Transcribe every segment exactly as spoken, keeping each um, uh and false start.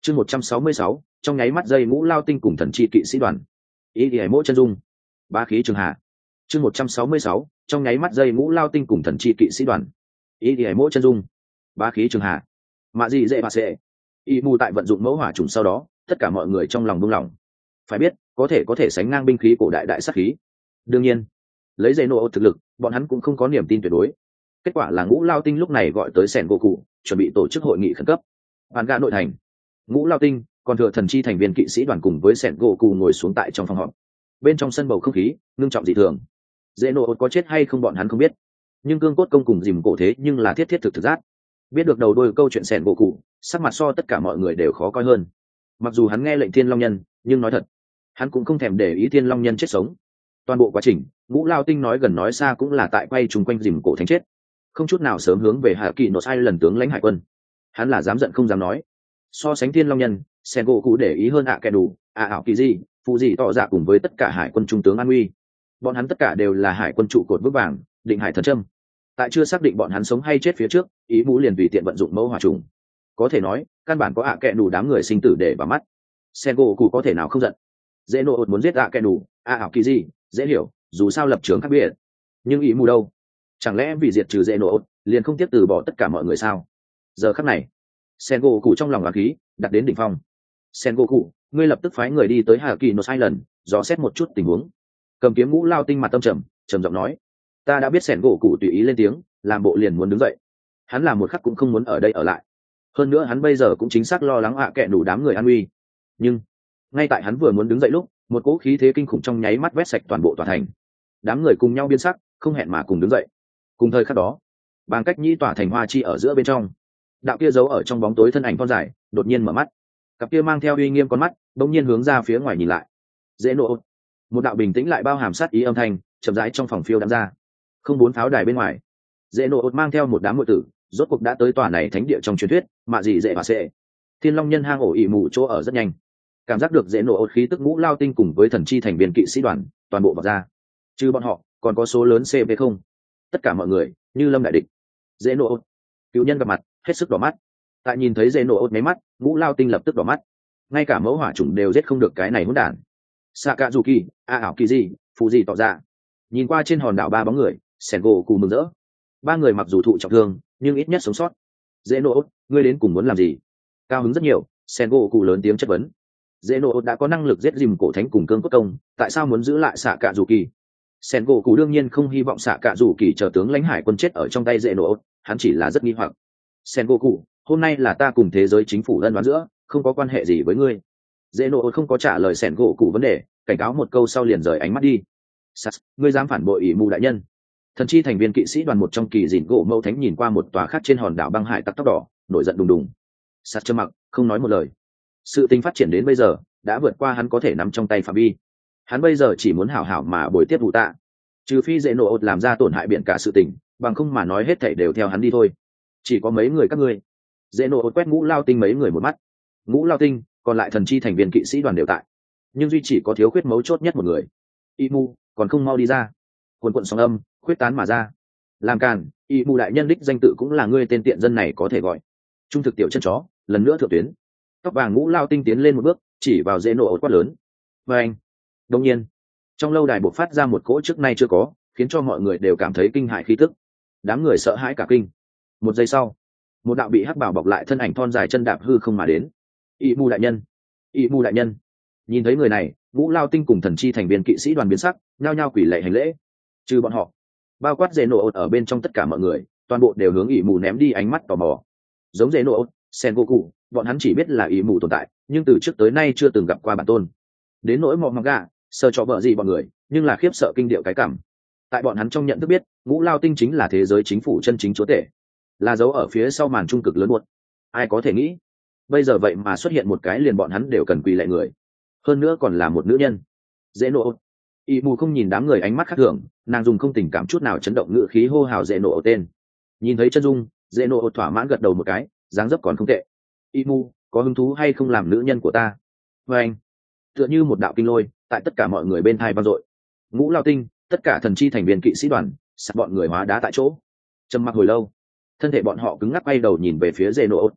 chương một trăm sáu mươi sáu trong nháy mắt dây ngũ lao tinh cùng thần chi kỵ sĩ đoàn. Ý thì hải mỗi chân dung ba khí trường hạ. chương một trăm sáu mươi sáu trong nháy mắt dây ngũ lao tinh cùng thần chi kỵ sĩ đoàn. Ý thì hải mỗi chân dung ba khí trường hạ. Mạ gì dễ bà sệ. Y mù tại vận dụng mẫu hỏa trùng sau đó, tất cả mọi người trong lòng buông lỏng. Phải biết, có thể có thể sánh ngang binh khí cổ đại đại sát khí. Đương nhiên, lấy dây nổ thực lực, bọn hắn cũng không có niềm tin tuyệt đối. Kết quả là ngũ lao tinh lúc này gọi tới sẻn gỗ cụ, chuẩn bị tổ chức hội nghị khẩn cấp. Bàn ga nội thành, ngũ lao tinh còn thừa thần chi thành viên kỵ sĩ đoàn cùng với sẻn gỗ cụ ngồi xuống tại trong phòng họp. Bên trong sân bầu không khí ngưng trọng dị thường. Dễ nổ có chết hay không bọn hắn không biết, nhưng cương cốt công cùng dìm cổ thế nhưng là thiết thiết thực thực giác. Biết được đầu đuôi câu chuyện sẻn gỗ cụ, sắc mặt so tất cả mọi người đều khó coi hơn. Mặc dù hắn nghe lệnh thiên long nhân, nhưng nói thật, hắn cũng không thèm để ý thiên long nhân chết sống. Toàn bộ quá trình, ngũ lao tinh nói gần nói xa cũng là tại quay chung quanh dìm cổ thánh chết, không chút nào sớm hướng về hạ kỳ nổ sai lần tướng lãnh hải quân. Hắn là dám giận không dám nói. So sánh thiên long nhân, sen gỗ cụ để ý hơn ạ kẻ đủ ạ ảo kỳ gì phụ gì tỏ dạ cùng với tất cả hải quân trung tướng an uy. Bọn hắn tất cả đều là hải quân trụ cột vững vàng, định hải thần trâm. Tại chưa xác định bọn hắn sống hay chết phía trước, ý mũ liền tùy tiện vận dụng mẫu hỏa trùng. Có thể nói, căn bản có ạ kẻ đủ đám người sinh tử để vào mắt. Sen gỗ cụ có thể nào không giận. Dễ nộ muốn giết ạ kẻ đủ ạ ảo kỳ gì dễ hiểu, dù sao lập trường khác biệt. Nhưng ý mù đâu? Chẳng lẽ vì diệt trừ dễ nộ liền không tiếp từ bỏ tất cả mọi người sao? Giờ khắc này, sen gỗ cụ trong lòng oán khí đặt đến đỉnh phong. Sen gỗ cụ, ngươi lập tức phái người đi tới Hà Kỳ Nốt Island, dò xét một chút tình huống. Cầm kiếm ngũ lao tinh mặt tâm trầm, trầm giọng nói: ta đã biết sen gỗ cụ tùy ý lên tiếng, làm bộ liền muốn đứng dậy. Hắn làm một khắc cũng không muốn ở đây ở lại. Hơn nữa hắn bây giờ cũng chính xác lo lắng ạ kệ đủ đám người an uy. Nhưng ngay tại hắn vừa muốn đứng dậy lúc, một cỗ khí thế kinh khủng trong nháy mắt vét sạch toàn bộ tòa thành. Đám người cùng nhau biến sắc, không hẹn mà cùng đứng dậy. Cùng thời khắc đó, bằng cách nhĩ tỏa thành hoa chi ở giữa bên trong, đạo kia giấu ở trong bóng tối thân ảnh con dài đột nhiên mở mắt, cặp kia mang theo uy nghiêm con mắt bỗng nhiên hướng ra phía ngoài nhìn lại. Dễ nộ, một đạo bình tĩnh lại bao hàm sát ý âm thanh chậm rãi trong phòng phiêu đắm ra. Không bốn pháo đài bên ngoài, dễ nộ mang theo một đám muội tử rốt cuộc đã tới tòa này thánh địa trong truyền thuyết, mạ gì dễ bà sệ. Thiên long nhân hang ổ ỉ mù chỗ ở rất nhanh, cảm giác được dễ nộ khí tức ngũ lao tinh cùng với thần chi thành viên kỵ sĩ đoàn toàn bộ vào ra. Trừ bọn họ còn có số lớn cv không, tất cả mọi người như lâm đại địch. Dễ nộ, cựu nhân gặp mặt hết sức đỏ mắt. Tại nhìn thấy dễ nổ ốt mấy mắt, ngũ lao tinh lập tức đỏ mắt. Ngay cả mẫu hỏa chủng đều giết không được cái này hỗn đản. Sakazuki, a ảo kỳ gì phụ gì tỏ ra. Nhìn qua trên hòn đảo ba bóng người, sẻn gỗ cù mừng rỡ. Ba người mặc dù thụ trọng thương nhưng ít nhất sống sót. Dễ nổ ốt, ngươi đến cùng muốn làm gì? Cao hứng rất nhiều, sẻn gỗ cù lớn tiếng chất vấn. Dễ nổ ốt đã có năng lực giết dìm cổ thánh cùng cương cốt công, tại sao muốn giữ lại Sakazuki? Sẻn gỗ cù đương nhiên không hy vọng Sakazuki chờ tướng lãnh hải quân chết ở trong tay dễ nổ ốt, hắn chỉ là rất nghi hoặc. Sen Goku, hôm nay là ta cùng thế giới chính phủ ân đoán giữa, không có quan hệ gì với ngươi. Dễ nộ không có trả lời Sen Goku vấn đề, cảnh cáo một câu sau liền rời ánh mắt đi. Sas, ngươi dám phản bội ỷ mù đại nhân? Thần chi thành viên kỵ sĩ đoàn một trong kỳ dìn gỗ mâu thánh nhìn qua một tòa khác trên hòn đảo băng hải tắc tóc đỏ, nổi giận đùng đùng. Sas trầm mặc, không nói một lời. Sự tình phát triển đến bây giờ, đã vượt qua hắn có thể nắm trong tay phạm vi. Hắn bây giờ chỉ muốn hảo hảo mà bồi tiếp vụ tạ. Trừ phi dễ nộ làm ra tổn hại biển cả sự tình, bằng không mà nói hết thảy đều theo hắn đi thôi. Chỉ có mấy người các ngươi. Dễ nổ quét ngũ lao tinh mấy người một mắt. Ngũ lao tinh còn lại thần chi thành viên kỵ sĩ đoàn đều tại, nhưng duy chỉ có thiếu khuyết mấu chốt nhất một người. Imu còn không mau đi ra. Quần quận sóng âm khuyết tán mà ra. Làm càn, Imu đại nhân đích danh tự cũng là ngươi tên tiện dân này có thể gọi. Trung thực tiểu chân chó lần nữa thượng tuyến. Tóc vàng ngũ lao tinh tiến lên một bước, chỉ vào dễ nổ quát lớn. Và anh đông nhiên trong lâu đài bộc phát ra một cỗ trước nay chưa có, khiến cho mọi người đều cảm thấy kinh hãi khí tức. Đám người sợ hãi cả kinh. Một giây sau, một đạo bị hắc bảo bọc lại thân ảnh thon dài chân đạp hư không mà đến. Ỷ mù đại nhân, Ỷ mù đại nhân. Nhìn thấy người này, ngũ lao tinh cùng thần chi thành viên kỵ sĩ đoàn biến sắc, nhao nhao quỳ lạy hành lễ. Trừ bọn họ, bao quát dễ nổ ở bên trong tất cả mọi người, toàn bộ đều hướng Ỷ mù ném đi ánh mắt tò mò. Giống dễ nổ, Sen Goku, bọn hắn chỉ biết là Ỷ mù tồn tại, nhưng từ trước tới nay chưa từng gặp qua bản tôn. Đến nỗi mọ mặc gà, sơ cho vợ gì bọn người, nhưng là khiếp sợ kinh điệu cái cảm. Tại bọn hắn trong nhận thức biết, ngũ lao tinh chính là thế giới chính phủ chân chính chúa tể, là dấu ở phía sau màn trung cực lớn buốt. Ai có thể nghĩ bây giờ vậy mà xuất hiện một cái liền bọn hắn đều cần quỳ lạy người, hơn nữa còn là một nữ nhân. Dễ nộ. Y mù không nhìn đám người ánh mắt khác thường, nàng dùng không tình cảm chút nào chấn động ngữ khí hô hào dễ nộ tên. Nhìn thấy chân dung, dễ nộ thỏa mãn gật đầu một cái, dáng dấp còn không tệ. Y mù, có hứng thú hay không làm nữ nhân của ta? Và anh tựa như một đạo kinh lôi tại tất cả mọi người bên thai vang dội. Ngũ lao tinh, tất cả thần chi thành viên kỵ sĩ đoàn sắp bọn người hóa đá tại chỗ. Trầm mặc hồi lâu, thân thể bọn họ cứng ngắc quay đầu nhìn về phía dê nổ.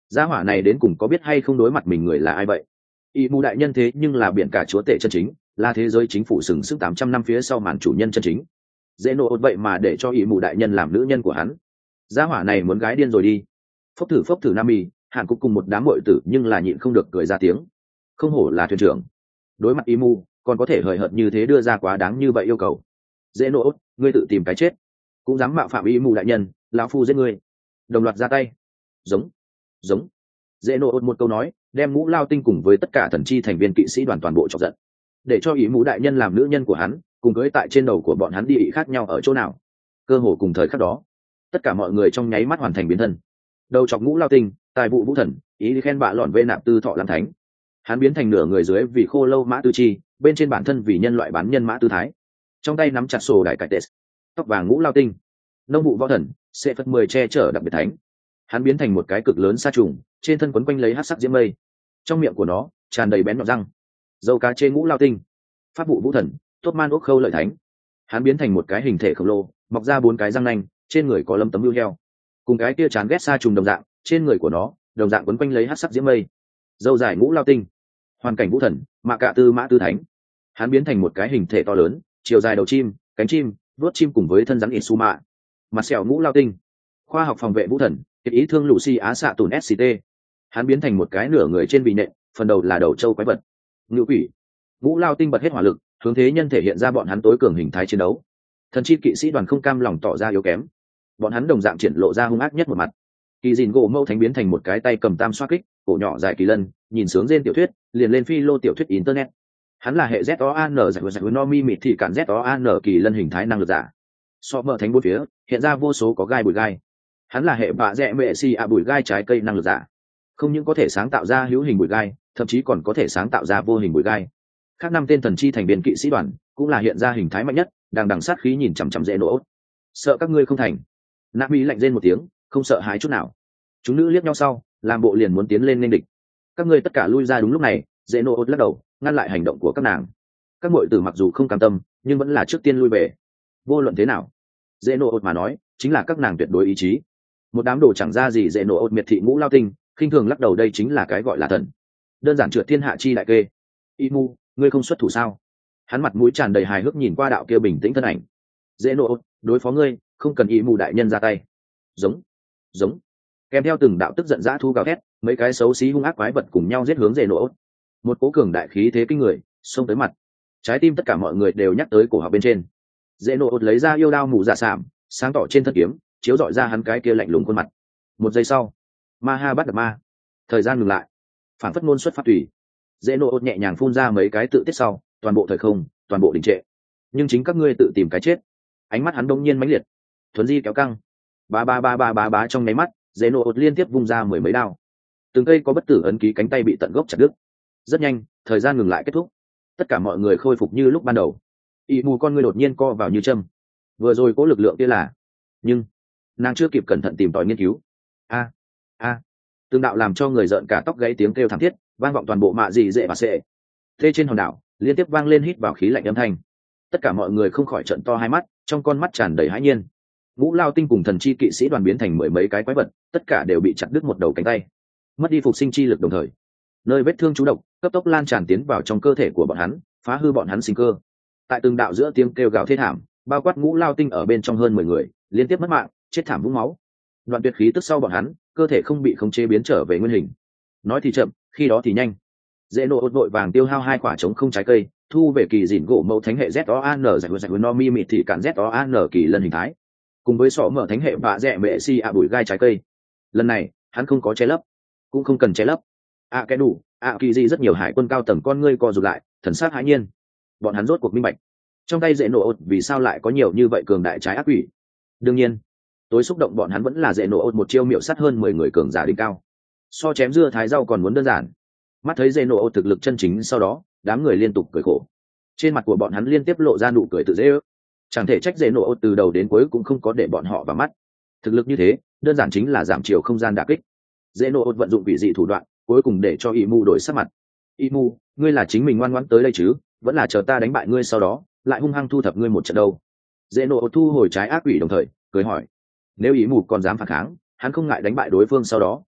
gia hỏa này đến cùng có biết hay không đối mặt mình người là ai vậy? Y mù đại nhân thế nhưng là biển cả chúa tể chân chính, là thế giới chính phủ sừng sững tám trăm năm phía sau màn chủ nhân chân chính. Dễ nộ ột vậy mà để cho Y mù đại nhân làm nữ nhân của hắn. Gia hỏa này muốn gái điên rồi đi. Phốc thử phốc thử nam mì, Hàn Cúc cùng một đám muội tử nhưng là nhịn không được cười ra tiếng. Không hổ là thuyền trưởng. Đối mặt Y mù, còn có thể hời hợt như thế đưa ra quá đáng như vậy yêu cầu. Dễ nộ ột, ngươi tự tìm cái chết. Cũng dám mạo phạm Y mù đại nhân, lão phu giết ngươi. Đồng loạt ra tay. Giống, giống. Dễ nộ ột một câu nói, đem Ngũ Lao Tinh cùng với tất cả thần chi thành viên kỵ sĩ đoàn toàn bộ chọc giận, để cho ý mũ đại nhân làm nữ nhân của hắn cùng cưới tại trên đầu của bọn hắn đi ý khác nhau ở chỗ nào. Cơ hồ cùng thời khắc đó, tất cả mọi người trong nháy mắt hoàn thành biến thân. Đầu chọc Ngũ Lao Tinh, tài vụ vũ thần, ý khen bạ lọn vê nạp tư thọ làm thánh. Hắn biến thành nửa người dưới vì khô lâu mã tư chi, bên trên bản thân vì nhân loại bán nhân mã tư thái, trong tay nắm chặt sổ đại cải tệ, tóc vàng Ngũ Lao Tinh. Nông vụ võ thần, sẽ phật mười che chở đặc biệt thánh. Hắn biến thành một cái cực lớn sa trùng, trên thân quấn quanh lấy hắc sắc diễm mây, trong miệng của nó tràn đầy bén nhọn răng. Dâu cá chê Ngũ Lao Tinh, pháp vụ vũ thần, tốt man ốc khâu lợi thánh. Hắn biến thành một cái hình thể khổng lồ, mọc ra bốn cái răng nanh, trên người có lấm tấm lưu heo, cùng cái kia chán ghét sa trùng đồng dạng, trên người của nó đồng dạng quấn quanh lấy hắc sắc diễm mây. Dâu dài Ngũ Lao Tinh, hoàn cảnh vũ thần, mạ cạ tư mã tư thánh. Hắn biến thành một cái hình thể to lớn, chiều dài đầu chim, cánh chim, vuốt chim cùng với thân rắn ít su mạ. Mặt sẹo Ngũ Lao Tinh, khoa học phòng vệ vũ thần, kiệt ý thương lũ si á xạ tùn sct. Hắn biến thành một cái nửa người trên bị nện, phần đầu là đầu trâu quái vật. Ngự quỷ. Ngũ Lao Tinh bật hết hỏa lực, hướng thế nhân thể hiện ra bọn hắn tối cường hình thái chiến đấu. Thần chi kỵ sĩ đoàn không cam lòng tỏ ra yếu kém, bọn hắn đồng dạng triển lộ ra hung ác nhất một mặt. Kỳ dìn gỗ mâu thánh biến thành một cái tay cầm tam xoa kích, cổ nhỏ dài kỳ lân, nhìn sướng rên tiểu thuyết, liền lên phi lô tiểu thuyết internet. Hắn là hệ Z O A N giải giải no mi mịt thì cản Z O A N kỳ lân hình thái năng lực giả. So mở thánh bốn phía, hiện ra vô số có gai bụi gai. Hắn là hệ bạ rẽ mẹ si a bụi gai trái cây năng lực giả, không những có thể sáng tạo ra hữu hình bụi gai, thậm chí còn có thể sáng tạo ra vô hình bụi gai. Khác năm tên thần chi thành viên kỵ sĩ đoàn cũng là hiện ra hình thái mạnh nhất, đang đằng sát khí nhìn chằm chằm dễ nổ. Sợ các ngươi không thành. Nạp Mỹ lạnh rên một tiếng, không sợ hãi chút nào. Chúng nữ liếc nhau sau, làm bộ liền muốn tiến lên nên địch. Các ngươi tất cả lui ra. Đúng lúc này, dễ nổ lắc đầu, ngăn lại hành động của các nàng. Các muội tử mặc dù không cam tâm, nhưng vẫn là trước tiên lui về. Vô luận thế nào, dễ nổ mà nói, chính là các nàng tuyệt đối ý chí. Một đám đồ chẳng ra gì dễ nổ miệt thị Ngũ Lao Tinh, khinh thường lắc đầu, đây chính là cái gọi là thần. Đơn giản trượt thiên hạ chi đại kê. Imu, ngươi không xuất thủ sao? Hắn mặt mũi tràn đầy hài hước nhìn qua đạo kia bình tĩnh thân ảnh. Dễ nổ, đối phó ngươi, không cần Imu đại nhân ra tay. Giống, giống. Kèm theo từng đạo tức giận dã thu gào thét, mấy cái xấu xí hung ác quái vật cùng nhau giết hướng dễ nổ. Một cố cường đại khí thế kinh người xông tới mặt, trái tim tất cả mọi người đều nhắc tới cổ họng bên trên. Dễ nổ lấy ra yêu đao mù dạ sảm, sáng tỏ trên thân kiếm, chiếu dọi ra hắn cái kia lạnh lùng khuôn mặt. Một giây sau, ma ha bắt được ma, thời gian ngừng lại, phản phất ngôn xuất phát tùy. Dễ nổ nhẹ nhàng phun ra mấy cái tự tiết sau, toàn bộ thời không, toàn bộ đình trệ. Nhưng chính các ngươi tự tìm cái chết. Ánh mắt hắn đông nhiên mãnh liệt, thuấn di kéo căng, ba ba ba ba ba ba trong nháy mắt, dễ nổ liên tiếp vung ra mười mấy đao. Từng cây có bất tử ấn ký cánh tay bị tận gốc chặt đứt. Rất nhanh, thời gian ngừng lại kết thúc, tất cả mọi người khôi phục như lúc ban đầu. Y mù con ngươi đột nhiên co vào như châm. Vừa rồi có lực lượng kia là, nhưng nàng chưa kịp cẩn thận tìm tòi nghiên cứu. A a, tương đạo làm cho người rợn cả tóc gáy tiếng kêu thảm thiết vang vọng toàn bộ mạ dị dễ và sệ. Thế trên hòn đảo liên tiếp vang lên hít vào khí lạnh âm thanh. Tất cả mọi người không khỏi trợn to hai mắt, trong con mắt tràn đầy hãi nhiên. Ngũ Lao Tinh cùng thần chi kỵ sĩ đoàn biến thành mười mấy cái quái vật, tất cả đều bị chặt đứt một đầu cánh tay, mất đi phục sinh chi lực, đồng thời nơi vết thương trú độc cấp tốc lan tràn tiến vào trong cơ thể của bọn hắn, phá hư bọn hắn sinh cơ. Tại từng đạo giữa tiếng kêu gào thê thảm, bao quát Ngũ Lao Tinh ở bên trong hơn mười người liên tiếp mất mạng, chết thảm vũng máu. Đoạn tuyệt khí tức sau bọn hắn, cơ thể không bị khống chế biến trở về nguyên hình. Nói thì chậm, khi đó thì nhanh. Dễ nổ vội vàng tiêu hao hai quả trống không trái cây, thu về kỳ dìn gỗ mẫu thánh hệ Z O A N giải giải no mi mịt thì cản Z O A N kỳ lân hình thái, cùng với sọ mở thánh hệ vạ rẽ mẹ si ạ bụi gai trái cây. Lần này hắn không có che lấp, cũng không cần che lấp. À cái đủ, à kỳ gì rất nhiều hải quân cao tầng con ngươi co rụt lại, thần sắc hãi nhiên. Bọn hắn rốt cuộc minh bạch, trong tay dễ nổ vì sao lại có nhiều như vậy cường đại trái ác quỷ. Đương nhiên, tối xúc động bọn hắn vẫn là dễ nổ một chiêu miệu sắt hơn mười người cường giả đỉnh cao, so chém dưa thái rau còn muốn đơn giản. Mắt thấy dễ nổ thực lực chân chính sau đó, đám người liên tục cười khổ, trên mặt của bọn hắn liên tiếp lộ ra nụ cười tự dễ ước. Chẳng thể trách dễ nổ từ đầu đến cuối cũng không có để bọn họ vào mắt. Thực lực như thế đơn giản chính là giảm chiều không gian đả kích. Dễ nổ vận dụng vị dị thủ đoạn, cuối cùng để cho Imu đổi sắc mặt. Imu, ngươi là chính mình ngoan ngoãn tới đây chứ, vẫn là chờ ta đánh bại ngươi sau đó lại hung hăng thu thập ngươi một trận đâu? Dễ nổ thu hồi trái ác quỷ đồng thời cười hỏi. Nếu Imu còn dám phản kháng, hắn không ngại đánh bại đối phương sau đó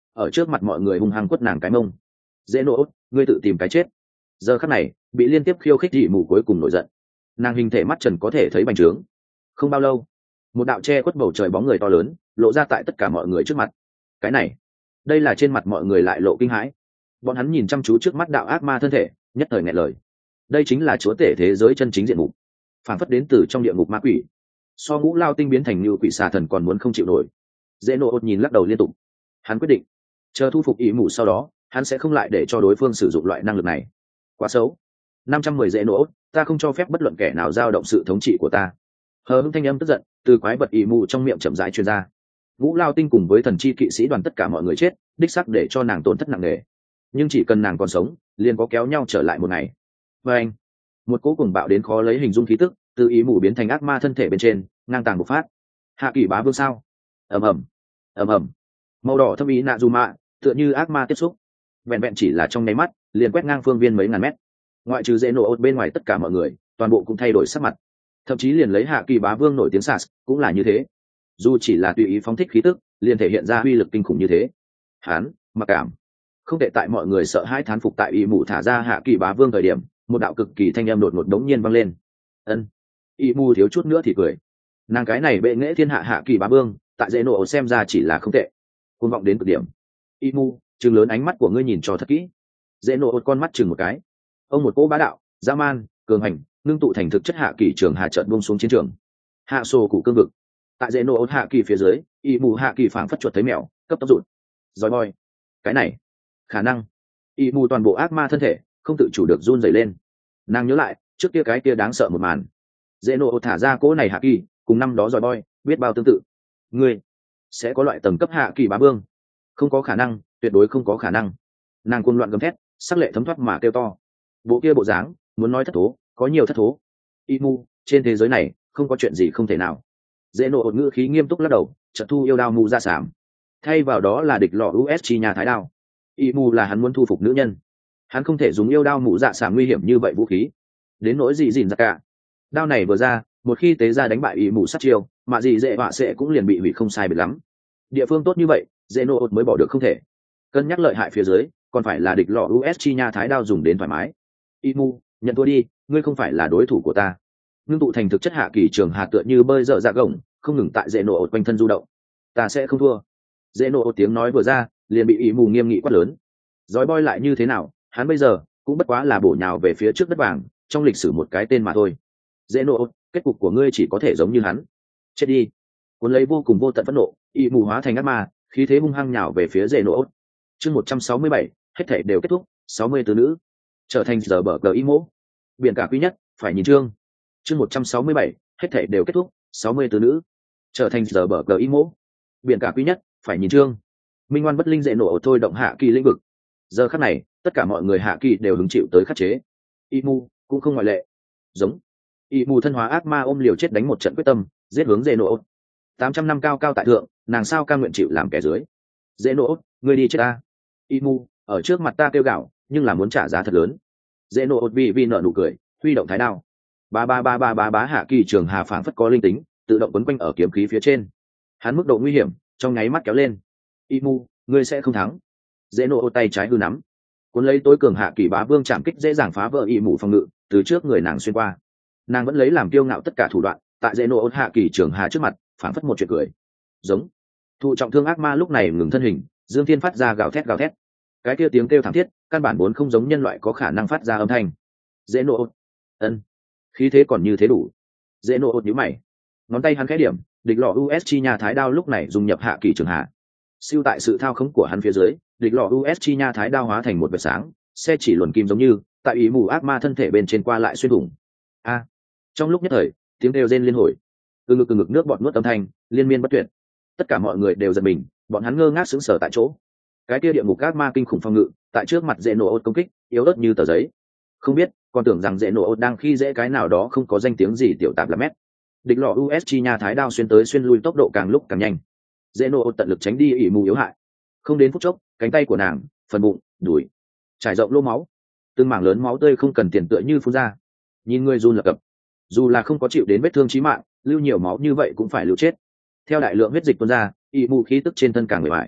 ở trước mặt mọi người hung hăng quất nàng cái mông. Dễ nổ, ngươi tự tìm cái chết. Giờ khắc này bị liên tiếp khiêu khích dị mù cuối cùng nổi giận, nàng hình thể mắt trần có thể thấy bành trướng. Không bao lâu, một đạo che khuất bầu trời bóng người to lớn lộ ra tại tất cả mọi người trước mặt. Cái này, đây là trên mặt mọi người lại lộ kinh hãi. Bọn hắn nhìn chăm chú trước mắt đạo ác ma thân thể, nhất thời nghẹn lời. Đây chính là chúa tể thế giới chân chính diện mục, phản phất đến từ trong địa ngục ma quỷ. So ngũ lao tinh biến thành như quỷ xà thần còn muốn không chịu nổi. Dễ nổ ột nhìn lắc đầu liên tục. Hắn quyết định, chờ thu phục ý mù sau đó, hắn sẽ không lại để cho đối phương sử dụng loại năng lực này. Quá xấu. năm trăm mười dễ nổ ột, ta không cho phép bất luận kẻ nào dao động sự thống trị của ta. Hờ hững thanh âm tức giận từ quái vật ý mù trong miệng chậm rãi truyền ra. Ngũ lao tinh cùng với thần chi kỵ sĩ đoàn tất cả mọi người chết, đích xác để cho nàng tổn thất nặng nề. Nhưng chỉ cần nàng còn sống, liền có kéo nhau trở lại một ngày. Và anh, một cỗ cuồng bạo đến khó lấy hình dung khí tức từ ý mù biến thành ác ma thân thể bên trên ngang tàng bộc phát. Hạ kỳ bá vương sao? ầm ầm ầm ầm, màu đỏ thâm ý nạ dù mạ tựa như ác ma tiếp xúc, vẹn vẹn chỉ là trong nháy mắt liền quét ngang phương viên mấy ngàn mét. Ngoại trừ dễ nổ ốt bên ngoài tất cả mọi người toàn bộ cũng thay đổi sắc mặt, thậm chí liền lấy hạ kỳ bá vương nổi tiếng sas cũng là như thế. Dù chỉ là tùy ý phóng thích khí tức liền thể hiện ra uy lực kinh khủng như thế. Hán mặc cảm không tệ. Tại mọi người sợ hãi thán phục tại ý mù thả ra hạ kỳ bá vương thời điểm, một đạo cực kỳ thanh âm đột ngột đống nhiên vang lên. Ân. Ý mù thiếu chút nữa thì cười. Nàng cái này bệ nghệ thiên hạ hạ kỳ bá vương tại dễ nổ xem ra chỉ là không tệ, cuồng vọng đến cực điểm. Ý mù, chừng lớn ánh mắt của ngươi nhìn cho thật kỹ. Dễ nổ con mắt chừng một cái. Ông một cỗ bá đạo dã man cường hành ngưng tụ thành thực chất hạ kỳ trường hạ trận buông xuống chiến trường. Hạ sổ cụ cương vực tại dễ nổ hạ kỳ phía dưới, ý mù hạ kỳ phảng phất chuột thấy mèo cấp tốc rụt. Rồi boy, cái này khả năng. Ý mù toàn bộ ác ma thân thể không tự chủ được run rẩy lên. Nàng nhớ lại trước kia cái kia đáng sợ một màn. Dễ nổ thả ra cỗ này hạ kỳ cùng năm đó rồi boy biết bao tương tự. Ngươi sẽ có loại tầng cấp hạ kỳ bá vương? Không có khả năng, tuyệt đối không có khả năng. Nàng cuồng loạn gầm thét, sắc lệ thấm thoát mà kêu to. Bộ kia bộ dáng muốn nói thất thố có nhiều thất thố. Imu, trên thế giới này không có chuyện gì không thể nào. Dễ nổ ột ngữ khí nghiêm túc lắc đầu, chợt thu yêu đao mù ra sảm, thay vào đó là địch lọ u ét chi nhà thái đao. Imu là hắn muốn thu phục nữ nhân, hắn không thể dùng yêu đao mù dạ sảm nguy hiểm như vậy vũ khí. Đến nỗi gì gìn ra cả, đao này vừa ra, một khi tế ra đánh bại Imu sát chiêu, mà gì dễ họa sẽ cũng liền bị hủy không sai biệt lắm. Địa phương tốt như vậy, dễ nổ ột mới bỏ được không thể. Cân nhắc lợi hại phía dưới, còn phải là địch lọ u ét chi nha thái đao dùng đến thoải mái. Imu, nhận thua đi, ngươi không phải là đối thủ của ta. Ngưng tụ thành thực chất hạ kỳ trường hà tựa như bơi dở dạ gồng, không ngừng tại dễ nổ ột quanh thân du động. Ta sẽ không thua. Dễ nổ ột tiếng nói vừa ra, liền bị Imu nghiêm nghị quát lớn. Dói boy lại như thế nào, hắn bây giờ cũng bất quá là bổ nhào về phía trước đất vàng, trong lịch sử một cái tên mà thôi. Dễ nổ ột, kết cục của ngươi chỉ có thể giống như hắn. Chết đi. Cuốn lấy vô cùng vô tận phẫn nộ, Imu hóa thành ác ma, khí thế hung hăng nhào về phía dễ nổ ột. Chương một trăm sáu mươi bảy, hết thảy đều kết thúc. Sáu mươi tứ nữ trở thành giờ bờ cờ Imo. Biển cả quý nhất phải nhìn chương. Chương một trăm sáu mươi bảy, hết thảy đều kết thúc. Sáu mươi tứ nữ trở thành giờ bờ cờ Imo. Biển cả quý nhất phải nhìn chương. Minh ngoan bất linh dễ nổ thôi động hạ kỳ lĩnh vực. Giờ khắc này tất cả mọi người hạ kỳ đều hứng chịu tới khắc chế. Imu cũng không ngoại lệ. Giống. Imu thân hóa ác ma ôm liều chết đánh một trận quyết tâm, giết hướng dễ nổ. Tám trăm năm cao cao tại thượng, nàng sao cam nguyện chịu làm kẻ dưới. Dễ nổ, ngươi đi chết ta. Imu ở trước mặt ta kêu gào, nhưng là muốn trả giá thật lớn. Dễ nổ ột vì vì nợ nụ cười, huy động thái đao. Ba ba ba ba ba bá hạ kỳ trường hà phảng phất có linh tính, tự động quấn quanh ở kiếm khí phía trên. Hắn mức độ nguy hiểm trong nháy mắt kéo lên. Imu, ngươi sẽ không thắng. Dễ nổ ột tay trái hư nắm, cuốn lấy tối cường hạ kỳ bá vương chạm kích dễ dàng phá vỡ Imu phòng ngự, từ trước người nàng xuyên qua. Nàng vẫn lấy làm kiêu ngạo tất cả thủ đoạn, tại dễ nổ ột hạ kỳ trường hà trước mặt, phảng phất một chuyện cười. Giống. Thụ trọng thương ác ma lúc này ngừng thân hình, Dương Thiên phát ra gào thét gào thét. Cái kia tiếng kêu thảm thiết, căn bản vốn không giống nhân loại có khả năng phát ra âm thanh. Dễ nổ ột. Ân. Khí thế còn như thế đủ. Dễ nổ ột nhíu mày. Ngón tay hắn khẽ điểm, địch lọ u ét chi nha thái đao lúc này dùng nhập hạ kỳ trường hạ. Siêu tại sự thao khống của hắn phía dưới, địch lọ u ét chi nha thái đao hóa thành một vệt sáng, xe chỉ luồn kim giống như, tại ý mù ác ma thân thể bên trên qua lại xuyên thủng. A. Trong lúc nhất thời, tiếng kêu rên liên hồi. Từ ngực từ ngực nước bọt nuốt âm thanh, liên miên bất tuyệt. Tất cả mọi người đều giật mình, bọn hắn ngơ ngác sững sờ tại chỗ. Cái kia địa ngục ác ma kinh khủng phong ngự, tại trước mặt dễ nổ ốt công kích, yếu ớt như tờ giấy. Không biết, còn tưởng rằng dễ nổ ốt đang khi dễ cái nào đó không có danh tiếng gì tiểu tạp là mét. Địch lọ u ét chi nha thái đao xuyên tới xuyên lui tốc độ càng lúc càng nhanh. Dễ nổ ốt tận lực tránh đi ỉ mù yếu hại. Không đến phút chốc, cánh tay của nàng, phần bụng, đùi, trải rộng lỗ máu. Từng mảng lớn máu tươi không cần tiền tựa như phun ra. Nhìn người run lập cập. Dù là không có chịu đến vết thương chí mạng, lưu nhiều máu như vậy cũng phải lưu chết. Theo đại lượng huyết dịch tuôn ra, ỉ mù khí tức trên thân càng bề bại.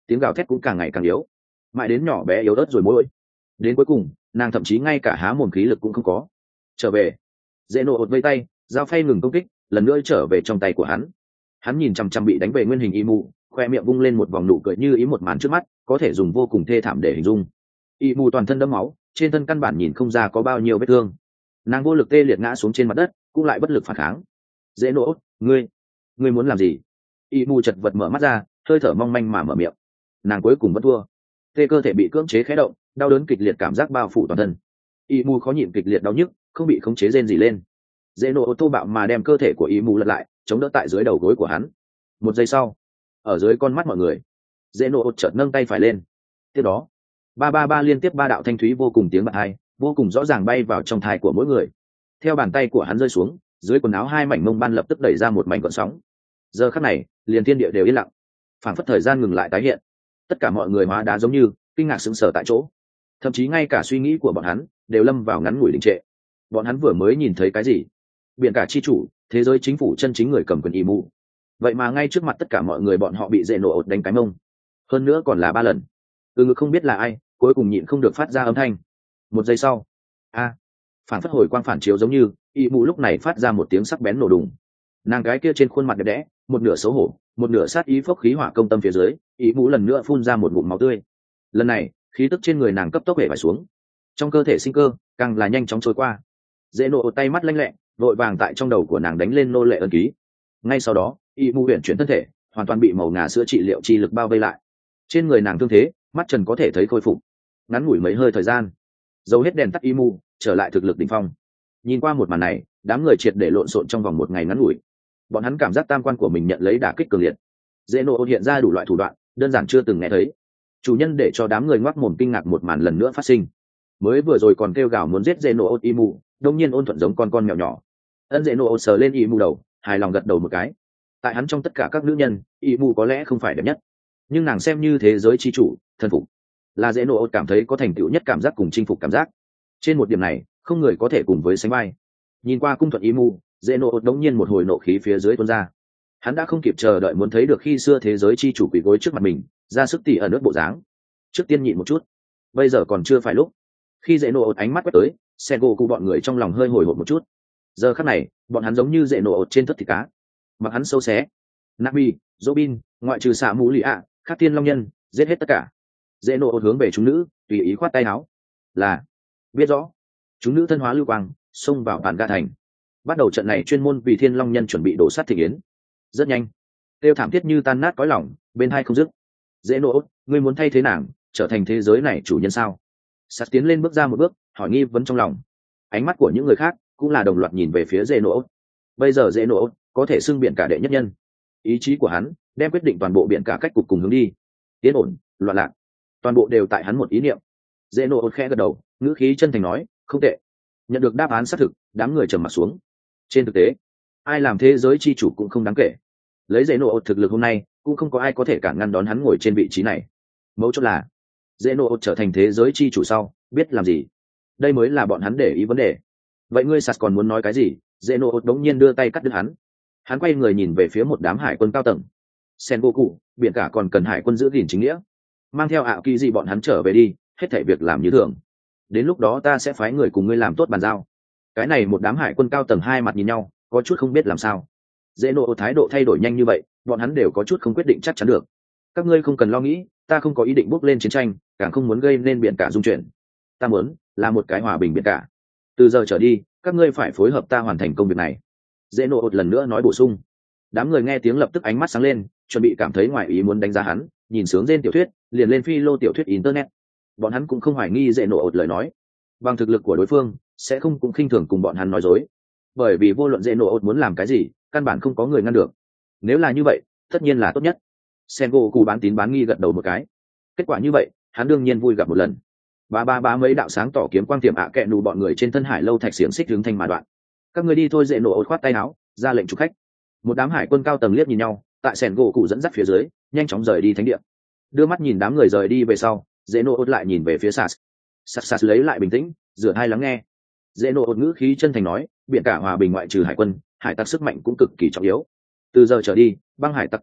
tiếng gào thét cũng càng ngày càng yếu, mãi đến nhỏ bé yếu ớt rồi mỗi đến cuối cùng nàng thậm chí ngay cả há mồm khí lực cũng không có. Trở về. Dễ nộ ột vây tay, dao phay ngừng công kích, lần nữa trở về trong tay của hắn. Hắn nhìn chằm chằm bị đánh về nguyên hình y mù, khoe miệng vung lên một vòng nụ cười như ý một màn trước mắt có thể dùng vô cùng thê thảm để hình dung. Y mù toàn thân đẫm máu, trên thân căn bản nhìn không ra có bao nhiêu vết thương, nàng vô lực tê liệt ngã xuống trên mặt đất, cũng lại bất lực phản kháng. Dễ nộ, ngươi ngươi muốn làm gì? Y mù chật vật mở mắt ra, hơi thở mong manh mà mở miệng. Nàng cuối cùng vẫn thua. Tê cơ thể bị cưỡng chế khé động, đau đớn kịch liệt cảm giác bao phủ toàn thân. Y mù khó nhịn kịch liệt đau nhức, không bị khống chế rên gì lên. Dễ nộ thô bạo mà đem cơ thể của Y mù lật lại, chống đỡ tại dưới đầu gối của hắn. Một giây sau, ở dưới con mắt mọi người, dễ nộ chợt nâng tay phải lên. Tiếp đó, ba ba ba liên tiếp ba đạo thanh thúy vô cùng tiếng bạc hai, vô cùng rõ ràng bay vào trong thai của mỗi người. Theo bàn tay của hắn rơi xuống, dưới quần áo hai mảnh mông ban lập tức đẩy ra một mảnh gợn sóng. Giờ khắc này, liền thiên địa đều yên lặng, phảng phất thời gian ngừng lại tái hiện. Tất cả mọi người hóa đá giống như kinh ngạc sững sờ tại chỗ, thậm chí ngay cả suy nghĩ của bọn hắn đều lâm vào ngắn ngủi đình trệ. Bọn hắn vừa mới nhìn thấy cái gì? Biển cả chi chủ, thế giới chính phủ chân chính người cầm quyền y mù. Vậy mà ngay trước mặt tất cả mọi người bọn họ bị dễ nổ ột đánh cái mông, hơn nữa còn là ba lần. từ ngực không biết là ai cuối cùng nhịn không được phát ra âm thanh. Một giây sau, a à, phản phất hồi quang phản chiếu giống như y mù lúc này phát ra một tiếng sắc bén nổ đùng. Nàng gái kia trên khuôn mặt đẹp đẽ, một nửa xấu hổ, một nửa sát ý phốc khí hỏa công tâm phía dưới, y mù lần nữa phun ra một ngụm máu tươi. Lần này khí tức trên người nàng cấp tốc hể vải xuống, trong cơ thể sinh cơ càng là nhanh chóng trôi qua. Dễ nổ tay mắt lanh lẹ, vội vàng tại trong đầu của nàng đánh lên nô lệ ân ký. Ngay sau đó y mù huyện chuyển thân thể hoàn toàn bị màu ngà sữa trị liệu chi lực bao vây lại. Trên người nàng thương thế mắt trần có thể thấy khôi phục, ngắn ngủi mấy hơi thời gian, dầu hết đèn tắt y mù trở lại thực lực đỉnh phong. Nhìn qua một màn này, đám người triệt để lộn xộn trong vòng một ngày ngắn ngủi. Bọn hắn cảm giác tam quan của mình nhận lấy đả kích cường liệt. Dễ nổ hiện ra đủ loại thủ đoạn đơn giản chưa từng nghe thấy. Chủ nhân để cho đám người ngoác mồm kinh ngạc một màn lần nữa phát sinh. Mới vừa rồi còn kêu gào muốn giết dễ nổ y mù, đông nhiên ôn thuận giống con con mèo nhỏ. Ân dễ nổ sờ lên y mù đầu, hài lòng gật đầu một cái. Tại hắn trong tất cả các nữ nhân, y mù có lẽ không phải đẹp nhất, nhưng nàng xem như thế giới chi chủ, thân phục là dễ nổ cảm thấy có thành tựu nhất cảm giác cùng chinh phục cảm giác. Trên một điểm này không người có thể cùng với sánh vai. Nhìn qua cung thuận y mù, dễ nổ đống nhiên một hồi nộ khí phía dưới tuôn ra. Hắn đã không kịp chờ đợi muốn thấy được khi xưa thế giới chi chủ quỳ gối trước mặt mình, ra sức tỉ ở nước bộ dáng. Trước tiên nhịn một chút, bây giờ còn chưa phải lúc. Khi dễ nổ ánh mắt quét tới, xe gỗ cụ bọn người trong lòng hơi hồi hộp một chút. Giờ khắc này bọn hắn giống như dễ nổ trên thất thịt cá, mặc hắn sâu xé. Nabi, Robin, ngoại trừ xạ mũ lì ạ, khắc tiên long nhân, giết hết tất cả. Dễ nổ hướng về chúng nữ, tùy ý khoát tay áo. Là biết rõ. Chúng nữ thân hóa lưu quang, xông vào bản ga thành. Bắt đầu trận này chuyên môn vì thiên long nhân chuẩn bị đổ sát thị yến. Rất nhanh, tiêu thảm thiết như tan nát cõi lòng, bên hai không dứt. Dễ nổ, ngươi muốn thay thế nàng trở thành thế giới này chủ nhân sao? Sát tiến lên bước ra một bước, hỏi nghi vấn trong lòng. Ánh mắt của những người khác cũng là đồng loạt nhìn về phía dễ nổ. Bây giờ dễ nổ có thể xưng biển cả đệ nhất nhân, ý chí của hắn đem quyết định toàn bộ biển cả cách cục cùng hướng đi. Tiến ổn, loạn lạc, toàn bộ đều tại hắn một ý niệm. Dễ nổ khẽ gật đầu, ngữ khí chân thành nói, không tệ. Nhận được đáp án xác thực, đám người trầm mặt xuống. Trên thực tế, ai làm thế giới chi chủ cũng không đáng kể. Lấy dễ nổ thực lực hôm nay, cũng không có ai có thể cản ngăn đón hắn ngồi trên vị trí này. Mấu chốt là dễ nổ trở thành thế giới chi chủ sau biết làm gì, đây mới là bọn hắn để ý vấn đề. Vậy ngươi sạt còn muốn nói cái gì? Dễ nổ đống nhiên đưa tay cắt đứt hắn. Hắn quay người nhìn về phía một đám hải quân cao tầng. Sen vô cụ, biển cả còn cần hải quân giữ gìn chính nghĩa, mang theo ảo kỳ gì bọn hắn trở về đi, hết thảy việc làm như thường. Đến lúc đó ta sẽ phái người cùng ngươi làm tốt bàn giao. Cái này một đám hải quân cao tầng hai mặt nhìn nhau, có chút không biết làm sao. Dễ nổ thái độ thay đổi nhanh như vậy, bọn hắn đều có chút không quyết định chắc chắn được. Các ngươi không cần lo nghĩ, ta không có ý định bước lên chiến tranh, càng không muốn gây nên biển cả dung chuyển. Ta muốn là một cái hòa bình biển cả. Từ giờ trở đi, các ngươi phải phối hợp ta hoàn thành công việc này. Dễ nổ một lần nữa nói bổ sung. Đám người nghe tiếng lập tức ánh mắt sáng lên, chuẩn bị cảm thấy ngoài ý muốn đánh giá hắn, nhìn sướng trên tiểu thuyết, liền lên phi lô tiểu thuyết internet. Bọn hắn cũng không hoài nghi dễ nổ ột lời nói, bằng thực lực của đối phương sẽ không cũng khinh thường cùng bọn hắn nói dối, bởi vì vô luận dễ nổ ột muốn làm cái gì, căn bản không có người ngăn được. Nếu là như vậy, tất nhiên là tốt nhất. Sengo cụ bán tín bán nghi gật đầu một cái. Kết quả như vậy, hắn đương nhiên vui gặp một lần. Ba ba ba mấy đạo sáng tỏ kiếm quang tiệm ạ à kẹ nụ bọn người trên thân hải lâu thạch xiềng xích hướng thanh mà đoạn. Các người đi thôi. Dễ nổ ột khoát tay áo, ra lệnh chụp khách. Một đám hải quân cao tầng liếc nhìn nhau, tại Sengo cụ dẫn dắt phía dưới, nhanh chóng rời đi thánh địa. Đưa mắt nhìn đám người rời đi về sau, dễ nổ ột lại nhìn về phía Sas. Sas Sas lấy lại bình tĩnh, rửa hai lắng nghe. Dễ nổ ột ngữ khí chân thành nói, biển cả hòa bình ngoại trừ hải quân, hải tặc sức mạnh cũng cực kỳ trọng yếu. Từ giờ trở đi, băng hải tặc tóc đỏ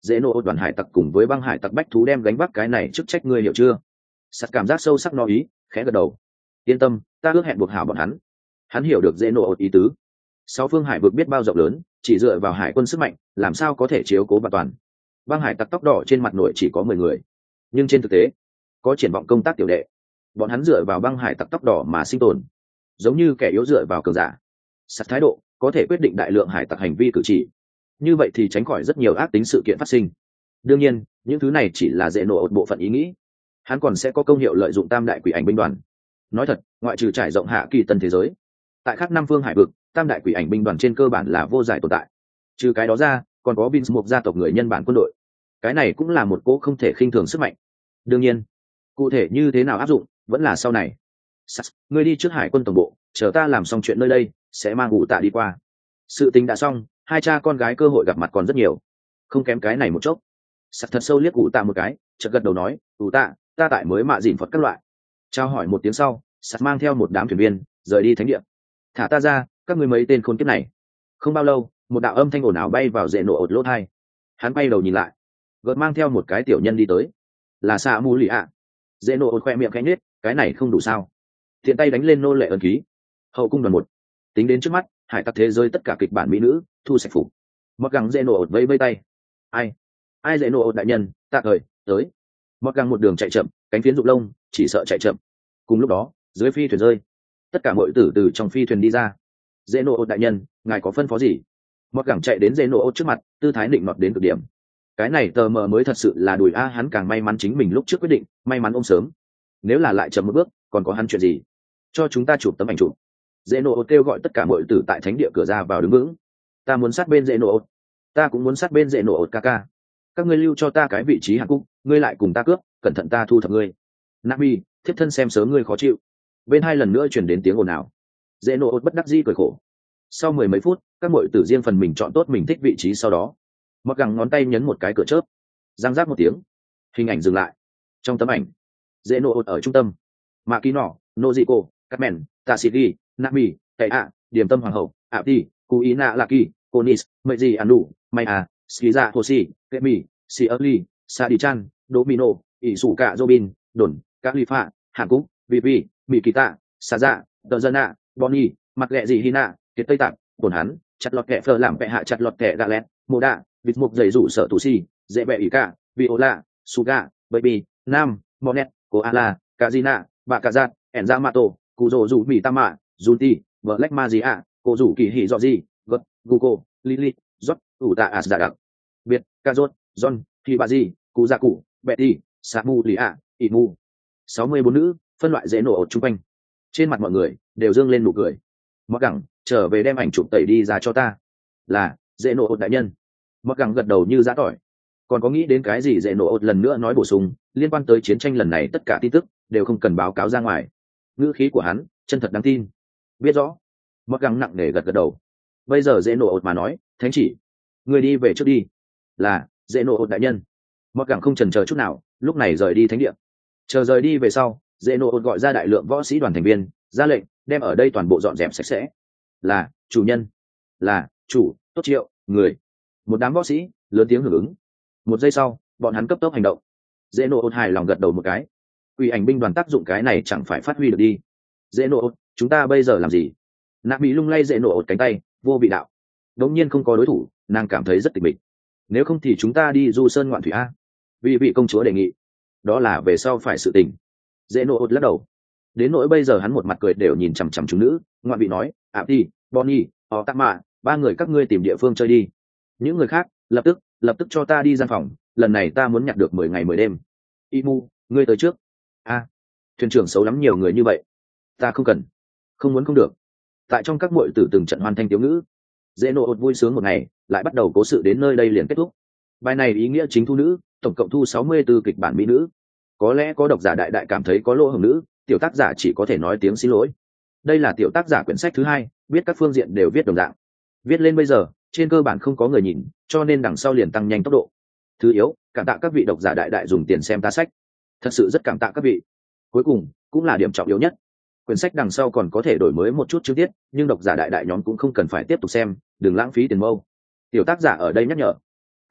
dễ nô đoàn hải tặc cùng với băng hải tặc bách thú đem gánh vác cái này chức trách, ngươi hiểu chưa? Sắt cảm giác sâu sắc no ý, khẽ gật đầu. Yên tâm, ta ước hẹn buộc hảo bọn hắn. Hắn hiểu được dễ nô ý tứ. Sáu phương hải vực biết bao rộng lớn, chỉ dựa vào hải quân sức mạnh làm sao có thể chiếu cố vạn toàn. Băng hải tặc tóc đỏ trên mặt nội chỉ có mười người, nhưng trên thực tế có triển vọng công tác tiểu đệ. Bọn hắn dựa vào băng hải tặc tóc đỏ mà sinh tồn, giống như kẻ yếu dựa vào cường giả. Sắt thái độ có thể quyết định đại lượng hải tặc hành vi cử chỉ, như vậy thì tránh khỏi rất nhiều ác tính sự kiện phát sinh. Đương nhiên những thứ này chỉ là dễ nổ bộ phận ý nghĩ, hắn còn sẽ có công hiệu lợi dụng tam đại quỷ ảnh binh đoàn. Nói thật, ngoại trừ trải rộng hạ kỳ tân thế giới, tại các năm phương hải vực tam đại quỷ ảnh binh đoàn trên cơ bản là vô giải tồn tại. Trừ cái đó ra còn có Vince một gia tộc người nhân bản quân đội, cái này cũng là một cỗ không thể khinh thường sức mạnh. Đương nhiên cụ thể như thế nào áp dụng vẫn là sau này. Sắt, ngươi đi trước hải quân tổng bộ, chờ ta làm xong chuyện nơi đây sẽ mang ủ tạ đi qua. Sự tình đã xong, hai cha con gái cơ hội gặp mặt còn rất nhiều, không kém cái này một chốc. Sắt thật sâu liếc ủ tạ một cái, chợt gật đầu nói, ủ tạ, ta tại mới mạ dịn phật các loại. Trao hỏi một tiếng sau, Sắt mang theo một đám thuyền viên rời đi thánh địa. Thả ta ra, các ngươi mấy tên khốn kiếp này. Không bao lâu một đạo âm thanh ồn ào bay vào dễ nổ ột lỗ thai. Hắn bay đầu nhìn lại, gợt mang theo một cái tiểu nhân đi tới, là xạ mù lì ạ. Dễ nổ ột khoe miệng khẽ nhếch, cái này không đủ sao? Thiện tay đánh lên nô lệ ấn ký. Hậu cung đoàn một. Tính đến trước mắt hải tặc thế giới tất cả kịch bản mỹ nữ thu sạch phục. Mặc gắng dễ nổ ột vây vây tay. Ai ai dễ nổ ột đại nhân, tạ thời tới. Mặc gắng một đường chạy chậm, cánh phiến rụng lông, chỉ sợ chạy chậm. Cùng lúc đó dưới phi thuyền rơi, tất cả mọi tử từ trong phi thuyền đi ra. Dễ nổ ột đại nhân, ngài có phân phó gì? Mặc gắng chạy đến dễ nổ ột trước mặt, tư thái định nọt đến cực điểm. Cái này tờ mờ mới thật sự là đùi a, hắn càng may mắn chính mình lúc trước quyết định, may mắn ôm sớm. Nếu là lại chậm một bước còn có hắn chuyện gì? Cho chúng ta chụp tấm ảnh chụp. Dễ nổ ột kêu gọi tất cả mọi tử tại thánh địa cửa ra vào đứng vững. Ta muốn sát bên dễ nổ ột, ta cũng muốn sát bên dễ nổ ột ca ca. Các ngươi lưu cho ta cái vị trí hạng cung, ngươi lại cùng ta cướp, cẩn thận ta thu thập ngươi. Nami, thiếp thân xem sớm ngươi khó chịu. Bên hai lần nữa chuyển đến tiếng ồn ào. Dễ nổ ột bất đắc dĩ cười khổ. Sau mười mấy phút các mọi tử riêng phần mình chọn tốt mình thích vị trí, sau đó mặc gắng ngón tay nhấn một cái cửa chớp, giang rác một tiếng, hình ảnh dừng lại. Trong tấm ảnh dễ nổ ột ở trung tâm, mạ kỳ nọ, noziko, Carmen, Tassidi, Nami, Tệ ạ, Điểm Tâm Hoàng hậu, Abdi, Kuina Laki, Konis, Meiji Anu, Maya, Skiza Hoshi, Kemi, Shirley, Sadichan, Domino, Isuka Robin, Đồn, Khalifa, Hàn Quốc, Vivi, Mikita, Saza, Dozana, Bonnie, Mặt Lệ Dị Hina, Kiệt Tây Tạng, Bồn hắn, chặt lọt kẻ phơ làm bệ hạ chặt lọt kẻ gà lét, Mô Đạ, Vịt Mục dày rủ sở tù si, Dễ Bệ Ý Cả, Viola, Suga, Baby, Nam, Monet, Koala, Kazina, Bakazat, Enzamato, Kuzo Dù Mì Tama, Junti, Black Magia, Cô Dù Kỳ Hỉ Dọ Di, Gật, Gugo, Lily, Jot, Ủ Tạ As Giả Đặc, Biệt, Kazot, John, Hibaji, Kuzaku, Betty, Samu Lia, Imu. sáu mươi bốn nữ, phân loại dễ nổ ột chung quanh. Trên mặt mọi người đều dương lên nụ cười. Mặc gẳng, trở về đem ảnh chụp tẩy đi ra cho ta. Là, dễ nổ ột đại nhân. Mặc gẳng gật đầu như giã tỏi. Còn có nghĩ đến cái gì dễ nổ ột lần nữa nói bổ sung, liên quan tới chiến tranh lần này tất cả tin tức đều không cần báo cáo ra ngoài. Ngữ khí của hắn chân thật đáng tin. Biết rõ. Mặc gẳng nặng nề gật gật đầu. Bây giờ dễ nổ ột mà nói, thánh chỉ, người đi về trước đi. Là, dễ nổ ột đại nhân. Mặc gẳng không chần chờ chút nào, lúc này rời đi thánh địa. Chờ rời đi về sau, dễ nổ ột gọi ra đại lượng võ sĩ đoàn thành viên, ra lệnh đem ở đây toàn bộ dọn dẹp sạch sẽ. Là, chủ nhân. Là, chủ, tốt triệu, người. Một đám võ sĩ lớn tiếng hưởng ứng. Một giây sau bọn hắn cấp tốc hành động. Dễ nổ ột hài lòng gật đầu một cái. Quỷ ảnh binh đoàn tác dụng cái này chẳng phải phát huy được đi. Dễ nổ ột, chúng ta bây giờ làm gì? Nạp bị lung lay dễ nổ ột cánh tay, vô vị đạo. Đống nhiên không có đối thủ, nàng cảm thấy rất tịch mịch. Nếu không thì chúng ta đi du sơn ngoạn thủy a. Vì vị công chúa đề nghị. Đó là về sau phải sự tình. Dễ nổ ột lắc đầu. Đến nỗi bây giờ hắn một mặt cười đều nhìn chằm chằm chúng nữ. Ngoạn vị nói, ạp đi, Bonnie, họ tắc mạ, ba người các ngươi tìm địa phương chơi đi. Những người khác lập tức lập tức cho ta đi gian phòng, lần này ta muốn nhặt được mười ngày mười đêm. Imu, ngươi tới trước. A, thuyền trưởng xấu lắm, nhiều người như vậy. Ta không cần. Không muốn không được. Tại trong các muội tử từng trận hoàn thành tiểu ngữ. Dễ nổ ột vui sướng một ngày, lại bắt đầu cố sự đến nơi đây liền kết thúc. Bài này ý nghĩa chính thu nữ, tổng cộng thu sáu mươi tư kịch bản mỹ nữ. Có lẽ có độc giả đại đại cảm thấy có lỗ hổng nữ, tiểu tác giả chỉ có thể nói tiếng xin lỗi. Đây là tiểu tác giả quyển sách thứ hai, biết các phương diện đều viết đồng dạng. Viết lên bây giờ, trên cơ bản không có người nhìn, cho nên đằng sau liền tăng nhanh tốc độ. Thứ yếu, cảm tạ các vị độc giả đại đại dùng tiền xem ta sách. Thật sự rất cảm tạ các vị. Cuối cùng, cũng là điểm trọng yếu nhất. Quyển sách đằng sau còn có thể đổi mới một chút chi tiết, nhưng độc giả đại đại nhóm cũng không cần phải tiếp tục xem, đừng lãng phí tiền mâu. Tiểu tác giả ở đây nhắc nhở.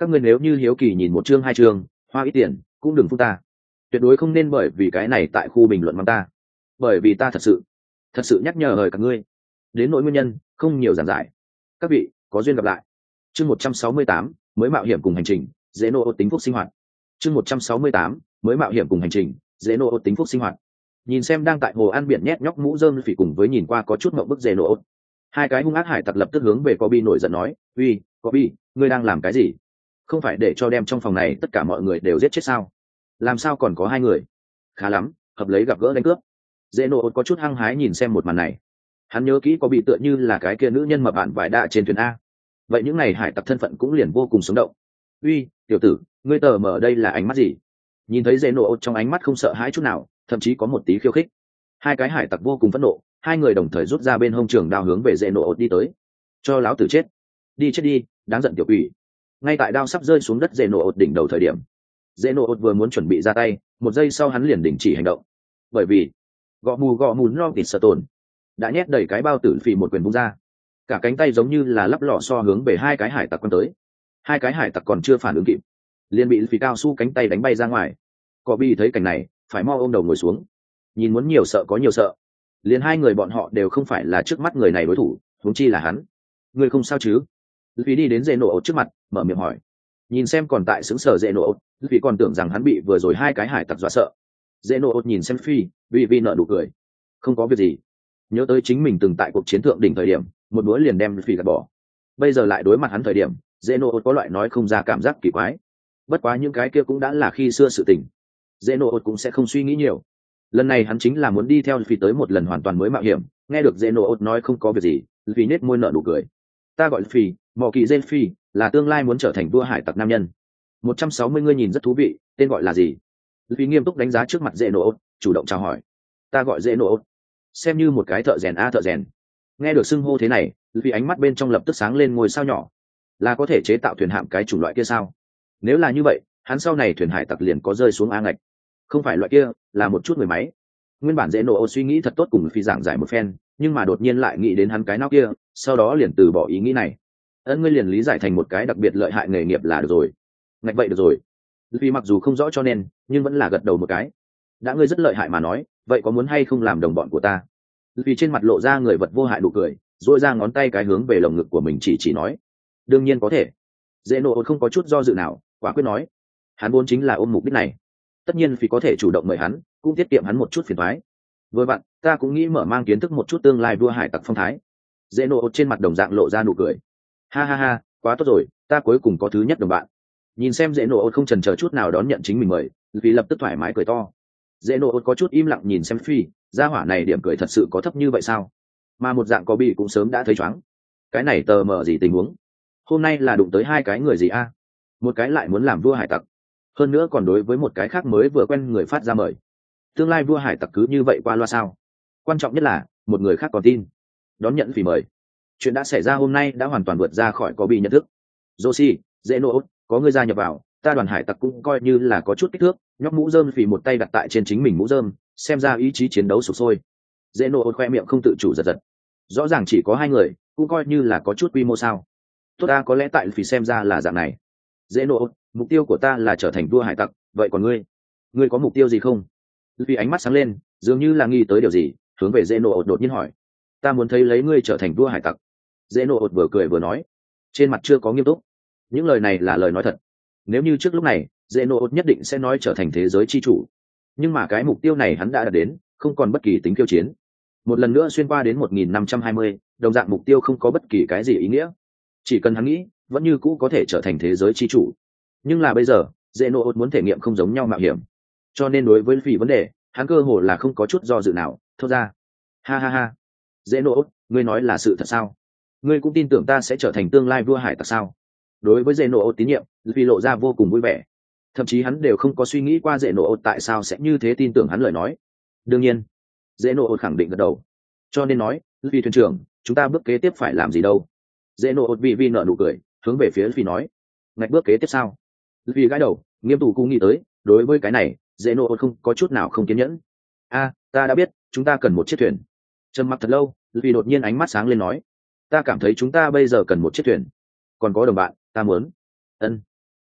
các ngươi nếu như hiếu kỳ nhìn một chương hai chương hoa ít tiền cũng đừng phút ta, tuyệt đối không nên bởi vì cái này tại khu bình luận mắng ta, bởi vì ta thật sự thật sự nhắc nhở hời các ngươi. Đến nỗi nguyên nhân không nhiều giảng giải, các vị có duyên gặp lại. Chương một trăm sáu mươi tám mới mạo hiểm cùng hành trình dễ nô tính phúc sinh hoạt. Chương một trăm sáu mươi tám mới mạo hiểm cùng hành trình dễ nô tính phúc sinh hoạt. Nhìn xem đang tại hồ ăn biển nhét nhóc mũ rơm phỉ cùng với nhìn qua có chút mộng bức dễ nô, hai cái hung ác hải tặc lập tức hướng về Kobe nổi giận nói, uy Kobe, ngươi đang làm cái gì? Không phải để cho đem trong phòng này tất cả mọi người đều giết chết sao? Làm sao còn có hai người? Khá lắm, hợp lấy gặp gỡ đánh cướp. Dễ nô có chút hăng hái nhìn xem một màn này. Hắn nhớ kỹ có bị tựa như là cái kia nữ nhân mập bạn vải đạ trên thuyền A. Vậy những này hải tặc thân phận cũng liền vô cùng sống động. Uy tiểu tử, ngươi tờ mở đây là ánh mắt gì? Nhìn thấy dễ nô trong ánh mắt không sợ hãi chút nào, thậm chí có một tí khiêu khích. Hai cái hải tặc vô cùng phẫn nộ, hai người đồng thời rút ra bên hông trường đao hướng về dễ nô đi tới. Cho láo tử chết, đi chết đi, đáng giận tiểu quỷ. Ngay tại đao sắp rơi xuống đất dễ nô đỉnh đầu thời điểm, dễ nô vừa muốn chuẩn bị ra tay, một giây sau hắn liền đình chỉ hành động, bởi vì gõ mù gõ mù no kịt sợ tồn đã nhét đầy cái bao tử phì một quyền vung ra, cả cánh tay giống như là lắp lọ so hướng về hai cái hải tặc quăng tới. Hai cái hải tặc còn chưa phản ứng kịp, liền bị phì cao su cánh tay đánh bay ra ngoài. Cọ bi thấy cảnh này phải mo ôm đầu ngồi xuống, nhìn muốn nhiều sợ có nhiều sợ, liền hai người bọn họ đều không phải là trước mắt người này đối thủ, huống chi là hắn. Người không sao chứ? Phì đi đến dễ nổ trước mặt mở miệng hỏi. Nhìn xem còn tại xứng sở dễ nổ, vì còn tưởng rằng hắn bị vừa rồi hai cái hải tặc dọa sợ. Dễ nổ nhìn xem phi vì vì nợ nụ cười, không có việc gì. Nhớ tới chính mình từng tại cuộc chiến thượng đỉnh thời điểm một đũa liền đem phi gạt bỏ, bây giờ lại đối mặt hắn thời điểm dễ nổ có loại nói không ra cảm giác kỳ quái. Bất quá những cái kia cũng đã là khi xưa sự tình, dễ nổ cũng sẽ không suy nghĩ nhiều. Lần này hắn chính là muốn đi theo phi tới một lần hoàn toàn mới mạo hiểm. Nghe được dễ nổ nói không có việc gì, phi nết môi nợ nụ cười. Ta gọi phi mò kỳ dê phi, là tương lai muốn trở thành vua hải tặc nam nhân. Một trăm sáu mươi ngươi nhìn rất thú vị, tên gọi là gì? Phi nghiêm túc đánh giá trước mặt dễ nổ, chủ động chào hỏi. Ta gọi dễ nổ, xem như một cái thợ rèn a thợ rèn. Nghe được xưng hô thế này, vì ánh mắt bên trong lập tức sáng lên ngôi sao nhỏ. Là có thể chế tạo thuyền hạm cái chủng loại kia sao? Nếu là như vậy, hắn sau này thuyền hải tặc liền có rơi xuống a ngạch. Không phải loại kia, là một chút người máy. Nguyên bản dễ nổ suy nghĩ thật tốt cùng phi giảng giải một phen, nhưng mà đột nhiên lại nghĩ đến hắn cái nào kia, sau đó liền từ bỏ ý nghĩ này. Ấn ngươi liền lý giải thành một cái đặc biệt lợi hại nghề nghiệp là được rồi. Ngạch vậy được rồi. Vì mặc dù không rõ cho nên, nhưng vẫn là gật đầu một cái. Đã ngươi rất lợi hại mà nói, vậy có muốn hay không làm đồng bọn của ta? Vì trên mặt lộ ra người vật vô hại nụ cười, duỗi ra ngón tay cái hướng về lồng ngực của mình chỉ chỉ nói. Đương nhiên có thể. Dễ nổ không có chút do dự nào, quả quyết nói. Hắn vốn chính là ôm mục đích này. Tất nhiên vì có thể chủ động mời hắn, cũng tiết kiệm hắn một chút phiền toái. Vừa vặn, ta cũng nghĩ mở mang kiến thức một chút tương lai vua hải tặc phong thái. Dễ nổ trên mặt đồng dạng lộ ra nụ cười. Ha ha ha, quá tốt rồi, ta cuối cùng có thứ nhất đồng bạn. Nhìn xem dễ nổ không chần chờ chút nào đón nhận chính mình mời, vì lập tức thoải mái cười to. Dễ nổ có chút im lặng nhìn xem phi, gia hỏa này điểm cười thật sự có thấp như vậy sao? Mà một dạng có bị cũng sớm đã thấy choáng. Cái này tờ mờ gì tình huống? Hôm nay là đụng tới hai cái người gì a? Một cái lại muốn làm vua hải tặc, hơn nữa còn đối với một cái khác mới vừa quen người phát ra mời. Tương lai vua hải tặc cứ như vậy qua loa sao? Quan trọng nhất là một người khác còn tin, đón nhận vì mời. Chuyện đã xảy ra hôm nay đã hoàn toàn vượt ra khỏi có bị nhận thức. Joshi, dễ nổ, có người gia nhập vào, ta đoàn hải tặc cũng coi như là có chút kích thước. Nhóc mũ rơm phì một tay đặt tại trên chính mình mũ rơm, xem ra ý chí chiến đấu sục sôi. Dễ nổ khoe miệng không tự chủ giật giật. Rõ ràng chỉ có hai người, cũng coi như là có chút quy mô sao. Tốt ta có lẽ tại phì xem ra là dạng này. Dễ nổ, mục tiêu của ta là trở thành vua hải tặc, vậy còn ngươi? Ngươi có mục tiêu gì không? Vì ánh mắt sáng lên, dường như là nghĩ tới điều gì, hướng về dễ nổ đột nhiên hỏi. Ta muốn thấy lấy ngươi trở thành vua hải tặc. Dễ nổ vừa cười vừa nói, trên mặt chưa có nghiêm túc. Những lời này là lời nói thật. Nếu như trước lúc này, dễ nổ nhất định sẽ nói trở thành thế giới chi chủ. Nhưng mà cái mục tiêu này hắn đã đạt đến, không còn bất kỳ tính khiêu chiến. Một lần nữa xuyên qua đến một nghìn năm trăm hai mươi, đồng dạng mục tiêu không có bất kỳ cái gì ý nghĩa. Chỉ cần hắn nghĩ, vẫn như cũ có thể trở thành thế giới chi chủ. Nhưng là bây giờ, dễ nổ muốn thể nghiệm không giống nhau mạo hiểm. Cho nên đối với phỉ vấn đề, hắn cơ hồ là không có chút do dự nào, thốt ra. Ha ha ha. Dễ nổ, ngươi nói là sự thật sao? Ngươi cũng tin tưởng ta sẽ trở thành tương lai vua hải tặc sao? Đối với dễ nổ tín nhiệm, vì lộ ra vô cùng vui vẻ. Thậm chí hắn đều không có suy nghĩ qua dễ nổ tại sao sẽ như thế tin tưởng hắn lời nói. Đương nhiên, dễ nổ khẳng định gật đầu. Cho nên nói, vì thuyền trưởng, chúng ta bước kế tiếp phải làm gì đâu? Dễ nổ vì vì nợ nụ cười, hướng về phía phi nói. Ngạch bước kế tiếp sao? Vì gãi đầu, nghiêm túc cũng nghĩ tới, đối với cái này, dễ nổ không có chút nào không kiên nhẫn. A, ta đã biết, chúng ta cần một chiếc thuyền. Trầm mặc thật lâu, vì đột nhiên ánh mắt sáng lên nói. Ta cảm thấy chúng ta bây giờ cần một chiếc thuyền. Còn có đồng bạn, ta muốn. Ân.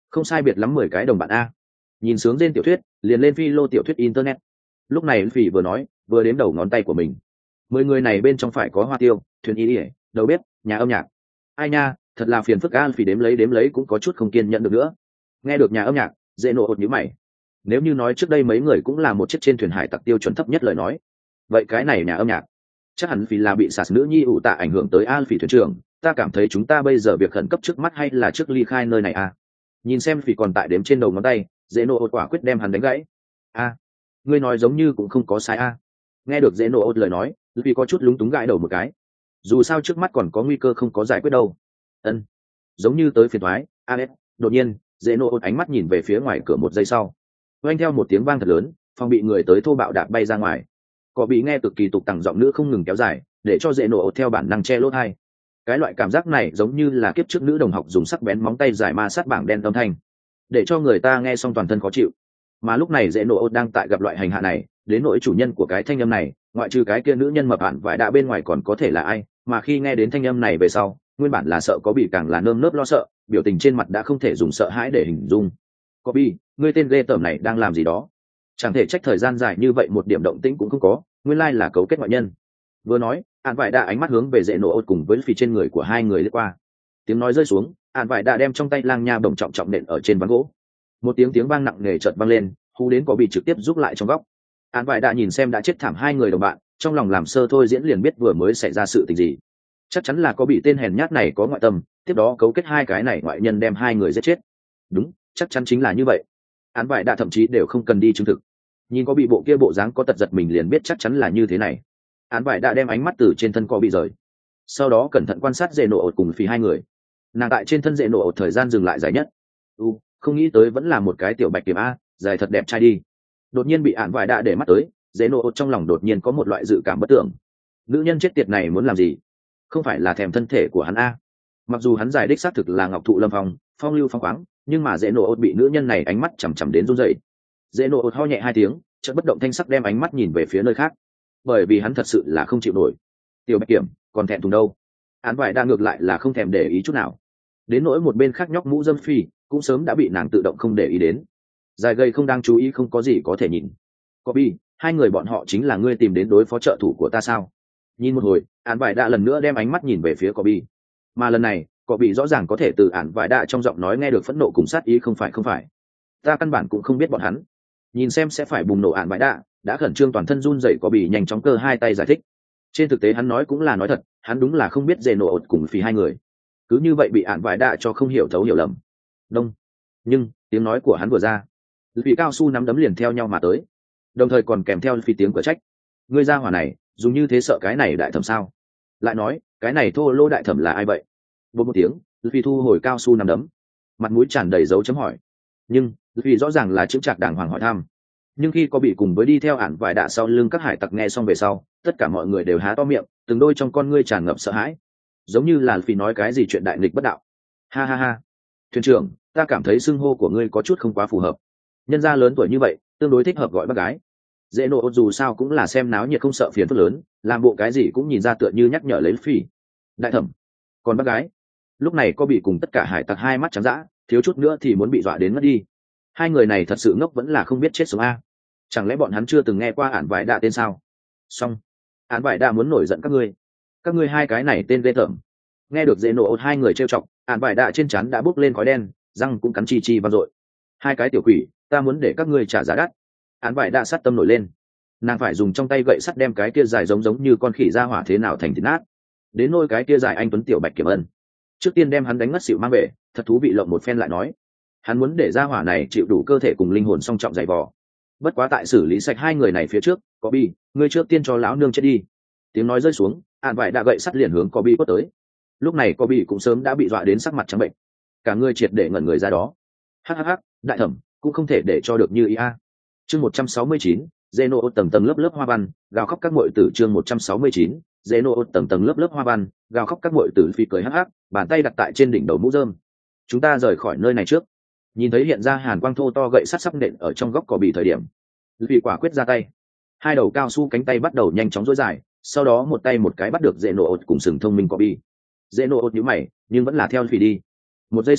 không sai biệt lắm mười cái đồng bạn a. Nhìn sướng trên tiểu thuyết liền lên phi lô tiểu thuyết internet. Lúc này phỉ vừa nói vừa đếm đầu ngón tay của mình. Mười người này bên trong phải có hoa tiêu, thuyền y ỉa, đầu bếp, nhà âm nhạc. Ai nha, thật là phiền phức a. Phỉ đếm lấy đếm lấy cũng có chút không kiên nhẫn được nữa. Nghe được nhà âm nhạc, dễ nộ ột nhíu mày. Nếu như nói trước đây mấy người cũng là một chiếc trên thuyền hải tặc tiêu chuẩn thấp nhất lời nói, vậy cái này nhà âm nhạc chắc hẳn vì là bị sạt nữ nhi ủ tạ ảnh hưởng tới Al Phỉ thuyền trưởng. Ta cảm thấy chúng ta bây giờ việc khẩn cấp trước mắt hay là trước ly khai nơi này a. Nhìn xem Phỉ còn tại đếm trên đầu ngón tay, dễ nộ ột quả quyết đem hắn đánh gãy. A, ngươi nói giống như cũng không có sai a. Nghe được dễ nộ ột lời nói, vì có chút lúng túng gãi đầu một cái. Dù sao trước mắt còn có nguy cơ không có giải quyết đâu. Ân, giống như tới phiền thoái. Alex, đột nhiên dễ nộ ột ánh mắt nhìn về phía ngoài cửa một giây sau, oanh theo một tiếng vang thật lớn, phòng bị người tới thô bạo đạp bay ra ngoài. Có bị nghe cực kỳ tục tằng giọng nữ không ngừng kéo dài, để cho dễ nộ ột theo bản năng che lỗ tai. Cái loại cảm giác này giống như là kiếp trước nữ đồng học dùng sắc bén móng tay dài ma sát bảng đen âm thanh, để cho người ta nghe xong toàn thân khó chịu. Mà lúc này dễ nộ ột đang tại gặp loại hành hạ này, đến nỗi chủ nhân của cái thanh âm này, ngoại trừ cái kia nữ nhân mập ạn vải đã bên ngoài còn có thể là ai. Mà khi nghe đến thanh âm này về sau, nguyên bản là sợ có bị càng là nơm nớp lo sợ, biểu tình trên mặt đã không thể dùng sợ hãi để hình dung. Có bị, ngươi tên ghê tởm này đang làm gì đó? Chẳng thể trách thời gian dài như vậy một điểm động tĩnh cũng không có, nguyên lai là cấu kết ngoại nhân. Vừa nói, ạn vải đã ánh mắt hướng về dễ nộ ột cùng với phì trên người của hai người lướt qua. Tiếng nói rơi xuống, ạn vải đã đem trong tay lang nha bổng trọng trọng nện ở trên ván gỗ. Một tiếng tiếng vang nặng nề chợt vang lên, hú đến có bị trực tiếp giúp lại trong góc. Ạn vải đã nhìn xem đã chết thảm hai người đồng bạn, trong lòng làm sơ thôi diễn liền biết vừa mới xảy ra sự tình gì. Chắc chắn là có bị tên hèn nhát này có ngoại tâm, tiếp đó cấu kết hai cái này ngoại nhân đem hai người giết chết. Đúng, chắc chắn chính là như vậy. Án vải đã thậm chí đều không cần đi chứng thực, nhìn có bị bộ kia bộ dáng có tật giật mình liền biết chắc chắn là như thế này. Án vải đã đem ánh mắt từ trên thân có bị rời, sau đó cẩn thận quan sát dễ nổ ột cùng phì hai người. Nàng tại trên thân dễ nổ ột thời gian dừng lại dài nhất. U, không nghĩ tới vẫn là một cái tiểu bạch kiểm a, dài thật đẹp trai đi. Đột nhiên bị án vải đã để mắt tới, dễ nổ ột trong lòng đột nhiên có một loại dự cảm bất tưởng. Nữ nhân chết tiệt này muốn làm gì? Không phải là thèm thân thể của hắn a? Mặc dù hắn giải đích xác thực là ngọc thụ lâm phong, phong lưu phong khoáng, nhưng mà dễ nổ ột bị nữ nhân này ánh mắt chằm chằm đến run rẩy. Dễ nổ ột ho nhẹ hai tiếng, chợt bất động thanh sắc đem ánh mắt nhìn về phía nơi khác, bởi vì hắn thật sự là không chịu nổi. Tiểu bạch kiểm còn thẹn thùng đâu? Án vải đang ngược lại là không thèm để ý chút nào. Đến nỗi một bên khác nhóc mũ dâm phi cũng sớm đã bị nàng tự động không để ý đến. Dài gây không đang chú ý không có gì có thể nhìn. Copy, hai người bọn họ chính là ngươi tìm đến đối phó trợ thủ của ta sao? Nhìn một hồi, án vải đã lần nữa đem ánh mắt nhìn về phía Copy. Mà lần này, Copy rõ ràng có thể từ án vải đã trong giọng nói nghe được phẫn nộ cùng sát ý. Không phải không phải, ta căn bản cũng không biết bọn hắn. Nhìn xem sẽ phải bùng nổ án vải đã, đã khẩn trương toàn thân run rẩy Copy nhanh chóng cơ hai tay giải thích. Trên thực tế hắn nói cũng là nói thật, hắn đúng là không biết dễ nổ ột cùng phì hai người. Cứ như vậy bị án vải đã cho không hiểu thấu hiểu lầm. Đông. Nhưng tiếng nói của hắn vừa ra, vị cao su nắm đấm liền theo nhau mà tới, đồng thời còn kèm theo phi tiếng cửa trách. Ngươi ra hỏa này dùng như thế sợ cái này đại thẩm sao? Lại nói cái này thô lô đại thẩm là ai vậy? Một một tiếng, phi thu hồi cao su nắm đấm, mặt mũi tràn đầy dấu chấm hỏi. Nhưng phi rõ ràng là chững chạc đàng hoàng hỏi thăm. Nhưng khi có bị cùng với đi theo ản vải đạ sau lưng các hải tặc nghe xong về sau, tất cả mọi người đều há to miệng, từng đôi trong con ngươi tràn ngập sợ hãi, giống như là phi nói cái gì chuyện đại nghịch bất đạo. Ha ha ha, thuyền trưởng, ta cảm thấy xưng hô của ngươi có chút không quá phù hợp. Nhân gia lớn tuổi như vậy tương đối thích hợp gọi bác gái. Dễ nộ dù sao cũng là xem náo nhiệt không sợ phiền phức lớn, làm bộ cái gì cũng nhìn ra tựa như nhắc nhở lấy phi. Đại thẩm, còn bác gái. Lúc này có bị cùng tất cả hải tặc hai mắt trắng dã, thiếu chút nữa thì muốn bị dọa đến mất đi. Hai người này thật sự ngốc vẫn là không biết chết sống a. Chẳng lẽ bọn hắn chưa từng nghe qua ản vải đạ tên sao? Xong, ản vải đạ muốn nổi giận các ngươi. Các ngươi hai cái này tên ghê tởm. Nghe được dễ nộ hai người trêu chọc, ản vải đạ trên trán đã bốc lên khói đen, răng cũng cắn chi chi vang dội. Hai cái tiểu quỷ, ta muốn để các ngươi trả giá đắt. Ản vải đạ sát tâm nổi lên, nàng phải dùng trong tay gậy sắt đem cái kia dài giống giống như con khỉ ra hỏa thế nào thành thịt nát. Đến nôi cái kia dài anh tuấn tiểu bạch kiểm ân, trước tiên đem hắn đánh ngất xỉu mang về, thật thú vị lộng một phen lại nói. Hắn muốn để ra hỏa này chịu đủ cơ thể cùng linh hồn song trọng dày vò. Bất quá tại xử lý sạch hai người này phía trước, có bi, ngươi trước tiên cho lão nương chết đi. Tiếng nói rơi xuống, ạn vải đã gậy sắt liền hướng có bi quất tới. Lúc này có bi cũng sớm đã bị dọa đến sắc mặt trắng bệnh, cả người triệt để ngẩn người ra đó. Hắc hắc hắc, đại thẩm cũng không thể để cho được như ý a. Chương một trăm sáu mươi chín, Zeno tầng tầng lớp lớp hoa văn, gào khóc các muội tử. Chương một trăm sáu mươi chín, Zeno tầng tầng lớp lớp hoa văn, gào khóc các muội tử. Phi cười hắc hắc, bàn tay đặt tại trên đỉnh đầu mũ rơm. Chúng ta rời khỏi nơi này trước. Nhìn thấy hiện ra hàn quang thô to gậy sắt sắp nện ở trong góc cỏ bì thời điểm, vì quả quyết ra tay, hai đầu cao su cánh tay bắt đầu nhanh chóng dối dài, sau đó một tay một cái bắt được dễ nổ ột cùng sừng thông minh cỏ bì. Dễ nổ ột nhíu mày nhưng vẫn là theo phì đi. Một giây sau,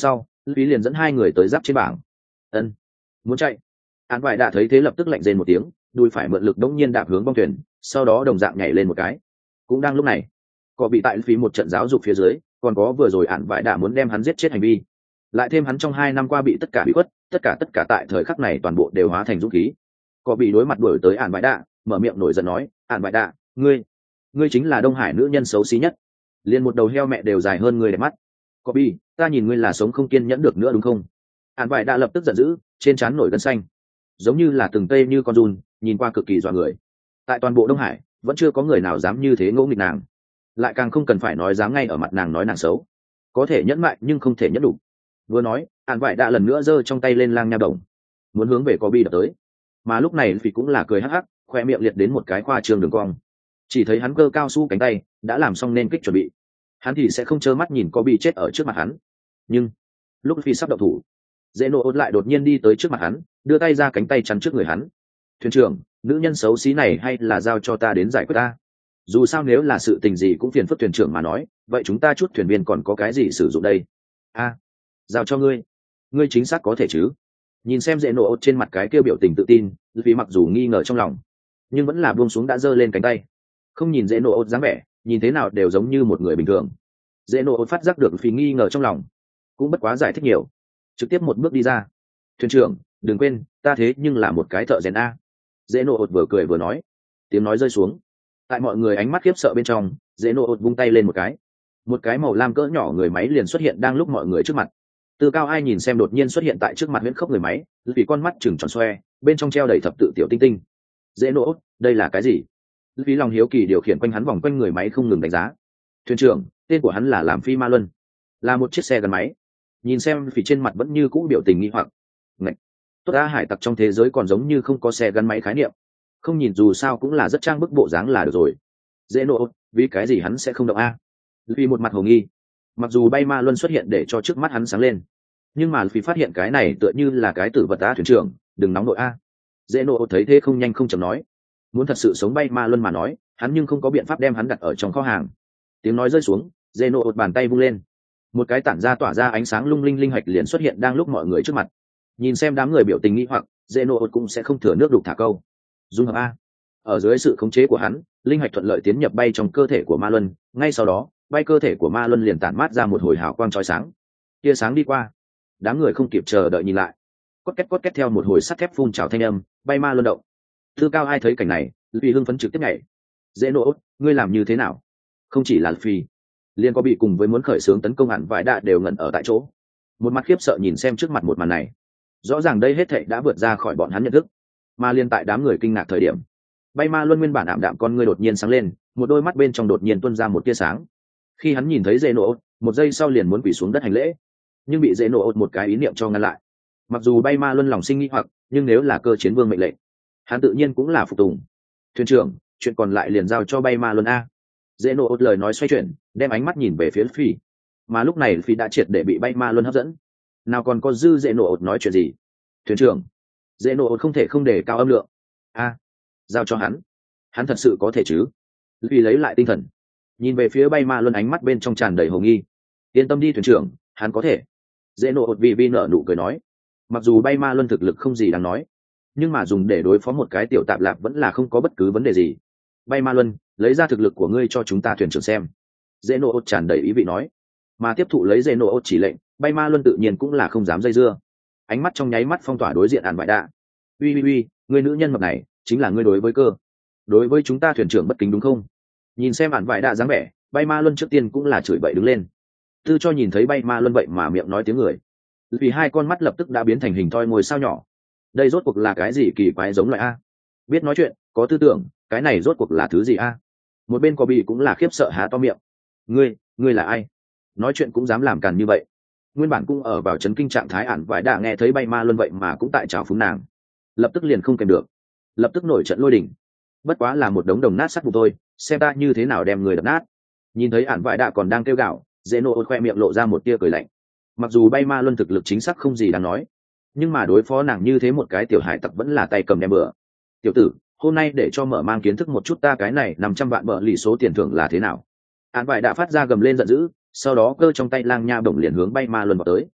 Phí liền dẫn hai người tới giáp trên bảng. Ân, muốn chạy. Án vải đã thấy thế lập tức lạnh rên một tiếng, đùi phải mượn lực đống nhiên đạp hướng bong thuyền, sau đó đồng dạng nhảy lên một cái. Cũng đang lúc này, có bị tại phí một trận giáo dục phía dưới, còn có vừa rồi án vải đã muốn đem hắn giết chết hành vi, lại thêm hắn trong hai năm qua bị tất cả bị khuất, tất cả tất cả tại thời khắc này toàn bộ đều hóa thành dũng khí. Có bị đối mặt đuổi tới án vải đã, mở miệng nổi giận nói, án vải đã, ngươi, ngươi chính là Đông Hải nữ nhân xấu xí nhất, liền một đầu heo mẹ đều dài hơn ngươi đẹp mắt. Có bị, ta nhìn ngươi là sống không kiên nhẫn được nữa đúng không? Án vải đã lập tức giận dữ, trên trán nổi gân xanh, giống như là từng cây như con giun, nhìn qua cực kỳ dọa người. Tại toàn bộ Đông Hải vẫn chưa có người nào dám như thế ngỗ nghịch nàng, lại càng không cần phải nói dám ngay ở mặt nàng nói nàng xấu. Có thể nhẫn mại nhưng không thể nhẫn đủ. Vừa nói, Án vải đã lần nữa giơ trong tay lên lang nha đồng, muốn hướng về Có bị đập tới. Mà lúc này Phỉ cũng là cười hắc hắc, khoe miệng liệt đến một cái khoa trương đường cong. Chỉ thấy hắn cơ cao su cánh tay đã làm xong nên kích chuẩn bị, hắn thì sẽ không trơ mắt nhìn Có bị chết ở trước mặt hắn. Nhưng lúc Phỉ sắp động thủ, dễ nộ ốt lại đột nhiên đi tới trước mặt hắn, đưa tay ra cánh tay chắn trước người hắn. Thuyền trưởng, nữ nhân xấu xí này hay là giao cho ta đến giải quyết ta? Dù sao nếu là sự tình gì cũng phiền phức thuyền trưởng mà nói, vậy chúng ta chút thuyền viên còn có cái gì sử dụng đây? A, giao cho ngươi, ngươi chính xác có thể chứ? Nhìn xem dễ nộ ốt trên mặt cái kia biểu tình tự tin, vì mặc dù nghi ngờ trong lòng, nhưng vẫn là buông xuống đã giơ lên cánh tay. Không nhìn dễ nộ ốt dáng vẻ, nhìn thế nào đều giống như một người bình thường. Dễ nộ ốt phát giác được vì nghi ngờ trong lòng, cũng bất quá giải thích nhiều, trực tiếp một bước đi ra. Thuyền trưởng, đừng quên, ta thế nhưng là một cái thợ rèn a. Dễ nộ ốt vừa cười vừa nói. Tiếng nói rơi xuống, tại mọi người ánh mắt khiếp sợ bên trong, dễ nộ ốt vung tay lên một cái, một cái màu lam cỡ nhỏ người máy liền xuất hiện đang lúc mọi người trước mặt. Từ cao ai nhìn xem đột nhiên xuất hiện tại trước mặt huyễn khốc người máy, vì con mắt chừng tròn xoe, bên trong treo đầy thập tự tiểu tinh tinh. Dễ nộ ốt, đây là cái gì? Vì lòng hiếu kỳ điều khiển quanh hắn vòng quanh người máy không ngừng đánh giá. Thuyền trưởng, tên của hắn là làm Phi Ma Luân, là một chiếc xe gắn máy. Nhìn xem phỉ trên mặt vẫn như cũ biểu tình nghi hoặc. Ngạch, tốt đã, hải tặc trong thế giới còn giống như không có xe gắn máy khái niệm, không nhìn dù sao cũng là rất trang bức bộ dáng là được rồi. Dễ nộ, vì cái gì hắn sẽ không động a? Vì một mặt hồ nghi, mặc dù bay ma luân xuất hiện để cho trước mắt hắn sáng lên, nhưng mà vì phát hiện cái này tựa như là cái tử vật a. Thuyền trưởng, đừng nóng nội a. Dễ nộ thấy thế không nhanh không chậm nói, muốn thật sự sống bay ma luân mà nói, hắn nhưng không có biện pháp đem hắn đặt ở trong kho hàng. Tiếng nói rơi xuống, dễ nộ bàn tay vung lên, một cái tản ra tỏa ra ánh sáng lung linh linh hạch liền xuất hiện đang lúc mọi người trước mặt. Nhìn xem đám người biểu tình nghi hoặc, dễ nộ cũng sẽ không thừa nước đục thả câu. Dung hợp a. Ở dưới sự khống chế của hắn, linh hạch thuận lợi tiến nhập bay trong cơ thể của ma luân, ngay sau đó bay cơ thể của ma luân liền tản mát ra một hồi hào quang chói sáng. Tia sáng đi qua, đám người không kịp chờ đợi nhìn lại, cốt két cốt két theo một hồi sắt thép phun trào thanh âm, bay ma luân động. Thư cao ai thấy cảnh này, vì hưng phấn trực tiếp nhảy. Dễ nộ, ngươi làm như thế nào? Không chỉ là phi, liên có bị cùng với muốn khởi xướng tấn công hẳn vải đạ đều ngẩn ở tại chỗ, một mặt khiếp sợ nhìn xem trước mặt một màn này. Rõ ràng đây hết thảy đã vượt ra khỏi bọn hắn nhận thức, mà liên tại đám người kinh ngạc thời điểm, bay ma luân nguyên bản ảm đạm con ngươi đột nhiên sáng lên, một đôi mắt bên trong đột nhiên tuôn ra một tia sáng. Khi hắn nhìn thấy dễ nộ, một giây sau liền muốn quỳ xuống đất hành lễ, nhưng bị dễ nộ một cái ý niệm cho ngăn lại. Mặc dù bay ma luân lòng sinh nghi hoặc, nhưng nếu là cơ chiến vương mệnh lệnh, hắn tự nhiên cũng là phục tùng. Thuyền trưởng, chuyện còn lại liền giao cho bay ma luân a. Dễ nộ lời nói xoay chuyển, đem ánh mắt nhìn về phía phi, mà lúc này phi đã triệt để bị bay ma luân hấp dẫn, nào còn có dư dễ nộ nói chuyện gì. Thuyền trưởng, dễ nộ không thể không để cao âm lượng. A, giao cho hắn, hắn thật sự có thể chứ? Vì lấy lại tinh thần, nhìn về phía bay ma luân, ánh mắt bên trong tràn đầy hồ nghi. Yên tâm đi thuyền trưởng, hắn có thể. Dễ nộ vì vi nở nụ cười nói, mặc dù bay ma luân thực lực không gì đáng nói, nhưng mà dùng để đối phó một cái tiểu tạp lạp vẫn là không có bất cứ vấn đề gì. Bay ma luân, lấy ra thực lực của ngươi cho chúng ta thuyền trưởng xem. Dễ nộ tràn đầy ý vị nói, mà tiếp thụ lấy dễ nộ chỉ lệnh, bay ma luân tự nhiên cũng là không dám dây dưa, ánh mắt trong nháy mắt phong tỏa đối diện ạn vải đạ. Uy uy uy, người nữ nhân mập này chính là ngươi đối với cơ, đối với chúng ta thuyền trưởng bất kính đúng không? Nhìn xem ạn vải đạ dáng vẻ, bay ma luân trước tiên cũng là chửi bậy đứng lên, tư cho nhìn thấy bay ma luân vậy mà miệng nói tiếng người, vì hai con mắt lập tức đã biến thành hình thoi ngồi sao nhỏ. Đây rốt cuộc là cái gì kỳ quái giống loại a? Biết nói chuyện, có tư tưởng, cái này rốt cuộc là thứ gì a? Một bên có bị cũng là khiếp sợ há to miệng. Ngươi, ngươi là ai? Nói chuyện cũng dám làm càn như vậy? Nguyên bản cũng ở vào chấn kinh trạng thái ản vải đã nghe thấy bay ma luân vậy mà cũng tại trào phúng nàng, lập tức liền không kèm được, lập tức nổi trận lôi đình. Bất quá là một đống đồng nát sắt vụn thôi, xem ta như thế nào đem người đập nát. Nhìn thấy ản vải đã còn đang kêu gào, dễ nộ khoe miệng lộ ra một tia cười lạnh. Mặc dù bay ma luân thực lực chính xác không gì đáng nói, nhưng mà đối phó nàng như thế một cái tiểu hải tặc vẫn là tay cầm đem bừa. Tiểu tử, hôm nay để cho mở mang kiến thức một chút ta cái này năm trăm vạn bờ lì số tiền thưởng là thế nào. Án vải đã phát ra gầm lên giận dữ, sau đó cơ trong tay lang nha bổng liền hướng bay ma luân vào tới.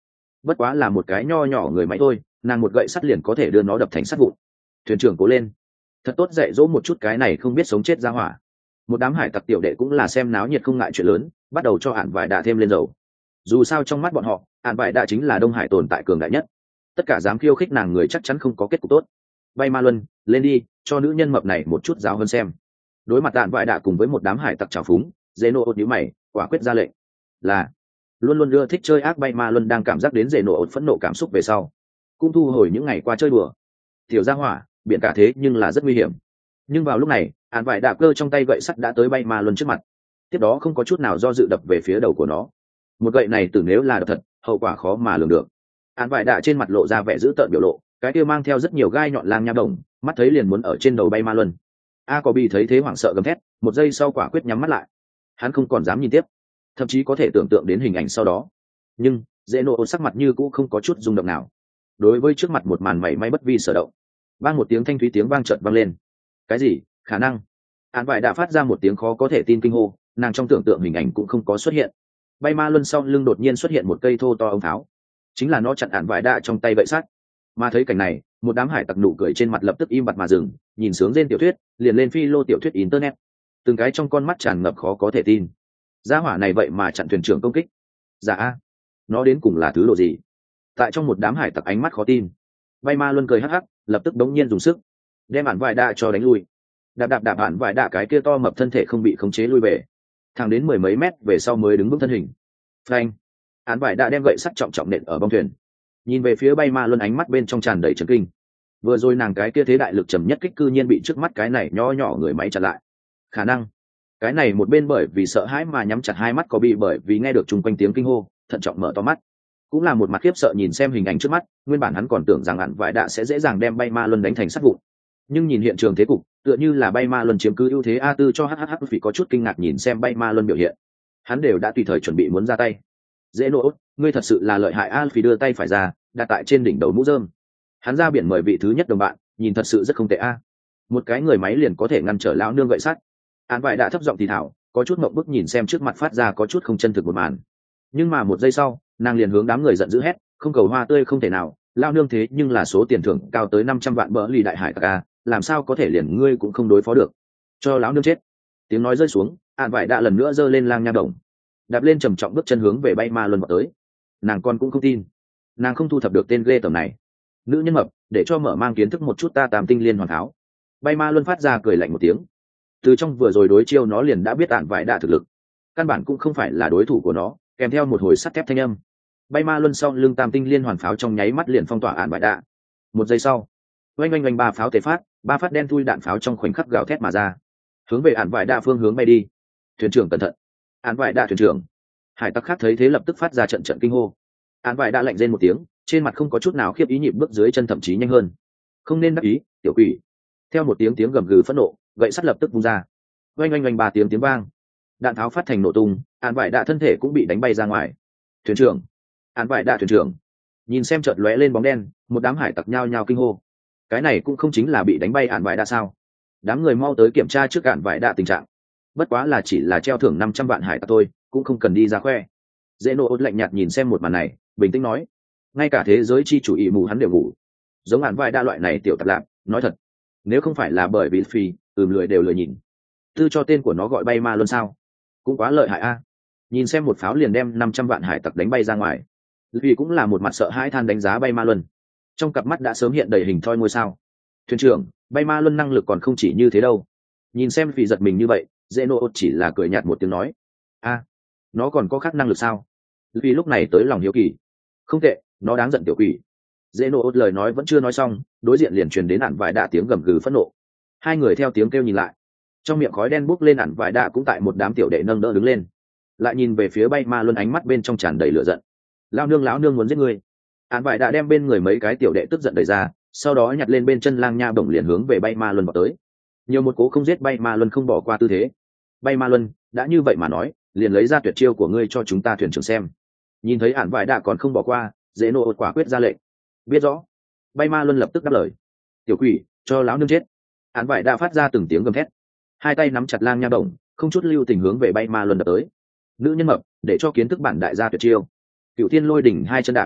bất quá là một cái nho nhỏ người máy thôi, nàng một gậy sắt liền có thể đưa nó đập thành sắt vụn. Thuyền trưởng cố lên, thật tốt dạy dỗ một chút cái này không biết sống chết ra hỏa. Một đám hải tặc tiểu đệ cũng là xem náo nhiệt không ngại chuyện lớn, bắt đầu cho Ản Vải Đạ thêm lên dầu. Dù sao trong mắt bọn họ, Ản Vải Đạ chính là Đông Hải tồn tại cường đại nhất, tất cả dám khiêu khích nàng người chắc chắn không có kết cục tốt. Bay Ma Luân, lên đi, cho nữ nhân mập này một chút giáo hơn xem. Đối mặt Ản Vải Đạ cùng với một đám hải tặc trào phúng, Zeno nhíu mày, quả quyết ra lệnh. Là luôn luôn ưa thích chơi ác Bay Ma Luân đang cảm giác đến Zeno phẫn nộ cảm xúc về sau, cũng thu hồi những ngày qua chơi đùa. Tiểu gia hỏa, biển cả thế nhưng là rất nguy hiểm. Nhưng vào lúc này, Ản Vải Đạ cơ trong tay gậy sắt đã tới Bay Ma Luân trước mặt, tiếp đó không có chút nào do dự đập về phía đầu của nó. Một gậy này tưởng nếu là đập thật, hậu quả khó mà lường được. Ản Vải Đạ trên mặt lộ ra vẻ dữ tợn biểu lộ, cái kia mang theo rất nhiều gai nhọn lang nha đồng, mắt thấy liền muốn ở trên đầu Bay Ma Luân. A có bị thấy thế hoảng sợ gầm thét, một giây sau quả quyết nhắm mắt lại. Hắn không còn dám nhìn tiếp, thậm chí có thể tưởng tượng đến hình ảnh sau đó. Nhưng Zeno sắc mặt như cũ không có chút rung động nào. Đối với trước mặt một màn mảy may bất vi sở động. Vang một tiếng thanh thúy tiếng vang chợt vang lên. Cái gì? Khả năng? Ản Vải Đạ phát ra một tiếng khó có thể tin kinh hô, nàng trong tưởng tượng hình ảnh cũng không có xuất hiện. Bay Ma Luân sau lưng đột nhiên xuất hiện một cây thô to ống tháo, chính là nó chặn Ản Vải Đạ trong tay gậy sắt. Mà thấy cảnh này, một đám hải tặc nụ cười trên mặt lập tức im bặt mà dừng, nhìn sướng trên tiểu thuyết, liền lên phi lô tiểu thuyết internet. Từng cái trong con mắt tràn ngập khó có thể tin. Gia hỏa này vậy mà chặn thuyền trưởng công kích. Dạ a, nó đến cùng là thứ độ gì? Tại trong một đám hải tặc ánh mắt khó tin. Bay Ma Luân cười hắc hắc, lập tức đống nhiên dùng sức, đem Ản Vải Đạ cho đánh lui. Đạp đạp đạp Ản Vải Đạ cái kia to mập thân thể không bị khống chế lui về, thẳng đến mười mấy mét về sau mới đứng vững thân hình. Phanh! Ản Vải Đạ đem gậy sắt trọng trọng nện ở bong thuyền. Nhìn về phía Bay Ma Luân ánh mắt bên trong tràn đầy chấn kinh. Vừa rồi nàng cái kia thế đại lực trầm nhất kích cư nhiên bị trước mắt cái này nho nhỏ người máy chặn lại. Khả năng cái này một bên bởi vì sợ hãi mà nhắm chặt hai mắt, có bị bởi vì nghe được chung quanh tiếng kinh hô, thận trọng mở to mắt. Cũng là một mặt khiếp sợ nhìn xem hình ảnh trước mắt, nguyên bản hắn còn tưởng rằng Ản Vải Đạ sẽ dễ dàng đem Bay Ma Luân đánh thành sắt vụn. Nhưng nhìn hiện trường thế cục, tựa như là Bay Ma Luân chiếm cứ ưu thế. A Tư cho hhh vì có chút kinh ngạc nhìn xem Bay Ma Luân biểu hiện. Hắn đều đã tùy thời chuẩn bị muốn ra tay. Dễ nổ, ngươi thật sự là lợi hại. A Phi đưa tay phải ra, đặt tại trên đỉnh đầu mũ rơm. Hắn ra biển mời vị thứ nhất đồng bạn, nhìn thật sự rất không tệ a. Một cái người máy liền có thể ngăn trở lão nương gậy sắt. Ản Vải Đạ thấp giọng thì thảo, có chút mộng bức nhìn xem trước mặt phát ra có chút không chân thực một màn. Nhưng mà một giây sau, nàng liền hướng đám người giận dữ hét, không cầu hoa tươi không thể nào, lão nương thế nhưng là số tiền thưởng cao tới năm trăm vạn bỡ lì đại hải tặc a, làm sao có thể liền ngươi cũng không đối phó được, cho lão nương chết. Tiếng nói rơi xuống, Ản Vải Đạ lần nữa giơ lên lang nha đồng, đạp lên trầm trọng bước chân hướng về Bay Ma Luân vào tới. Nàng con cũng không tin, nàng không thu thập được tên ghê tởm này. Nữ nhân mập, để cho mở mang kiến thức một chút ta tam tinh liên hoàn tháo. Bay Ma Luân phát ra cười lạnh một tiếng. Từ trong vừa rồi đối chiêu nó liền đã biết Ản Vải Đạ thực lực, căn bản cũng không phải là đối thủ của nó, kèm theo một hồi sắt thép thanh âm. Bay Ma Luân sau lưng tam tinh liên hoàn pháo trong nháy mắt liền phong tỏa Ản Vải Đạ. Một giây sau, oanh oanh oanh ba pháo tề phát, ba phát đen thui đạn pháo trong khoảnh khắc gào thét mà ra, hướng về Ản Vải Đạ phương hướng bay đi. Thuyền trưởng cẩn thận! Ản Vải Đạ thuyền trưởng! Hải tặc khác thấy thế lập tức phát ra trận trận kinh hô. Ản Vải Đạ lạnh rên một tiếng, trên mặt không có chút nào khiếp ý, nhịp bước dưới chân thậm chí nhanh hơn. Không nên đắc ý, tiểu quỷ! Theo một tiếng tiếng gầm gừ phẫn nộ, gậy sắt lập tức vung ra. Oanh oanh oanh ba tiếng tiếng vang, đạn tháo phát thành nổ tung, Ản Vải Đạ thân thể cũng bị đánh bay ra ngoài. Thuyền trưởng! Ản Vải Đạ thuyền trưởng! Nhìn xem chợt lóe lên bóng đen, một đám hải tặc nhao nhao kinh hô. Cái này cũng không chính là bị đánh bay Ản Vải Đạ sao? Đám người mau tới kiểm tra trước Ản Vải Đạ tình trạng. Bất quá là chỉ là treo thưởng năm trăm vạn hải tặc thôi, cũng không cần đi ra khoe. Zeno lạnh nhạt nhìn xem một màn này, bình tĩnh nói, ngay cả thế giới chi chủ ý mù hắn đều ngủ. Giống Ản Vải Đạ loại này tiểu tạp lạp, nói thật, nếu không phải là bởi vì phi ừm lười đều lười nhìn, tư cho tên của nó gọi Bay Ma Luân sao, cũng quá lợi hại a. Nhìn xem một pháo liền đem năm trăm vạn hải tặc đánh bay ra ngoài, vì cũng là một mặt sợ hãi than đánh giá Bay Ma Luân. Trong cặp mắt đã sớm hiện đầy hình thoi ngôi sao. Thuyền trưởng, Bay Ma Luân năng lực còn không chỉ như thế đâu. Nhìn xem vì giật mình như vậy, Zeno chỉ là cười nhạt một tiếng nói, a, nó còn có khác năng lực sao? Vì lúc này tới lòng hiếu kỳ. Không tệ, nó đáng giận tiểu quỷ. Zeno lời nói vẫn chưa nói xong, đối diện liền truyền đến Ản Vải Đạ tiếng gầm gừ phẫn nộ. Hai người theo tiếng kêu nhìn lại, trong miệng khói đen bốc lên. Ản Vải Đạ cũng tại một đám tiểu đệ nâng đỡ đứng lên, lại nhìn về phía Bay Ma Luân, ánh mắt bên trong tràn đầy lửa giận. Lao nương lão nương muốn giết ngươi. Ản Vải Đạ đem bên người mấy cái tiểu đệ tức giận đẩy ra, sau đó nhặt lên bên chân lang nha bổng liền hướng về Bay Ma Luân vào tới. Nhiều một cố không giết Bay Ma Luân không bỏ qua tư thế. Bay Ma Luân, đã như vậy mà nói, liền lấy ra tuyệt chiêu của ngươi cho chúng ta thuyền trưởng xem. Nhìn thấy Ản Vải Đạ còn không bỏ qua, dễ nộ quả quyết ra lệnh. Biết rõ. Bay Ma Luân lập tức đáp lời. Tiểu quỷ, cho lão nương chết. Ản Vải Đạ phát ra từng tiếng gầm thét, hai tay nắm chặt lang nha bổng, không chút lưu tình hướng về Bay Ma Luân đập tới. Nữ nhân mập, để cho kiến thức bản đại gia tuyệt chiêu. Cựu Thiên Lôi đỉnh hai chân đạp.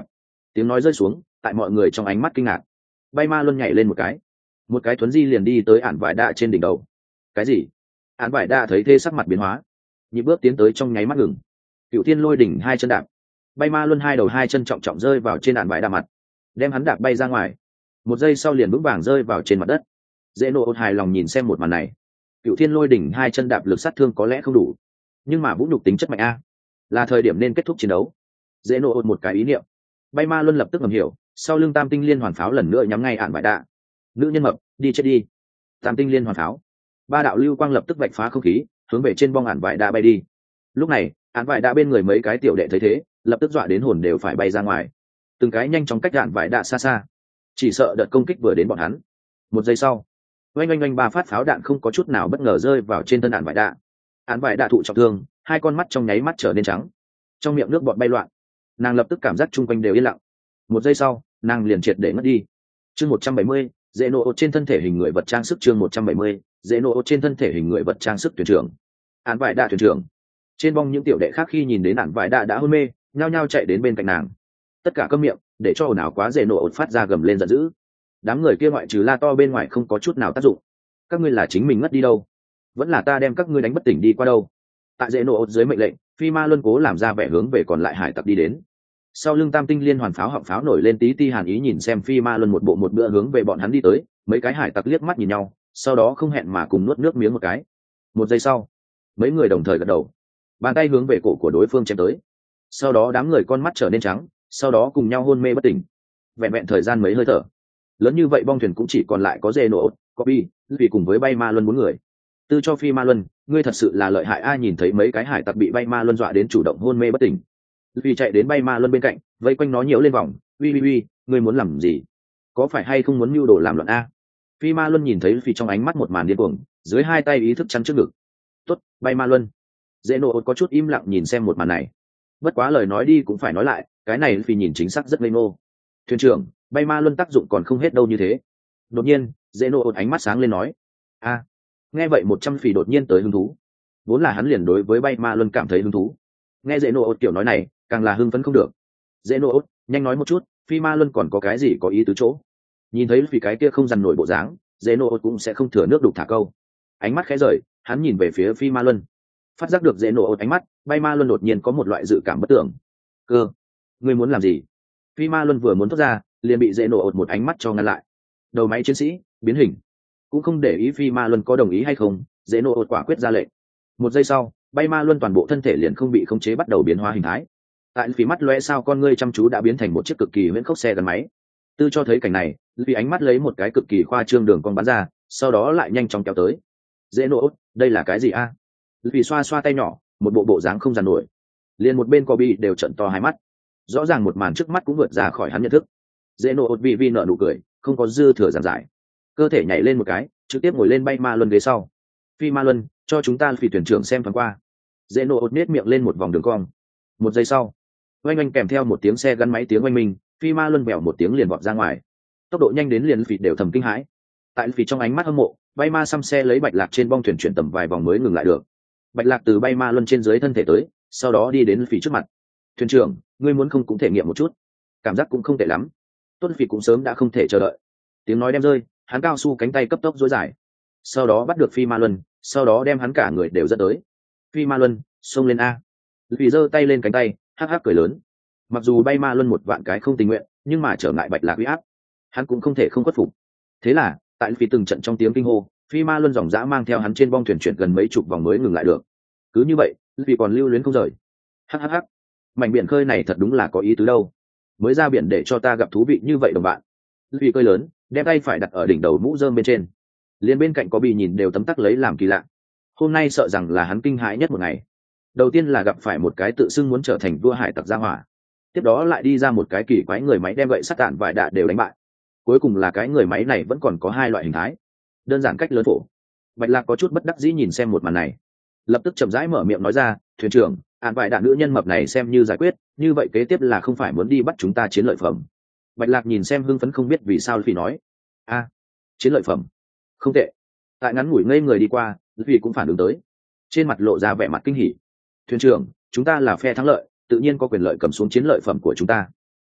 Tiếng nói rơi xuống, tại mọi người trong ánh mắt kinh ngạc, bay ma luân nhảy lên một cái, một cái thuấn di liền đi tới ản vải đạ trên đỉnh đầu. Cái gì? Ản vải đạ thấy thế sắc mặt biến hóa, nhịp bước tiến tới trong nháy mắt ngừng. Cựu thiên lôi đỉnh hai chân đạp, bay ma luân hai đầu hai chân trọng trọng rơi vào trên ản vải đạ mặt, đem hắn đạp bay ra ngoài. Một giây sau liền vững vàng rơi vào trên mặt đất. Dễ nộ hài lòng nhìn xem một màn này. Cựu thiên lôi đỉnh hai chân đạp lực sát thương có lẽ không đủ, nhưng mà vũ nhục tính chất mạnh a, là thời điểm nên kết thúc chiến đấu. Dễ nộ một cái ý niệm, bay ma luân lập tức ngầm hiểu, sau lưng tam tinh liên hoàn pháo lần nữa nhắm ngay ản vải đạ. Nữ nhân mập, đi chết đi. Tam tinh liên hoàn pháo, ba đạo lưu quang lập tức vạch phá không khí, hướng về trên bong ản vải đạ bay đi. Lúc này ản vải đạ bên người mấy cái tiểu đệ thấy thế, lập tức dọa đến hồn đều phải bay ra ngoài, từng cái nhanh chóng cách ản vải đạ xa xa, chỉ sợ đợt công kích vừa đến bọn hắn. Một giây sau, oanh oanh oanh ba phát pháo đạn không có chút nào bất ngờ rơi vào trên thân ản vải đạ. Ản vải đạ thụ trọng thương, hai con mắt trong nháy mắt trở nên trắng, trong miệng nước bọt bay loạn, nàng lập tức cảm giác chung quanh đều yên lặng. Một giây sau nàng liền triệt để ngất đi. Chương một trăm bảy mươi, dễ nổ trên thân thể hình người vật trang sức. Chương một trăm bảy mươi, dễ nổ trên thân thể hình người vật trang sức. Thuyền trưởng, ản vải đạ thuyền trưởng. Trên bong những tiểu đệ khác khi nhìn đến ản vải đạ đã hôn mê, nhao nhao chạy đến bên cạnh nàng. Tất cả câm miệng, để cho ồn ào quá. Dễ nổ phát ra gầm lên giận dữ. Đám người kia ngoại trừ la to bên ngoài không có chút nào tác dụng. Các ngươi là chính mình ngất đi đâu, vẫn là ta đem các ngươi đánh bất tỉnh đi qua đâu? Tại dễ nổ dưới mệnh lệnh, phi ma luân cố làm ra vẻ hướng về còn lại hải tặc đi đến. Sau lưng tam tinh liên hoàn pháo họng pháo nổi lên tí ti hàn ý, nhìn xem phi ma luân một bộ một bữa hướng về bọn hắn đi tới. Mấy cái hải tặc liếc mắt nhìn nhau, sau đó không hẹn mà cùng nuốt nước miếng một cái. Một giây sau, mấy người đồng thời gật đầu, bàn tay hướng về cổ của đối phương chém tới. Sau đó đám người con mắt trở nên trắng, sau đó cùng nhau hôn mê bất tỉnh. Vẹn vẹn thời gian mấy hơi thở, lớn như vậy bong thuyền cũng chỉ còn lại có dê nổ, copy vì cùng với bay ma luân bốn người. Tư cho phi ma luân, ngươi thật sự là lợi hại a. Nhìn thấy mấy cái hải tặc bị bay ma luân dọa đến chủ động hôn mê bất tỉnh, vì chạy đến bay ma luân bên cạnh, vây quanh nó nhiễu lên vòng. Uy uy uy, ngươi muốn làm gì? Có phải hay không muốn mưu đồ làm loạn a? Phi ma luân nhìn thấy phi trong ánh mắt một màn điên cuồng, dưới hai tay ý thức chắn trước ngực. Tốt, bay ma luân. Dễ nổ có chút im lặng nhìn xem một màn này. Bất quá lời nói đi cũng phải nói lại, cái này phi nhìn chính xác rất ngây ngô. Thuyền trưởng, bay ma luân tác dụng còn không hết đâu như thế. Đột nhiên dễ nổ ánh mắt sáng lên nói. A. Nghe vậy một trăm phỉ đột nhiên tới hứng thú, vốn là hắn liền đối với bay ma luân cảm thấy hứng thú, nghe dễ nổ kiểu nói này càng là hưng phấn không được. Dễ nổ, nhanh nói một chút, phi ma luân còn có cái gì có ý tứ chỗ? Nhìn thấy vì cái kia không dằn nổi bộ dáng, dễ nổ cũng sẽ không thừa nước đục thả câu. Ánh mắt khẽ rời, hắn nhìn về phía phi ma luân, phát giác được dễ nổ ánh mắt, bay ma luân đột nhiên có một loại dự cảm bất tưởng. Cơ, ngươi muốn làm gì? Phi ma luân vừa muốn thốt ra, liền bị dễ nổ một ánh mắt cho ngăn lại. Đầu máy chiến sĩ biến hình. Cũng không để ý phi ma luân có đồng ý hay không, dễ nổ quả quyết ra lệnh. Một giây sau, bay ma luân toàn bộ thân thể liền không bị khống chế bắt đầu biến hóa hình thái. Tại phía mắt lóe sao con ngươi chăm chú đã biến thành một chiếc cực kỳ huyễn khốc xe gắn máy. Tư cho thấy cảnh này, vì ánh mắt lấy một cái cực kỳ khoa trương đường cong bắn ra, sau đó lại nhanh chóng kéo tới. Dễ nổ, đây là cái gì a? Vì xoa xoa tay nhỏ, một bộ bộ dáng không dàn nổi. Liền một bên Kobe đều trợn to hai mắt. Rõ ràng một màn trước mắt cũng vượt ra khỏi hắn nhận thức. Dễ nổ vì vi nở nụ cười, không có dư thừa giảng giải, cơ thể nhảy lên một cái, trực tiếp ngồi lên bay ma luân ghế sau. Phi ma luân, cho chúng ta phi thuyền trưởng xem thoáng qua. Dễ nổ ột nết miệng lên một vòng đường cong. Một giây sau, oanh oanh kèm theo một tiếng xe gắn máy tiếng oanh minh, phi ma luân bèo một tiếng liền vọt ra ngoài, tốc độ nhanh đến liền phi đều thầm kinh hãi. Tại phi trong ánh mắt hâm mộ, bay ma xăm xe lấy bạch lạc trên bong thuyền chuyển tầm vài vòng mới ngừng lại được. Bạch lạc từ bay ma luân trên dưới thân thể tới, sau đó đi đến phi trước mặt. Thuyền trưởng, ngươi muốn không cũng thể nghiệm một chút, cảm giác cũng không tệ lắm. Tốt, phi cũng sớm đã không thể chờ đợi. Tiếng nói đem rơi, hắn cao su cánh tay cấp tốc duỗi dài, sau đó bắt được phi ma luân, sau đó đem hắn cả người đều dẫn tới. Phi ma luân, xông lên a! Vì giơ tay lên cánh tay, hắc hắc cười lớn. Mặc dù bay ma luân một vạn cái không tình nguyện, nhưng mà trở ngại bạch lạc uy áp, hắn cũng không thể không khuất phục. Thế là tại phi từng trận trong tiếng kinh hô, phi ma luân dòng dã mang theo hắn trên bong thuyền chuyển gần mấy chục vòng mới ngừng lại được. Cứ như vậy, vì còn lưu luyến không rời. Hắc hắc hắc, mảnh biển khơi này thật đúng là có ý tứ đâu, mới ra biển để cho ta gặp thú vị như vậy đồng bạn. Vì cơi lớn, đem tay phải đặt ở đỉnh đầu mũ rơm bên trên, liền bên cạnh có bị nhìn đều tấm tắc lấy làm kỳ lạ. Hôm nay sợ rằng là hắn kinh hãi nhất một ngày. Đầu tiên là gặp phải một cái tự xưng muốn trở thành vua hải tặc gia hỏa, tiếp đó lại đi ra một cái kỳ quái người máy đem gậy sắt đạn vài đạn đều đánh bại, cuối cùng là cái người máy này vẫn còn có hai loại hình thái, đơn giản cách lớn phổ. Bạch lạc có chút bất đắc dĩ nhìn xem một màn này, lập tức chậm rãi mở miệng nói ra, thuyền trưởng, ạn vài đạn nữ nhân mập này xem như giải quyết, như vậy kế tiếp là không phải muốn đi bắt chúng ta chiến lợi phẩm. Bạch lạc nhìn xem hưng phấn không biết vì sao phi nói, a, chiến lợi phẩm, không tệ. Tại ngắn ngủi ngây người đi qua, phi cũng phản ứng tới, trên mặt lộ ra vẻ mặt kinh hỉ. Thuyền trưởng, chúng ta là phe thắng lợi, tự nhiên có quyền lợi cầm xuống chiến lợi phẩm của chúng ta.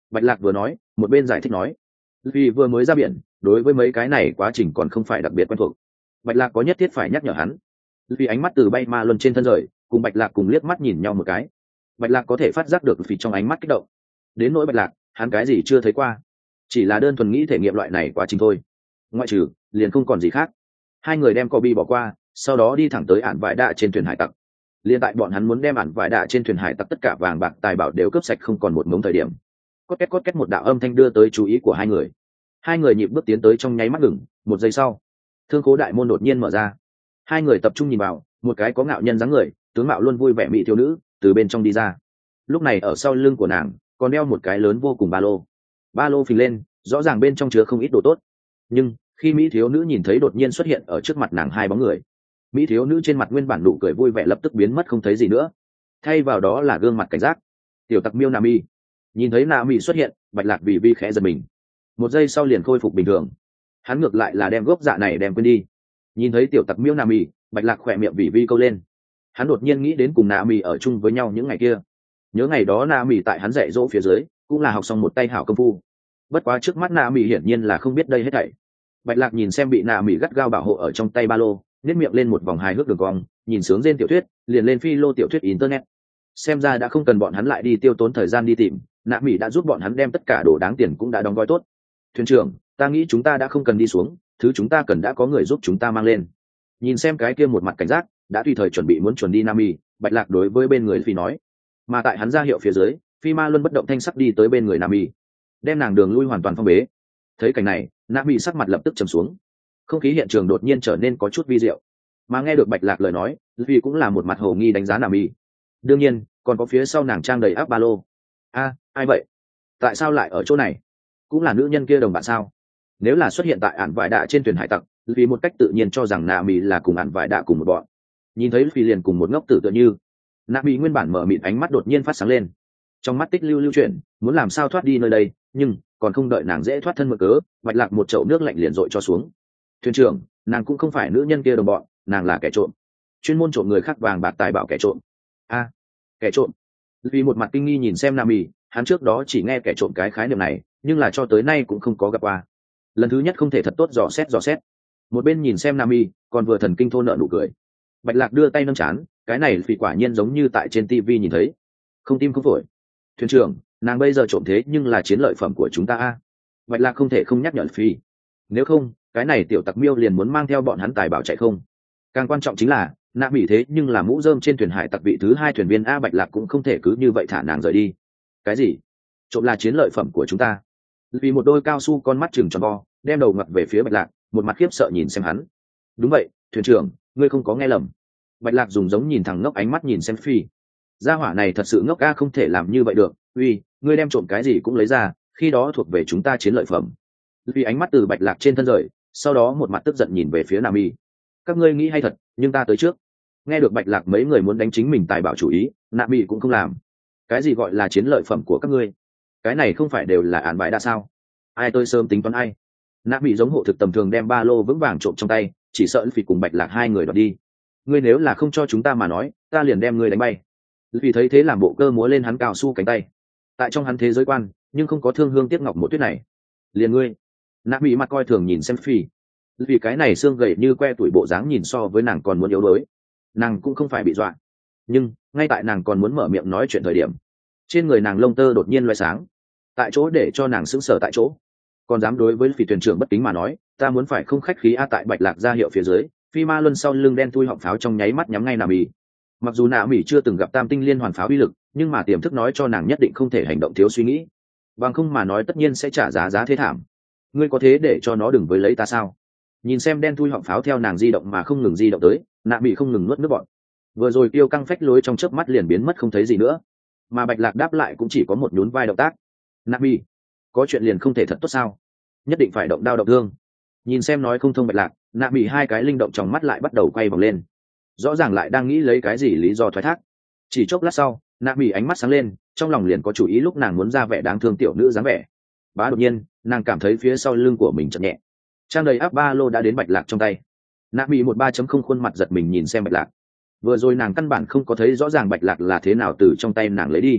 Bạch Lạc vừa nói một bên giải thích nói, vì vừa mới ra biển đối với mấy cái này quá trình còn không phải đặc biệt quen thuộc. Bạch Lạc có nhất thiết phải nhắc nhở hắn. Vì ánh mắt từ bay ma luân trên thân rời, cùng Bạch Lạc cùng liếc mắt nhìn nhau một cái. Bạch Lạc có thể phát giác được vì trong ánh mắt kích động. Đến nỗi Bạch Lạc, hắn cái gì chưa thấy qua, chỉ là đơn thuần nghĩ thể nghiệm loại này quá trình thôi. Ngoại trừ liền không còn gì khác. Hai người đem Kobe bỏ qua, sau đó đi thẳng tới ản vải đạ trên thuyền hải tặc. Liên tại bọn hắn muốn đem ản vải đạ trên thuyền hải tặc tất cả vàng bạc tài bảo đều cướp sạch không còn một mống thời điểm, cốt két cốt két một đạo âm thanh đưa tới chú ý của hai người. Hai người nhịp bước tiến tới trong nháy mắt ngừng, một giây sau, thương khố đại môn đột nhiên mở ra. Hai người tập trung nhìn vào, một cái có ngạo nhân dáng người, tướng mạo luôn vui vẻ mỹ thiếu nữ từ bên trong đi ra. Lúc này ở sau lưng của nàng còn đeo một cái lớn vô cùng ba lô. Ba lô phình lên, rõ ràng bên trong chứa không ít đồ tốt. Nhưng khi mỹ thiếu nữ nhìn thấy đột nhiên xuất hiện ở trước mặt nàng hai bóng người, mỹ thiếu nữ trên mặt nguyên bản nụ cười vui vẻ lập tức biến mất không thấy gì nữa, thay vào đó là gương mặt cảnh giác. Tiểu tặc miêu Nami. Nhìn thấy Nami xuất hiện, Bạch Lạc vì vi khẽ giật mình, một giây sau liền khôi phục bình thường. Hắn ngược lại là đem gốc dạ này đem quên đi. Nhìn thấy tiểu tặc miêu Nami, Bạch Lạc khỏe miệng vì vi câu lên. Hắn đột nhiên nghĩ đến cùng Nami ở chung với nhau những ngày kia. Nhớ ngày đó Nami tại hắn dạy dỗ phía dưới cũng là học xong một tay hảo công phu. Bất quá trước mắt Nami hiển nhiên là không biết đây hết thảy. Bạch Lạc nhìn xem bị Nami gắt gao bảo hộ ở trong tay ba lô, nhếch miệng lên một vòng hài hước đường cong, nhìn sướng trên tiểu thuyết, liền lên phi lô tiểu thuyết internet. Xem ra đã không cần bọn hắn lại đi tiêu tốn thời gian đi tìm, Nami đã giúp bọn hắn đem tất cả đồ đáng tiền cũng đã đóng gói tốt. Thuyền trưởng, ta nghĩ chúng ta đã không cần đi xuống, thứ chúng ta cần đã có người giúp chúng ta mang lên. Nhìn xem cái kia một mặt cảnh giác, đã tùy thời chuẩn bị muốn chuẩn đi Nami, Bạch Lạc đối với bên người phi nói. Mà tại hắn ra hiệu phía dưới, phi ma luân bất động thanh sắc đi tới bên người Nami, đem nàng đường lui hoàn toàn phong bế. Thấy cảnh này, Nami sắc mặt lập tức trầm xuống. Không khí hiện trường đột nhiên trở nên có chút vi diệu. Mà nghe được Bạch Lạc lời nói, vì cũng là một mặt hồ nghi đánh giá Nami. Đương nhiên, còn có phía sau nàng trang đầy áp ba lô. A, ai vậy? Tại sao lại ở chỗ này? Cũng là nữ nhân kia đồng bạn sao? Nếu là xuất hiện tại ản vải đạ trên thuyền hải tặc, vì một cách tự nhiên cho rằng Nami là cùng ản vải đạ cùng một bọn. Nhìn thấy phi liền cùng một ngốc tử tựa như. Nami nguyên bản mở mịt ánh mắt đột nhiên phát sáng lên. Trong mắt tích lưu lưu chuyển, muốn làm sao thoát đi nơi đây, nhưng còn không đợi nàng dễ thoát thân mượn cớ, Bạch Lạc một chậu nước lạnh liền dội cho xuống. Thuyền trưởng, nàng cũng không phải nữ nhân kia đồng bọn, nàng là kẻ trộm, chuyên môn trộm người khác vàng bạc tài bảo kẻ trộm. A, kẻ trộm. Vì một mặt kinh nghi nhìn xem Nami, hắn trước đó chỉ nghe kẻ trộm cái khái niệm này, nhưng là cho tới nay cũng không có gặp qua. Lần thứ nhất không thể thật tốt dò xét dò xét. Một bên nhìn xem Nami, còn vừa thần kinh thô nợ nụ cười. Bạch Lạc đưa tay nâng chán, cái này vì quả nhiên giống như tại trên tivi nhìn thấy, không tim không phổi. Thuyền trưởng, nàng bây giờ trộm thế nhưng là chiến lợi phẩm của chúng ta a. Bạch Lạc không thể không nhắc nhở phi, nếu không cái này tiểu tặc miêu liền muốn mang theo bọn hắn tài bảo chạy không. Càng quan trọng chính là nạ mỹ thế nhưng là mũ rơm trên thuyền hải tặc vị thứ hai thuyền viên a. Bạch Lạc cũng không thể cứ như vậy thả nàng rời đi. Cái gì? Trộm là chiến lợi phẩm của chúng ta? Vì một đôi cao su con mắt chừng tròn vo, đem đầu ngặt về phía Bạch Lạc, một mặt khiếp sợ nhìn xem hắn. Đúng vậy, thuyền trưởng, ngươi không có nghe lầm. Bạch Lạc dùng giống nhìn thẳng ngốc ánh mắt nhìn xem phi. Gia hỏa này thật sự ngốc a, không thể làm như vậy được. Uy, ngươi đem trộm cái gì cũng lấy ra, khi đó thuộc về chúng ta chiến lợi phẩm. Vì ánh mắt từ Bạch Lạc trên thân rời, sau đó một mặt tức giận nhìn về phía Nami. Các ngươi nghĩ hay thật, nhưng ta tới trước. Nghe được Bạch Lạc mấy người muốn đánh chính mình tài bảo chủ ý, Nami cũng không làm. Cái gì gọi là chiến lợi phẩm của các ngươi? Cái này không phải đều là án bại đã sao? Ai tôi sớm tính toán ai? Nami giống hộ thực tầm thường đem ba lô vững vàng trộm trong tay, chỉ sợ Phỉ cùng Bạch Lạc hai người đoạt đi. Ngươi nếu là không cho chúng ta mà nói, ta liền đem ngươi đánh bay. Vì thấy thế làm bộ cơ múa lên hắn cao su cánh tay. Tại trong hắn thế giới quan, nhưng không có thương hương tiếc ngọc một tuyết này. Liền ngươi. Nami mặt coi thường nhìn xem Phi, vì cái này xương gầy như que tuổi bộ dáng nhìn so với nàng còn muốn yếu đuối. Nàng cũng không phải bị dọa, nhưng ngay tại nàng còn muốn mở miệng nói chuyện thời điểm, trên người nàng lông tơ đột nhiên loay sáng, tại chỗ để cho nàng sững sờ tại chỗ. Còn dám đối với Phi thuyền trưởng bất kính mà nói, ta muốn phải không khách khí a. Tại Bạch Lạc ra hiệu phía dưới, Phi ma luân sau lưng đen thui họng pháo trong nháy mắt nhắm ngay Nami. Mặc dù Nami chưa từng gặp tam tinh liên hoàn pháo uy lực, nhưng mà tiềm thức nói cho nàng nhất định không thể hành động thiếu suy nghĩ, bằng không mà nói tất nhiên sẽ trả giá giá thế thảm. Ngươi có thế để cho nó đừng với lấy ta sao? Nhìn xem đen thui họng pháo theo nàng di động mà không ngừng di động tới, Nami không ngừng nuốt nước bọt. Vừa rồi tiêu căng phách lối trong chớp mắt liền biến mất không thấy gì nữa, mà Bạch Lạc đáp lại cũng chỉ có một nhún vai động tác. Nami, có chuyện liền không thể thật tốt sao? Nhất định phải động đao động thương. Nhìn xem nói không thông Bạch Lạc, Nami hai cái linh động trong mắt lại bắt đầu quay vòng lên, rõ ràng lại đang nghĩ lấy cái gì lý do thoái thác. Chỉ chốc lát sau, Nami ánh mắt sáng lên, trong lòng liền có chủ ý. Lúc nàng muốn ra vẻ đáng thương tiểu nữ dáng vẻ, bá đột nhiên nàng cảm thấy phía sau lưng của mình chậm nhẹ, trang đầy áp ba lô đã đến Bạch Lạc trong tay. Nami một ba chấm không khuôn mặt giật mình nhìn xem Bạch Lạc. Vừa rồi nàng căn bản không có thấy rõ ràng Bạch Lạc là thế nào từ trong tay nàng lấy đi.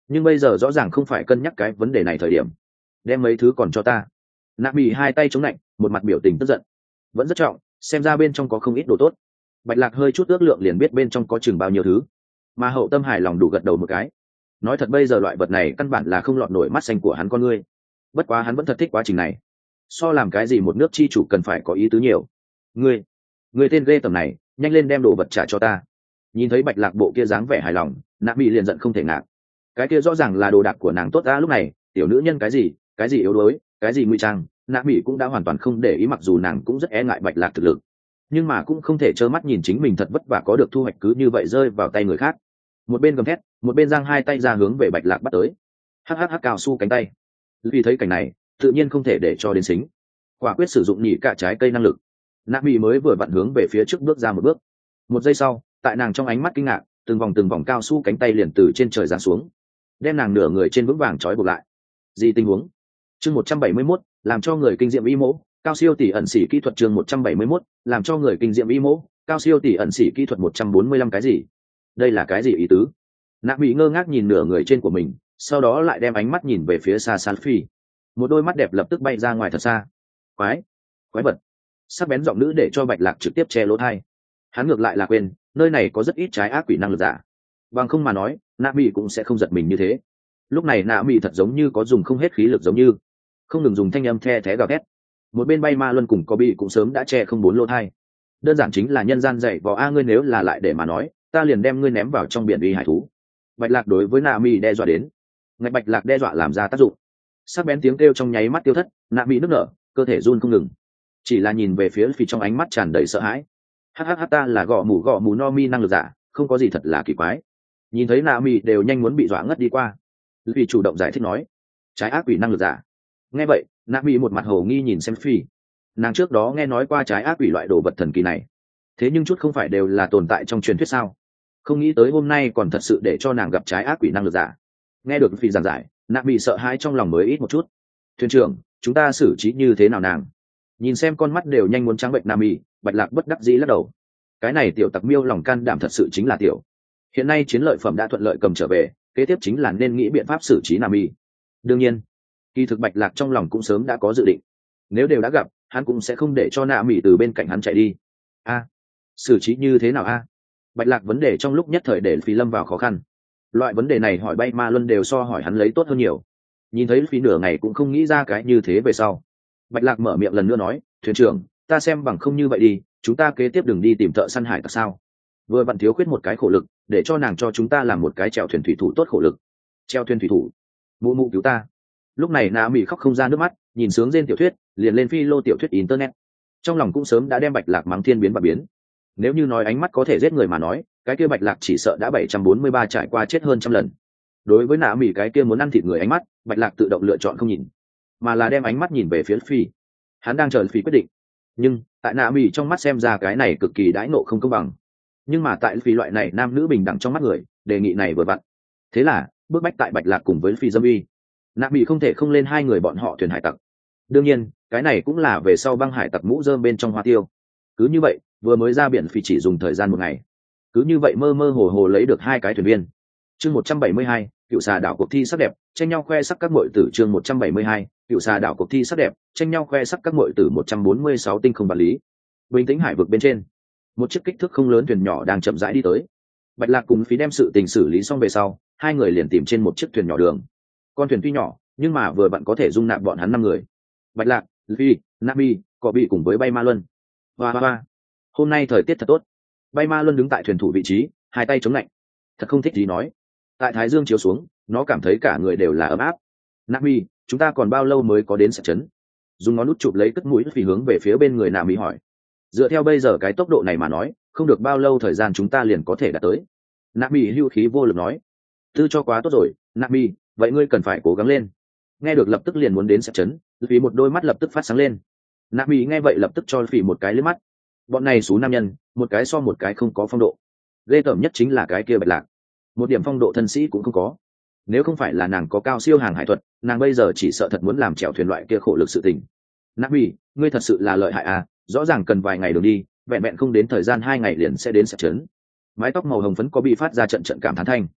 nhưng bây giờ rõ ràng không phải cân nhắc cái vấn đề này thời điểm. Đem mấy thứ còn cho ta. Nạ Mỹ hai tay chống lạnh, một mặt biểu tình tức giận. Vẫn rất trọng, xem ra bên trong có không ít đồ tốt. Bạch Lạc hơi chút ước lượng liền biết bên trong có chừng bao nhiêu thứ, mà Hậu Tâm hài lòng đủ gật đầu một cái. Nói thật bây giờ loại vật này căn bản là không lọt nổi mắt xanh của hắn con ngươi. Bất quá hắn vẫn thật thích quá trình này. So làm cái gì một nước chi chủ cần phải có ý tứ nhiều. Ngươi, ngươi tên ghê tầm này, nhanh lên đem đồ vật trả cho ta. Nhìn thấy Bạch Lạc bộ kia dáng vẻ hài lòng, Nạ Mỹ liền giận không thể ngạc. Cái kia rõ ràng là đồ đạc của nàng tốt đã lúc này, tiểu nữ nhân cái gì, cái gì yếu đuối, cái gì ngụy trang, Nạ Mỹ cũng đã hoàn toàn không để ý, mặc dù nàng cũng rất e ngại Bạch Lạc thực lực, nhưng mà cũng không thể trơ mắt nhìn chính mình thật vất vả có được thu hoạch cứ như vậy rơi vào tay người khác. Một bên gầm thét, một bên giang hai tay ra hướng về Bạch Lạc bắt tới. Hắc hắc hắc cao su cánh tay. Vì thấy cảnh này, tự nhiên không thể để cho đến xính. Quả quyết sử dụng nhị cả trái cây năng lực. Nạ Mỹ mới vừa vặn hướng về phía trước bước ra một bước. Một giây sau, tại nàng trong ánh mắt kinh ngạc, từng vòng từng vòng cao su cánh tay liền từ trên trời giáng xuống, đem nàng nửa người trên vững vàng trói buộc lại. Gì tình huống? Chương một trăm bảy mươi mốt, làm cho người kinh diệm y mỗ, cao siêu tỷ ẩn sĩ kỹ thuật. Chương một trăm bảy mươi mốt, làm cho người kinh diệm y mỗ, cao siêu tỷ ẩn sĩ kỹ thuật. Một trăm bốn mươi lăm cái gì? Đây là cái gì ý tứ? Nạ Mỹ ngơ ngác nhìn nửa người trên của mình, sau đó lại đem ánh mắt nhìn về phía xa xa phi. Một đôi mắt đẹp lập tức bay ra ngoài thật xa. Quái, quái vật. Sắc bén giọng nữ để cho Bạch Lạc trực tiếp che lỗ tai. Hắn ngược lại là quên, nơi này có rất ít trái ác quỷ năng lực giả. Bằng không mà nói, Nạ Mỹ cũng sẽ không giật mình như thế. Lúc này Nạ Mỹ thật giống như có dùng không hết khí lực, giống như không ngừng dùng thanh âm the thé gào thét. Một bên bay ma luân cùng có bị cũng sớm đã che không bốn lỗ tai. Đơn giản chính là nhân gian dạy vò a, ngươi nếu là lại để mà nói, ta liền đem ngươi ném vào trong biển uy hải thú. Bạch Lạc đối với Nạ Mỹ đe dọa đến. Ngạch Bạch Lạc đe dọa làm ra tác dụng. Sắc bén tiếng kêu trong nháy mắt tiêu thất, Nạ Mỹ nức nở, cơ thể run không ngừng. Chỉ là nhìn về phía phi trong ánh mắt tràn đầy sợ hãi. Hắc hắc, ta là gõ mù gõ mù no mi năng lực giả, không có gì thật là kỳ quái. Nhìn thấy Nạ Mỹ đều nhanh muốn bị dọa ngất đi qua, vì chủ động giải thích nói, trái ác quỷ năng lực giả. Nghe vậy, Nạ Mỹ một mặt hồ nghi nhìn xem phi. Nàng trước đó nghe nói qua trái ác quỷ loại đồ vật thần kỳ này, thế nhưng chút không phải đều là tồn tại trong truyền thuyết sao? Không nghĩ tới hôm nay còn thật sự để cho nàng gặp trái ác quỷ năng lực giả. Nghe được phi giảng giải, Nạ Mỹ sợ hãi trong lòng mới ít một chút. Thuyền trưởng, chúng ta xử trí như thế nào nàng? Nhìn xem con mắt đều nhanh muốn trắng bệnh Nạ Mỹ, Bạch Lạc bất đắc dĩ lắc đầu. Cái này tiểu tặc miêu lòng can đảm thật sự chính là tiểu. Hiện nay chiến lợi phẩm đã thuận lợi cầm trở về, kế tiếp chính là nên nghĩ biện pháp xử trí Nạ Mỹ. Đương nhiên, kỳ thực Bạch Lạc trong lòng cũng sớm đã có dự định. Nếu đều đã gặp, hắn cũng sẽ không để cho Nạ Mỹ từ bên cạnh hắn chạy đi. A, xử trí như thế nào a? Bạch Lạc vấn đề trong lúc nhất thời để Phi lâm vào khó khăn. Loại vấn đề này hỏi bay ma luân đều so hỏi hắn lấy tốt hơn nhiều. Nhìn thấy Phi nửa ngày cũng không nghĩ ra cái như thế về sau, Bạch Lạc mở miệng lần nữa nói, thuyền trưởng, ta xem bằng không như vậy đi, chúng ta kế tiếp đừng đi tìm thợ săn hải tặc sao? Vừa vặn thiếu khuyết một cái khổ lực, để cho nàng cho chúng ta làm một cái chèo thuyền thủy thủ tốt khổ lực. Chèo thuyền thủy thủ? Mụ mụ cứu ta. Lúc này Nạ Mỹ khóc không ra nước mắt, nhìn sướng trên tiểu thuyết, liền lên phi lô tiểu thuyết internet. Trong lòng cũng sớm đã đem Bạch Lạc mắng thiên biến và biến. Nếu như nói ánh mắt có thể giết người mà nói, cái kia Bạch Lạc chỉ sợ đã bảy trăm bốn mươi ba trải qua chết hơn trăm lần. Đối với Nạ Mỹ cái kia muốn ăn thịt người ánh mắt, Bạch Lạc tự động lựa chọn không nhìn, mà là đem ánh mắt nhìn về phía phi. Hắn đang chờ phi quyết định. Nhưng tại Nạ Mỹ trong mắt xem ra cái này cực kỳ đãi nộ không công bằng. Nhưng mà tại phi loại này nam nữ bình đẳng trong mắt người, đề nghị này vừa vặn. Thế là bước bách tại Bạch Lạc cùng với phi dâm uy. Nạ Mỹ không thể không lên hai người bọn họ thuyền hải tặc. Đương nhiên, cái này cũng là về sau băng hải tặc mũ rơm bên trong hoa tiêu. Cứ như vậy, vừa mới ra biển phi chỉ dùng thời gian một ngày. Cứ như vậy mơ mơ hồ hồ lấy được hai cái thuyền viên. Chương một trăm bảy mươi hai, cựu xà đảo cuộc thi sắc đẹp, tranh nhau khoe sắc các muội tử. Chương một trăm bảy mươi hai, cựu xà đảo cuộc thi sắc đẹp, tranh nhau khoe sắc các muội tử. Một trăm bốn mươi sáu tinh không bản lý. Bình tĩnh hải vực bên trên, một chiếc kích thước không lớn thuyền nhỏ đang chậm rãi đi tới. Bạch Lạc cùng Phí đem sự tình xử lý xong về sau, hai người liền tìm trên một chiếc thuyền nhỏ đường. Con thuyền tuy nhỏ, nhưng mà vừa vặn có thể dung nạp bọn hắn năm người. Bạch Lạc, Phi, Nabi, Cọ Bị cùng với bay ma luân. Hoa hoa hoa. Hôm nay thời tiết thật tốt. Bay ma luân đứng tại thuyền thủ vị trí, hai tay chống lạnh. Thật không thích gì nói. Tại thái dương chiếu xuống, nó cảm thấy cả người đều là ấm áp. Nabi, chúng ta còn bao lâu mới có đến sạch trấn? Dùng ngón nút chụp lấy cất mũi Phi hướng về phía bên người Nabi hỏi. Dựa theo bây giờ cái tốc độ này mà nói, không được bao lâu thời gian chúng ta liền có thể đạt tới. Nabi hưu khí vô lực nói. Tư cho quá tốt rồi, Nabi, vậy ngươi cần phải cố gắng lên. Nghe được lập tức liền muốn đến sạch trấn, Phi một đôi mắt lập tức phát sáng lên. Nabi nghe vậy lập tức cho Phi một cái liếc mắt. Bọn này số nam nhân, một cái so một cái không có phong độ. Ghê tởm nhất chính là cái kia Bạch Lạc, một điểm phong độ thân sĩ cũng không có. Nếu không phải là nàng có cao siêu hàng hải thuật, nàng bây giờ chỉ sợ thật muốn làm chèo thuyền loại kia khổ lực sự tình. Nabi, ngươi thật sự là lợi hại à, rõ ràng cần vài ngày đường đi, vẹn vẹn không đến thời gian hai ngày liền sẽ đến sạch trấn. Mái tóc màu hồng phấn có bị phát ra trận trận cảm thán thanh.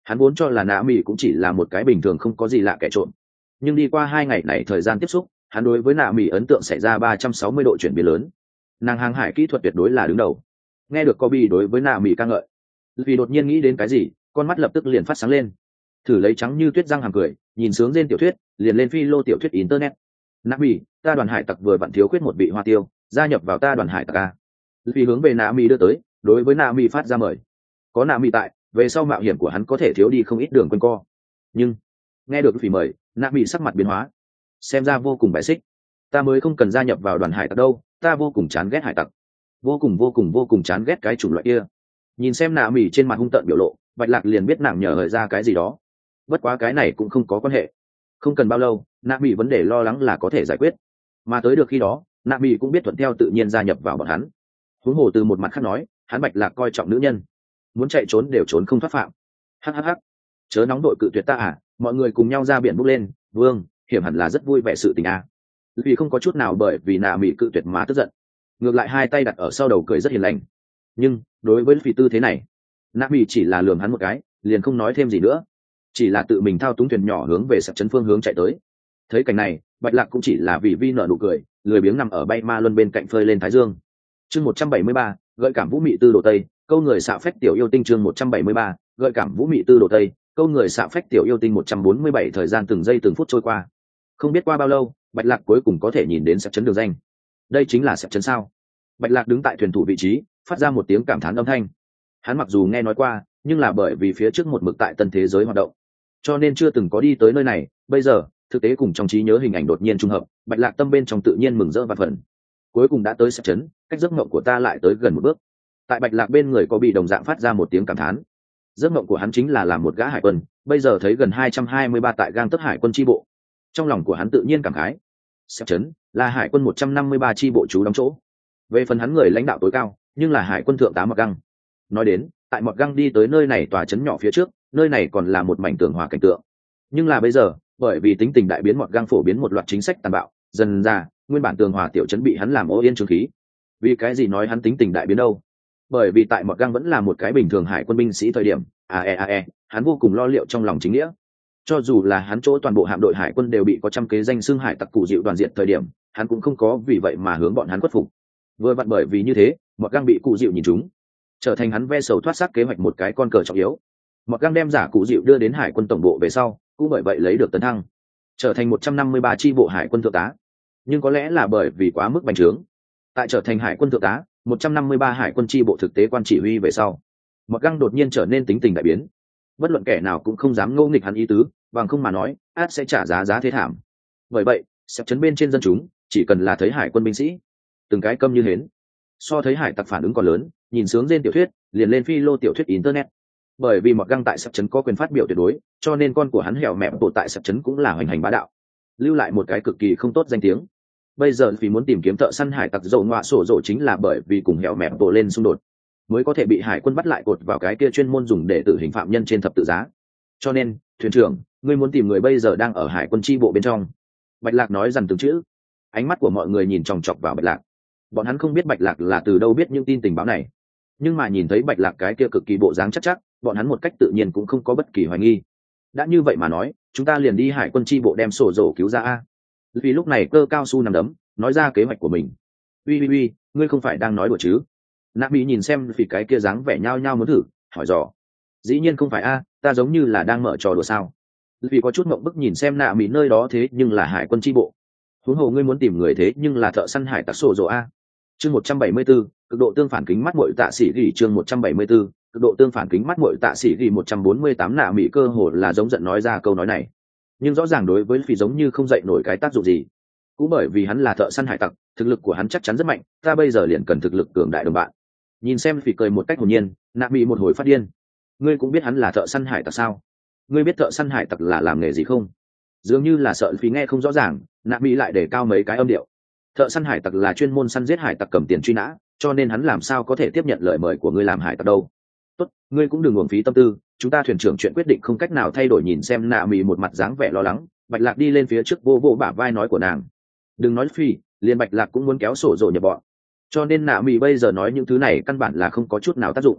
Hắn vốn cho là nạ mỹ cũng chỉ là một cái bình thường không có gì lạ kẻ trộm, nhưng đi qua hai ngày này thời gian tiếp xúc, hắn đối với nạ mỹ ấn tượng xảy ra ba trăm sáu mươi độ chuyển biến lớn. Nàng hàng hải kỹ thuật tuyệt đối là đứng đầu. Nghe được Kobe đối với nạ mỹ ca ngợi, vì đột nhiên nghĩ đến cái gì, con mắt lập tức liền phát sáng lên. Thử lấy trắng như tuyết răng hàm cười, nhìn sướng trên tiểu thuyết, liền lên phi lô tiểu thuyết internet. Nạ mỹ, ta đoàn hải tặc vừa vặn thiếu khuyết một vị hoa tiêu, gia nhập vào ta đoàn hải tặc a. Vì hướng về nạ mỹ đưa tới, đối với nạ mỹ phát ra mời. Có nạ mỹ tại, về sau mạo hiểm của hắn có thể thiếu đi không ít đường quanh co. Nhưng nghe được phỉ mời, nạ mỹ sắc mặt biến hóa, xem ra vô cùng bài xích. Ta mới không cần gia nhập vào đoàn hải tặc đâu, ta vô cùng chán ghét hải tặc, vô cùng vô cùng vô cùng chán ghét cái chủng loại kia. Nhìn xem nạ mỹ trên mặt hung tợn biểu lộ, Bạch Lạc liền biết nàng nhờ hời ra cái gì đó. Bất quá cái này cũng không có quan hệ, không cần bao lâu, nạ mỹ vấn đề lo lắng là có thể giải quyết. Mà tới được khi đó, nạ mỹ cũng biết thuận theo tự nhiên gia nhập vào bọn hắn. Huống hồ từ một mặt khác nói, hắn Bạch Lạc coi trọng nữ nhân, muốn chạy trốn đều trốn không thoát phạm. Hhh, chớ nóng đội cự tuyệt ta à, mọi người cùng nhau ra biển bốc lên, vương hiểm hẳn là rất vui vẻ sự tình à. Vì không có chút nào bởi vì nạ mỹ cự tuyệt mà tức giận, ngược lại hai tay đặt ở sau đầu cười rất hiền lành. Nhưng đối với phi tư thế này, nạ mỹ chỉ là lườm hắn một cái, liền không nói thêm gì nữa, chỉ là tự mình thao túng thuyền nhỏ hướng về sập chấn phương hướng chạy tới. Thấy cảnh này, Bạch Lạc cũng chỉ là vì vi nở nụ cười, lười biếng nằm ở bay ma luân bên cạnh phơi lên thái dương. Chương một trăm bảy mươi ba, gợi cảm vũ mị tư đồ tây, câu người xạ phách tiểu yêu tinh. Chương một trăm bảy mươi ba, gợi cảm vũ mị tư đồ tây, câu người xạ phách tiểu yêu tinh. Một trăm bốn mươi bảy thời gian từng giây từng phút trôi qua, không biết qua bao lâu, Bạch Lạc cuối cùng có thể nhìn đến sập chấn đường danh. Đây chính là sập chấn sao? Bạch Lạc đứng tại thuyền thủ vị trí, phát ra một tiếng cảm thán âm thanh. Hắn mặc dù nghe nói qua, nhưng là bởi vì phía trước một mực tại tân thế giới hoạt động, cho nên chưa từng có đi tới nơi này. Bây giờ thực tế cùng trong trí nhớ hình ảnh đột nhiên trùng hợp, Bạch Lạc tâm bên trong tự nhiên mừng rỡ và phần. Cuối cùng đã tới sập chấn, cách giấc mộng của ta lại tới gần một bước. Tại Bạch Lạc bên người có bị đồng dạng phát ra một tiếng cảm thán. Giấc mộng của hắn chính là làm một gã hải quân, bây giờ thấy gần hai trăm hai mươi ba tại gang tấc hải quân chi bộ, trong lòng của hắn tự nhiên cảm khái. Sập chấn là hải quân một trăm năm mươi ba chi bộ trú đóng chỗ. Về phần hắn người lãnh đạo tối cao, nhưng là hải quân thượng tá Mọt Găng. Nói đến, tại Mọt Găng đi tới nơi này tòa chấn nhỏ phía trước, nơi này còn là một mảnh tường hòa cảnh tượng. Nhưng là bây giờ, bởi vì tính tình đại biến, Mọt Găng phổ biến một loạt chính sách tàn bạo, dần ra nguyên bản tường hòa tiểu trấn bị hắn làm ô yên trường khí. Vì cái gì nói hắn tính tình đại biến đâu? Bởi vì tại Mọt Găng vẫn là một cái bình thường hải quân binh sĩ thời điểm, a e a e hắn vô cùng lo liệu trong lòng chính nghĩa. Cho dù là hắn chỗ toàn bộ hạm đội hải quân đều bị có trăm kế danh xưng hải tặc cụ dịu đoàn diện thời điểm, hắn cũng không có vì vậy mà hướng bọn hắn khuất phục. Vừa vặn bởi vì như thế, Mọt Găng bị cụ dịu nhìn trúng, trở thành hắn ve sầu thoát xác kế hoạch một cái con cờ trọng yếu. Mọt Găng đem giả cụ dịu đưa đến hải quân tổng bộ về sau, cũng bởi vậy lấy được tấn thăng, trở thành một trăm năm mươi ba chi bộ hải quân thượng tá. Nhưng có lẽ là bởi vì quá mức bành trướng, tại trở thành hải quân thượng tá, một trăm năm mươi ba hải quân chi bộ thực tế quan chỉ huy về sau, Mọt Găng đột nhiên trở nên tính tình đại biến. Bất luận kẻ nào cũng không dám ngô nghịch hắn ý tứ, bằng không mà nói, át sẽ trả giá giá thế thảm. Bởi vậy, sập chấn bên trên dân chúng, chỉ cần là thấy hải quân binh sĩ, từng cái câm như hến. So thấy hải tặc phản ứng còn lớn, nhìn sướng trên tiểu thuyết, liền lên phi lô tiểu thuyết internet. Bởi vì Mọt Găng tại sập chấn có quyền phát biểu tuyệt đối, cho nên con của hắn hẻo mẹp bộ tại sập chấn cũng là hoành hành bá đạo, lưu lại một cái cực kỳ không tốt danh tiếng. Bây giờ vì muốn tìm kiếm thợ săn hải tặc dầu ngoạ sổ rộ chính là bởi vì cùng hẻo mẹp bộ lên xung đột, mới có thể bị hải quân bắt lại cột vào cái kia chuyên môn dùng để tử hình phạm nhân trên thập tự giá. Cho nên, thuyền trưởng, ngươi muốn tìm người bây giờ đang ở hải quân chi bộ bên trong. Bạch Lạc nói dằn từng chữ. Ánh mắt của mọi người nhìn chòng chọc vào Bạch Lạc. Bọn hắn không biết Bạch Lạc là từ đâu biết những tin tình báo này, nhưng mà nhìn thấy Bạch Lạc cái kia cực kỳ bộ dáng chắc chắc, bọn hắn một cách tự nhiên cũng không có bất kỳ hoài nghi. Đã như vậy mà nói, chúng ta liền đi hải quân chi bộ đem sổ rổ cứu ra a. Vì lúc này cơ cao su nằm đấm, nói ra kế hoạch của mình. Uy uy uy, ngươi không phải đang nói đùa chứ? Nạ Mỹ nhìn xem vì cái kia dáng vẻ nhao nhao muốn thử, hỏi dò. Dĩ nhiên không phải a, ta giống như là đang mở trò đùa sao? Vì có chút mộng bức nhìn xem Nạ Mỹ nơi đó thế nhưng là hải quân chi bộ. Huống hồ ngươi muốn tìm người thế nhưng là thợ săn hải tặc sổ rổ a. Chương một trăm bảy mươi 174, cực độ tương phản kính mắt muội tạ sĩ gỉ. Chương một trăm bảy mươi 174, cực độ tương phản kính mắt muội tạ sĩ gỉ. Một trăm bốn mươi tám Nạ Mỹ cơ hồ là giống giận nói ra câu nói này, nhưng rõ ràng đối với phi giống như không dậy nổi cái tác dụng gì. Cũng bởi vì hắn là thợ săn hải tặc, thực lực của hắn chắc chắn rất mạnh, ta bây giờ liền cần thực lực cường đại đồng bạn. Nhìn xem phi cười một cách hồn nhiên, Nạ Mỹ một hồi phát điên. Ngươi cũng biết hắn là thợ săn hải tặc sao? Ngươi biết thợ săn hải tặc là làm nghề gì không? Dường như là sợ phi nghe không rõ ràng, Nạ Mỹ lại để cao mấy cái âm điệu. Thợ săn hải tặc là chuyên môn săn giết hải tặc cầm tiền truy nã, cho nên hắn làm sao có thể tiếp nhận lời mời của ngươi làm hải tặc đâu. Tốt, ngươi cũng đừng uổng phí tâm tư, chúng ta thuyền trưởng chuyện quyết định không cách nào thay đổi. Nhìn xem Nạ Mỹ một mặt dáng vẻ lo lắng, Bạch Lạc đi lên phía trước vô vô bả vai nói của nàng. Đừng nói phi, liền Bạch Lạc cũng muốn kéo sổ rổ nhập bọn, cho nên Nạ Mỹ bây giờ nói những thứ này căn bản là không có chút nào tác dụng.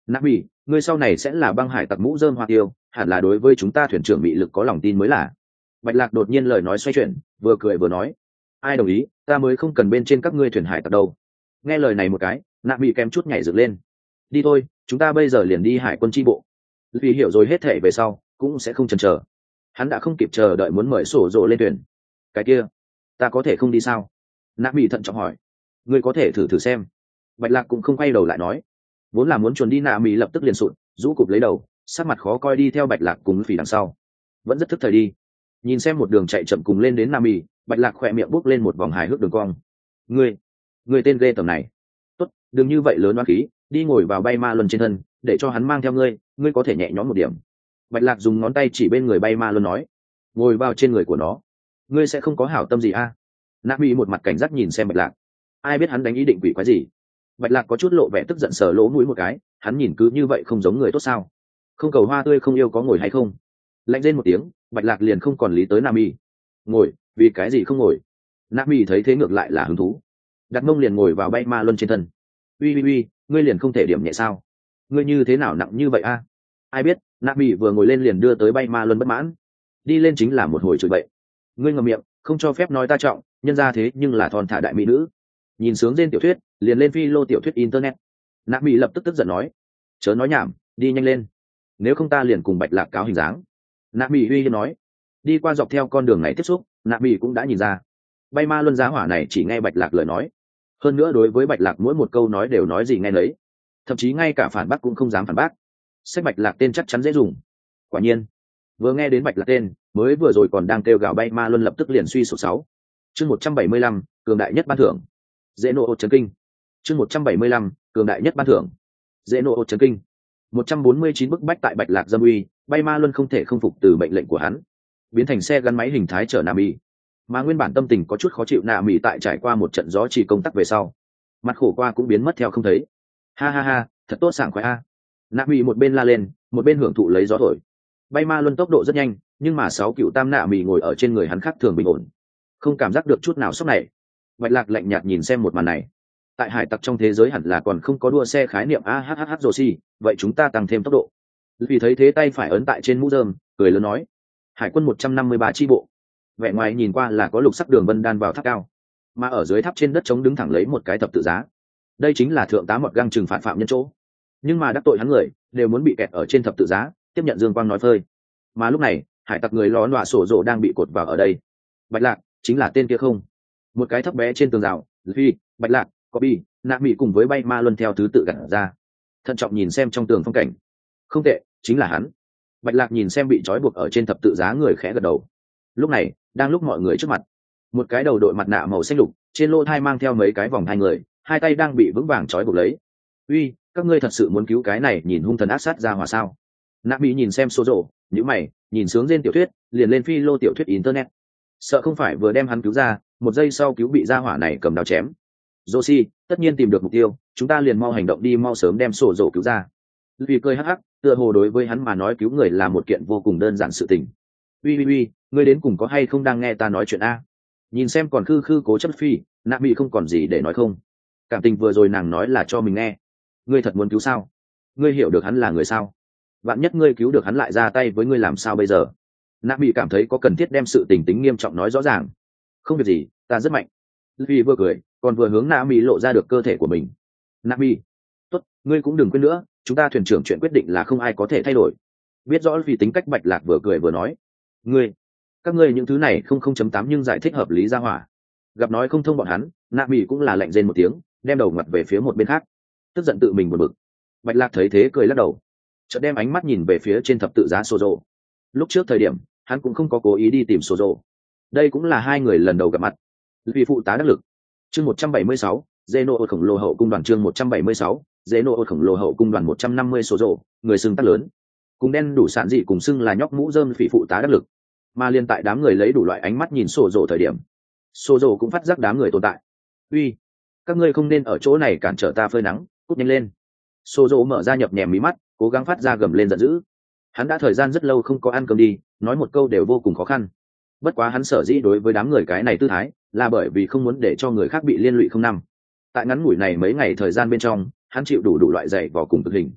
nạp bị ngươi sau này sẽ là băng hải tặc mũ dơm hoa tiêu, hẳn là đối với chúng ta thuyền trưởng bị lực có lòng tin mới là. Bạch Lạc đột nhiên lời nói xoay chuyển, vừa cười vừa nói, ai đồng ý, ta mới không cần bên trên các ngươi thuyền hải tặc đâu. Nghe lời này một cái, nạp bị kém chút nhảy dựng lên. Đi thôi, chúng ta bây giờ liền đi hải quân tri bộ. Vì hiểu rồi hết thể về sau cũng sẽ không chần chờ, hắn đã không kịp chờ đợi muốn mời sổ rộ lên thuyền. Cái kia ta có thể không đi sao? Nạp bị thận trọng hỏi. Ngươi có thể thử thử xem. Bạch Lạc cũng không quay đầu lại nói, vốn là muốn chuồn đi, nạ mỹ lập tức liền sụt rũ cụp lấy đầu, sắc mặt khó coi đi theo Bạch Lạc cùng phỉ đằng sau, vẫn rất thức thời đi. Nhìn xem một đường chạy chậm cùng lên đến nam mỹ, Bạch Lạc khỏe miệng bốc lên một vòng hài hước đường cong. Ngươi, ngươi tên ghê tầm này. Tốt, đừng như vậy lớn oán khí, đi ngồi vào bay ma luân trên thân, để cho hắn mang theo ngươi, ngươi có thể nhẹ nhõm một điểm. Bạch Lạc dùng ngón tay chỉ bên người bay ma luân nói, ngồi vào trên người của nó, ngươi sẽ không có hảo tâm gì a? À? Nam mỹ một mặt cảnh giác nhìn xem Bạch Lạc, ai biết hắn đánh ý định quỷ quái gì. Bạch Lạc có chút lộ vẻ tức giận, sờ lỗ mũi một cái, hắn nhìn cứ như vậy không giống người tốt sao? Không cầu hoa tươi không yêu có ngồi hay không? Lạnh lên một tiếng, Bạch Lạc liền không còn lý tới Nam Y. Ngồi, vì cái gì không ngồi? Nam Y thấy thế ngược lại là hứng thú, đặt mông liền ngồi vào bay ma luân trên thân. Uy uy uy, ngươi liền không thể điểm nhẹ sao? Ngươi như thế nào nặng như vậy a? Ai biết, Nam Y vừa ngồi lên liền đưa tới bay ma luân bất mãn, đi lên chính là một hồi chửi bậy. Ngươi ngậm miệng, không cho phép nói ta trọng, nhân ra thế nhưng là thon thả đại mỹ nữ. Nhìn sướng trên tiểu thuyết, liền lên phi lô tiểu thuyết internet. Nạp Mỹ lập tức tức giận nói, chớ nói nhảm, đi nhanh lên, nếu không ta liền cùng Bạch Lạc cáo hình dáng. Nạp Mỹ uy hiếp nói. Đi qua dọc theo con đường này tiếp xúc, Nạp Mỹ cũng đã nhìn ra, bay ma luân giá hỏa này chỉ nghe Bạch Lạc lời nói, hơn nữa đối với Bạch Lạc mỗi một câu nói đều nói gì nghe nấy, thậm chí ngay cả phản bác cũng không dám phản bác. Sách Bạch Lạc tên chắc chắn dễ dùng. Quả nhiên, vừa nghe đến Bạch Lạc tên, mới vừa rồi còn đang kêu gào bay ma luân lập tức liền suy sụp sáu. Chương một trăm bảy mươi lăm, cường đại nhất ban thưởng. Dễ nộ ột chấn kinh. Chương một trăm bảy mươi lăm, cường đại nhất ban thưởng. Dễ nộ ột chấn kinh. một trăm bốn mươi chín bức bách tại Bạch Lạc dâm uy, bay ma luân không thể không phục từ mệnh lệnh của hắn, biến thành xe gắn máy hình thái chở Nam Mỹ. Mà nguyên bản tâm tình có chút khó chịu Nam Mỹ tại trải qua một trận gió chỉ công tác về sau, mặt khổ qua cũng biến mất theo không thấy. Ha ha ha, thật tốt sảng khoái a. Nam Mỹ một bên la lên, một bên hưởng thụ lấy gió thổi. Bay ma luân tốc độ rất nhanh, nhưng mà sáu cựu tam Nam Mỹ ngồi ở trên người hắn khác thường bình ổn, không cảm giác được chút nào sốc này. Bạch Lạc lạnh nhạt nhìn xem một màn này. Tại hải tặc trong thế giới hẳn là còn không có đua xe khái niệm a h h h rồi xì, vậy chúng ta tăng thêm tốc độ. Vì thấy thế tay phải ấn tại trên mũ rơm, cười lớn nói, hải quân một trăm năm mươi ba chi bộ. Vẻ ngoài nhìn qua là có lục sắc đường vân đan vào tháp cao, mà ở dưới tháp trên đất trống đứng thẳng lấy một cái thập tự giá. Đây chính là thượng tá mọt găng trừng phạt phạm nhân chỗ, nhưng mà đắc tội hắn người đều muốn bị kẹt ở trên thập tự giá, tiếp nhận dương quang nói phơi. Mà lúc này hải tặc người ló nọa sổ rộ đang bị cột vào ở đây. Bạch Lạc chính là tên kia không? Một cái thấp bé trên tường rào, Phi, Bạch Lạc, Copy, Nạp Mỹ cùng với bay ma luân theo thứ tự gặt ra, thận trọng nhìn xem trong tường phong cảnh. Không tệ, chính là hắn. Bạch Lạc nhìn xem bị trói buộc ở trên thập tự giá người, khẽ gật đầu. Lúc này đang lúc mọi người trước mặt, một cái đầu đội mặt nạ màu xanh lục, trên lỗ thai mang theo mấy cái vòng hai người, hai tay đang bị vững vàng trói buộc lấy. Uy, các ngươi thật sự muốn cứu cái này nhìn hung thần ác sát ra hỏa sao? Nạp Mỹ nhìn xem số rộ, nhíu mày, nhìn sướng trên tiểu thuyết, liền lên phi lô tiểu thuyết internet, sợ không phải vừa đem hắn cứu ra, một giây sau cứu bị gia hỏa này cầm đao chém. Joshi, tất nhiên tìm được mục tiêu, chúng ta liền mau hành động đi, mau sớm đem sổ rổ cứu ra. Vì cười hắc hắc, tựa hồ đối với hắn mà nói cứu người là một kiện vô cùng đơn giản sự tình. Uy uy uy, ngươi đến cùng có hay không đang nghe ta nói chuyện a? Nhìn xem còn khư khư cố chấp Phi, Nạp Mỹ không còn gì để nói không. Cảm tình vừa rồi nàng nói là cho mình nghe. Ngươi thật muốn cứu sao? Ngươi hiểu được hắn là người sao? Vạn nhất ngươi cứu được hắn lại ra tay với ngươi làm sao bây giờ? Nạp Mỹ cảm thấy có cần thiết đem sự tình tính nghiêm trọng nói rõ ràng. Không việc gì, ta rất mạnh. Vì vừa cười, còn vừa hướng Nạp Mỹ lộ ra được cơ thể của mình. Nạp Mỹ, tốt, ngươi cũng đừng quên nữa, chúng ta thuyền trưởng chuyện quyết định là không ai có thể thay đổi. Biết rõ vì tính cách Bạch Lạc vừa cười vừa nói, ngươi, các ngươi những thứ này không không chấm tám nhưng giải thích hợp lý ra hỏa. Gặp nói không thông bọn hắn, Nạp Mỹ cũng là lạnh rên một tiếng, đem đầu ngặt về phía một bên khác, tức giận tự mình buồn bực. Bạch Lạc thấy thế cười lắc đầu, chợt đem ánh mắt nhìn về phía trên thập tự giá sổ rộ. Lúc trước thời điểm hắn cũng không có cố ý đi tìm sổ rộ, đây cũng là hai người lần đầu gặp mặt. Vì phụ tá đắc lực. Chương một trăm bảy mươi sáu, Zeno khổng lồ hậu cung đoàn. Chương một trăm bảy mươi sáu, Zeno khổng lồ hậu cung đoàn một trăm năm mươi sổ rộ, người xưng tác lớn, cùng đen đủ sạn dị cùng xưng là nhóc mũ rơm phỉ phụ tá đắc lực. Mà liên tại đám người lấy đủ loại ánh mắt nhìn sổ rộ thời điểm, sổ rộ cũng phát giác đám người tồn tại. Uy, các ngươi không nên ở chỗ này cản trở ta phơi nắng, cút nhanh lên. Sổ rộ mở ra nhập nhèm mí mắt, cố gắng phát ra gầm lên giận dữ. Hắn đã thời gian rất lâu không có ăn cơm đi, nói một câu đều vô cùng khó khăn. Bất quá hắn sở dĩ đối với đám người cái này tư thái là bởi vì không muốn để cho người khác bị liên lụy không năm. Tại ngắn ngủi này mấy ngày thời gian bên trong, hắn chịu đủ đủ loại dày vò cùng cực hình,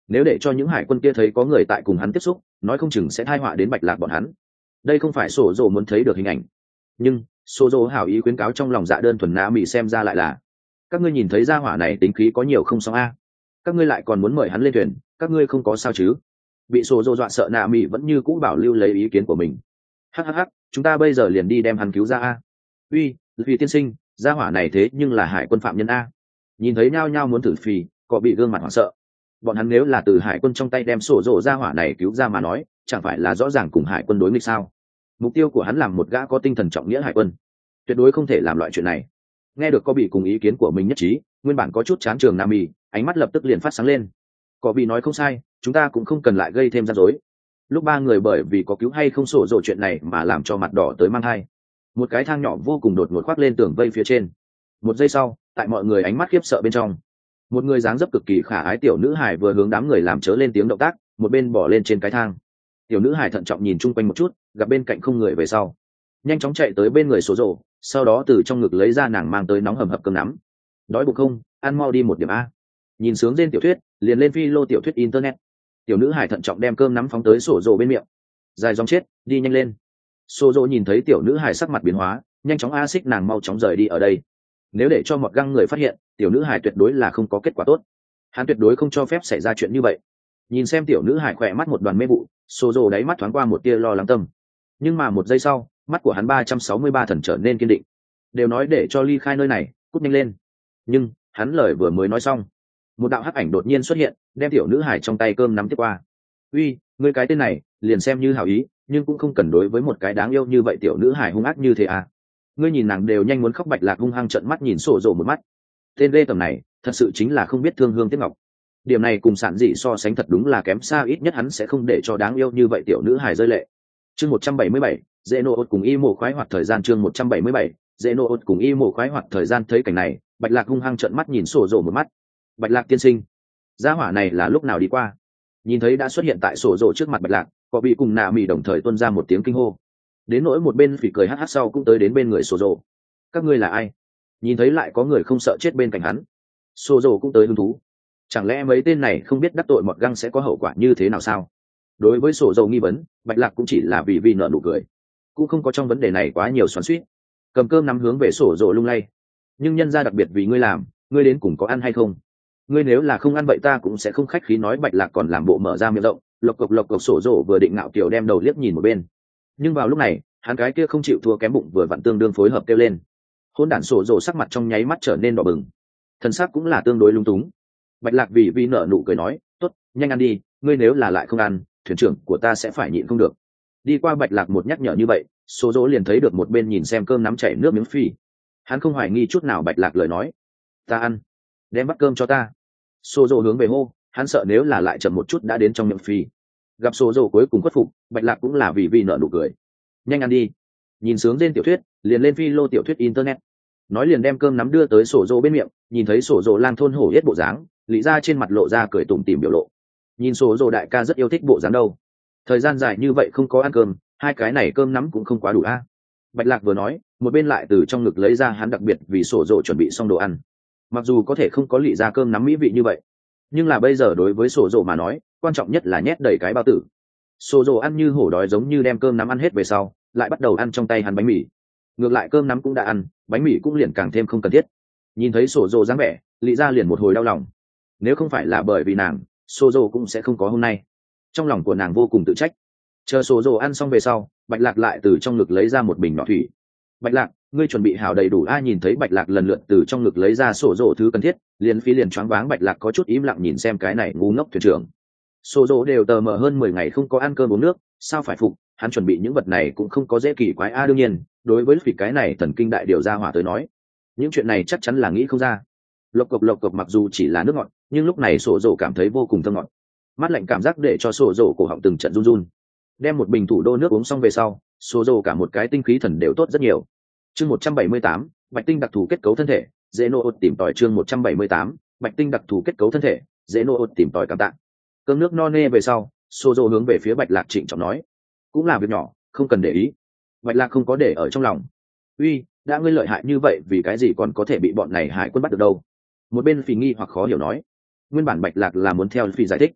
nếu để cho những hải quân kia thấy có người tại cùng hắn tiếp xúc nói không chừng sẽ thai họa đến bạch lạc bọn hắn. Đây không phải sổ dồ muốn thấy được hình ảnh, nhưng sổ dồ hảo ý khuyến cáo trong lòng dạ đơn thuần nạ mỹ xem ra lại là các ngươi nhìn thấy gia hỏa này tính khí có nhiều không xong a, các ngươi lại còn muốn mời hắn lên thuyền, các ngươi không có sao chứ? Bị sổ dồ dọa sợ nạ mỹ vẫn như cũ bảo lưu lấy ý kiến của mình. Hhh, chúng ta bây giờ liền đi đem hắn cứu ra a. Uy, vì tiên sinh, gia hỏa này thế nhưng là hải quân phạm nhân a. Nhìn thấy nhao nhao muốn thử phì, có bị gương mặt hoảng sợ. Bọn hắn nếu là từ hải quân trong tay đem sổ dồ gia hỏa này cứu ra mà nói, chẳng phải là rõ ràng cùng hải quân đối nghịch sao? Mục tiêu của hắn làm một gã có tinh thần trọng nghĩa hải quân, tuyệt đối không thể làm loại chuyện này. Nghe được có bị cùng ý kiến của mình nhất trí, nguyên bản có chút chán trường nam mì, ánh mắt lập tức liền phát sáng lên. Có bị nói không sai, chúng ta cũng không cần lại gây thêm rắc rối. Lúc ba người bởi vì có cứu hay không sổ dồ chuyện này mà làm cho mặt đỏ tới mang hai. Một cái thang nhỏ vô cùng đột ngột khoác lên tường vây phía trên. Một giây sau, tại mọi người ánh mắt khiếp sợ bên trong, một người dáng dấp cực kỳ khả ái tiểu nữ hải vừa hướng đám người làm chớ lên tiếng động tác, một bên bỏ lên trên cái thang. Tiểu nữ hải thận trọng nhìn chung quanh một chút, gặp bên cạnh không người về sau, nhanh chóng chạy tới bên người sổ dồ, sau đó từ trong ngực lấy ra nàng mang tới nóng hầm hập cơm nắm. Đói bụng không, ăn mau đi một điểm a. Nhìn sướng trên tiểu thuyết liền lên phi lô tiểu thuyết internet. Tiểu nữ hải thận trọng đem cơm nắm phóng tới sổ dồ bên miệng. Dài dòng chết, đi nhanh lên. Sổ dồ nhìn thấy tiểu nữ hải sắc mặt biến hóa, nhanh chóng a xích nàng mau chóng rời đi ở đây. Nếu để cho một găng người phát hiện, tiểu nữ hải tuyệt đối là không có kết quả tốt. Hắn tuyệt đối không cho phép xảy ra chuyện như vậy. Nhìn xem tiểu nữ hải khỏe mắt một đoàn mê vụ, sổ dồ đáy mắt thoáng qua một tia lo lắng tâm. Nhưng mà một giây sau, mắt của hắn ba trăm sáu mươi ba thần trở nên kiên định. Đều nói để cho ly khai nơi này, cút nhanh lên. Nhưng hắn lời vừa mới nói xong, một đạo hắc ảnh đột nhiên xuất hiện, đem tiểu nữ hải trong tay cơm nắm tiếp qua. Uy, ngươi cái tên này liền xem như hảo ý, nhưng cũng không cần đối với một cái đáng yêu như vậy tiểu nữ hải hung ác như thế à? Ngươi nhìn nàng đều nhanh muốn khóc. Bạch Lạc hung hăng trợn mắt nhìn sổ dồ một mắt. Tên lê tầm này thật sự chính là không biết thương hương tiếc ngọc. Điểm này cùng sản dị so sánh thật đúng là kém xa, ít nhất hắn sẽ không để cho đáng yêu như vậy tiểu nữ hải rơi lệ. Chương một trăm bảy mươi bảy, dễ nô ốt cùng y mộ khoái hoạt thời gian. Chương một trăm bảy mươi bảy, dễ nô ốt cùng y mộ khoái hoạt thời gian. Thấy cảnh này, Bạch Lạc hung hăng trợn mắt nhìn sổ dồ một mắt. Bạch Lạc tiên sinh, gia hỏa này là lúc nào đi qua? Nhìn thấy đã xuất hiện tại sổ dồ trước mặt Bạch Lạc, có bị cùng nạ mì đồng thời tuôn ra một tiếng kinh hô. Đến nỗi một bên phỉ cười hắc hắc sau cũng tới đến bên người sổ dồ. Các ngươi là ai? Nhìn thấy lại có người không sợ chết bên cạnh hắn, sổ dồ cũng tới hứng thú. Chẳng lẽ mấy tên này không biết đắc tội mọt găng sẽ có hậu quả như thế nào sao? Đối với sổ dầu nghi vấn, Bạch Lạc cũng chỉ là vì vì nợ nụ cười, cũng không có trong vấn đề này quá nhiều xoắn xuýt. Cầm cơm nắm hướng về sổ dầu lung lay. Nhưng nhân ra đặc biệt vì ngươi làm, ngươi đến cùng có ăn hay không? Ngươi nếu là không ăn vậy ta cũng sẽ không khách khí. Nói Bạch Lạc còn làm bộ mở ra miệng rộng, lộc cộc lộc cộc. Sổ dầu vừa định ngạo kiều đem đầu liếc nhìn một bên, nhưng vào lúc này hắn cái kia không chịu thua kém bụng vừa vặn tương đương phối hợp kêu lên. Hôn đản. Sổ dầu sắc mặt trong nháy mắt trở nên đỏ bừng, thân xác cũng là tương đối lung túng. Bạch Lạc vì vì nợ nụ cười nói, tốt, nhanh ăn đi, ngươi nếu là lại không ăn, thuyền trưởng của ta sẽ phải nhịn không được. Đi qua Bạch Lạc một nhắc nhở như vậy, số dỗ liền thấy được một bên nhìn xem cơm nắm chảy nước miếng phi. Hắn không hoài nghi chút nào Bạch Lạc lời nói. Ta ăn, đem bắt cơm cho ta. Số dỗ hướng về hô, hắn sợ nếu là lại chậm một chút đã đến trong miệng phi. Gặp số dỗ cuối cùng khuất phục, Bạch Lạc cũng là vì vì nợ nụ cười. Nhanh ăn đi. Nhìn sướng trên tiểu thuyết, liền lên phi lô tiểu thuyết internet. Nói liền đem cơm nắm đưa tới sổ dỗ bên miệng, nhìn thấy sổ dỗ lang thôn hổ hết bộ dáng, lý ra trên mặt lộ ra cười tủm tỉm biểu lộ. Nhìn sổ dỗ đại ca rất yêu thích bộ dáng đâu. Thời gian dài như vậy không có ăn cơm, hai cái này cơm nắm cũng không quá đủ a. Bạch Lạc vừa nói, một bên lại từ trong ngực lấy ra hắn đặc biệt vì sổ dỗ chuẩn bị xong đồ ăn. Mặc dù có thể không có lị ra cơm nắm mỹ vị như vậy, nhưng là bây giờ đối với sổ dỗ mà nói, quan trọng nhất là nhét đầy cái bao tử. Sổ dỗ ăn như hổ đói, giống như đem cơm nắm ăn hết về sau, lại bắt đầu ăn trong tay hắn bánh mì. Ngược lại cơm nắm cũng đã ăn, bánh mì cũng liền càng thêm không cần thiết. Nhìn thấy sổ dỗ dáng vẻ, lị ra liền một hồi đau lòng. Nếu không phải là bởi vì nàng, sổ dỗ cũng sẽ không có hôm nay. Trong lòng của nàng vô cùng tự trách. Chờ sổ dỗ ăn xong về sau, Bạch Lạc lại từ trong ngực lấy ra một bình nhỏ thủy. Bạch Lạc, ngươi chuẩn bị hảo đầy đủ. Ai nhìn thấy Bạch Lạc lần lượt từ trong ngực lấy ra sổ dỗ thứ cần thiết, liền phí liền choáng váng. Bạch Lạc có chút im lặng nhìn xem cái này ngu ngốc thuyền trưởng. Sổ dỗ đều tờ mờ hơn mười ngày không có ăn cơm uống nước, sao phải phục? Hắn chuẩn bị những vật này cũng không có dễ kỳ quái a. Đương nhiên, đối với phỉ cái này thần kinh đại điều ra hỏa tới nói, những chuyện này chắc chắn là nghĩ không ra. Lộc cộc lộc cộc, mặc dù chỉ là nước ngọt, nhưng lúc này sổ dỗ cảm thấy vô cùng thơm ngọt. Mát lạnh cảm giác để cho sổ dỗ cổ họng từng trận run run. Đem một bình thủ đô nước uống xong về sau, sổ dỗ cả một cái tinh khí thần đều tốt rất nhiều. Chương một trăm bảy mươi tám, bạch tinh đặc thù kết cấu thân thể, dễ nô ốt tìm tòi. Chương một trăm bảy mươi tám, bạch tinh đặc thù kết cấu thân thể, dễ nô ốt tìm tòi. Cảm tạ. Cơm nước no nê về sau, sổ dỗ hướng về phía Bạch Lạc trịnh trọng nói, cũng là việc nhỏ, không cần để ý. Bạch Lạc không có để ở trong lòng. Uy, đã ngươi lợi hại như vậy, vì cái gì còn có thể bị bọn này hải quân bắt được đâu? Một bên phì nghi hoặc khó hiểu nói. Nguyên bản Bạch Lạc là muốn theo phì giải thích,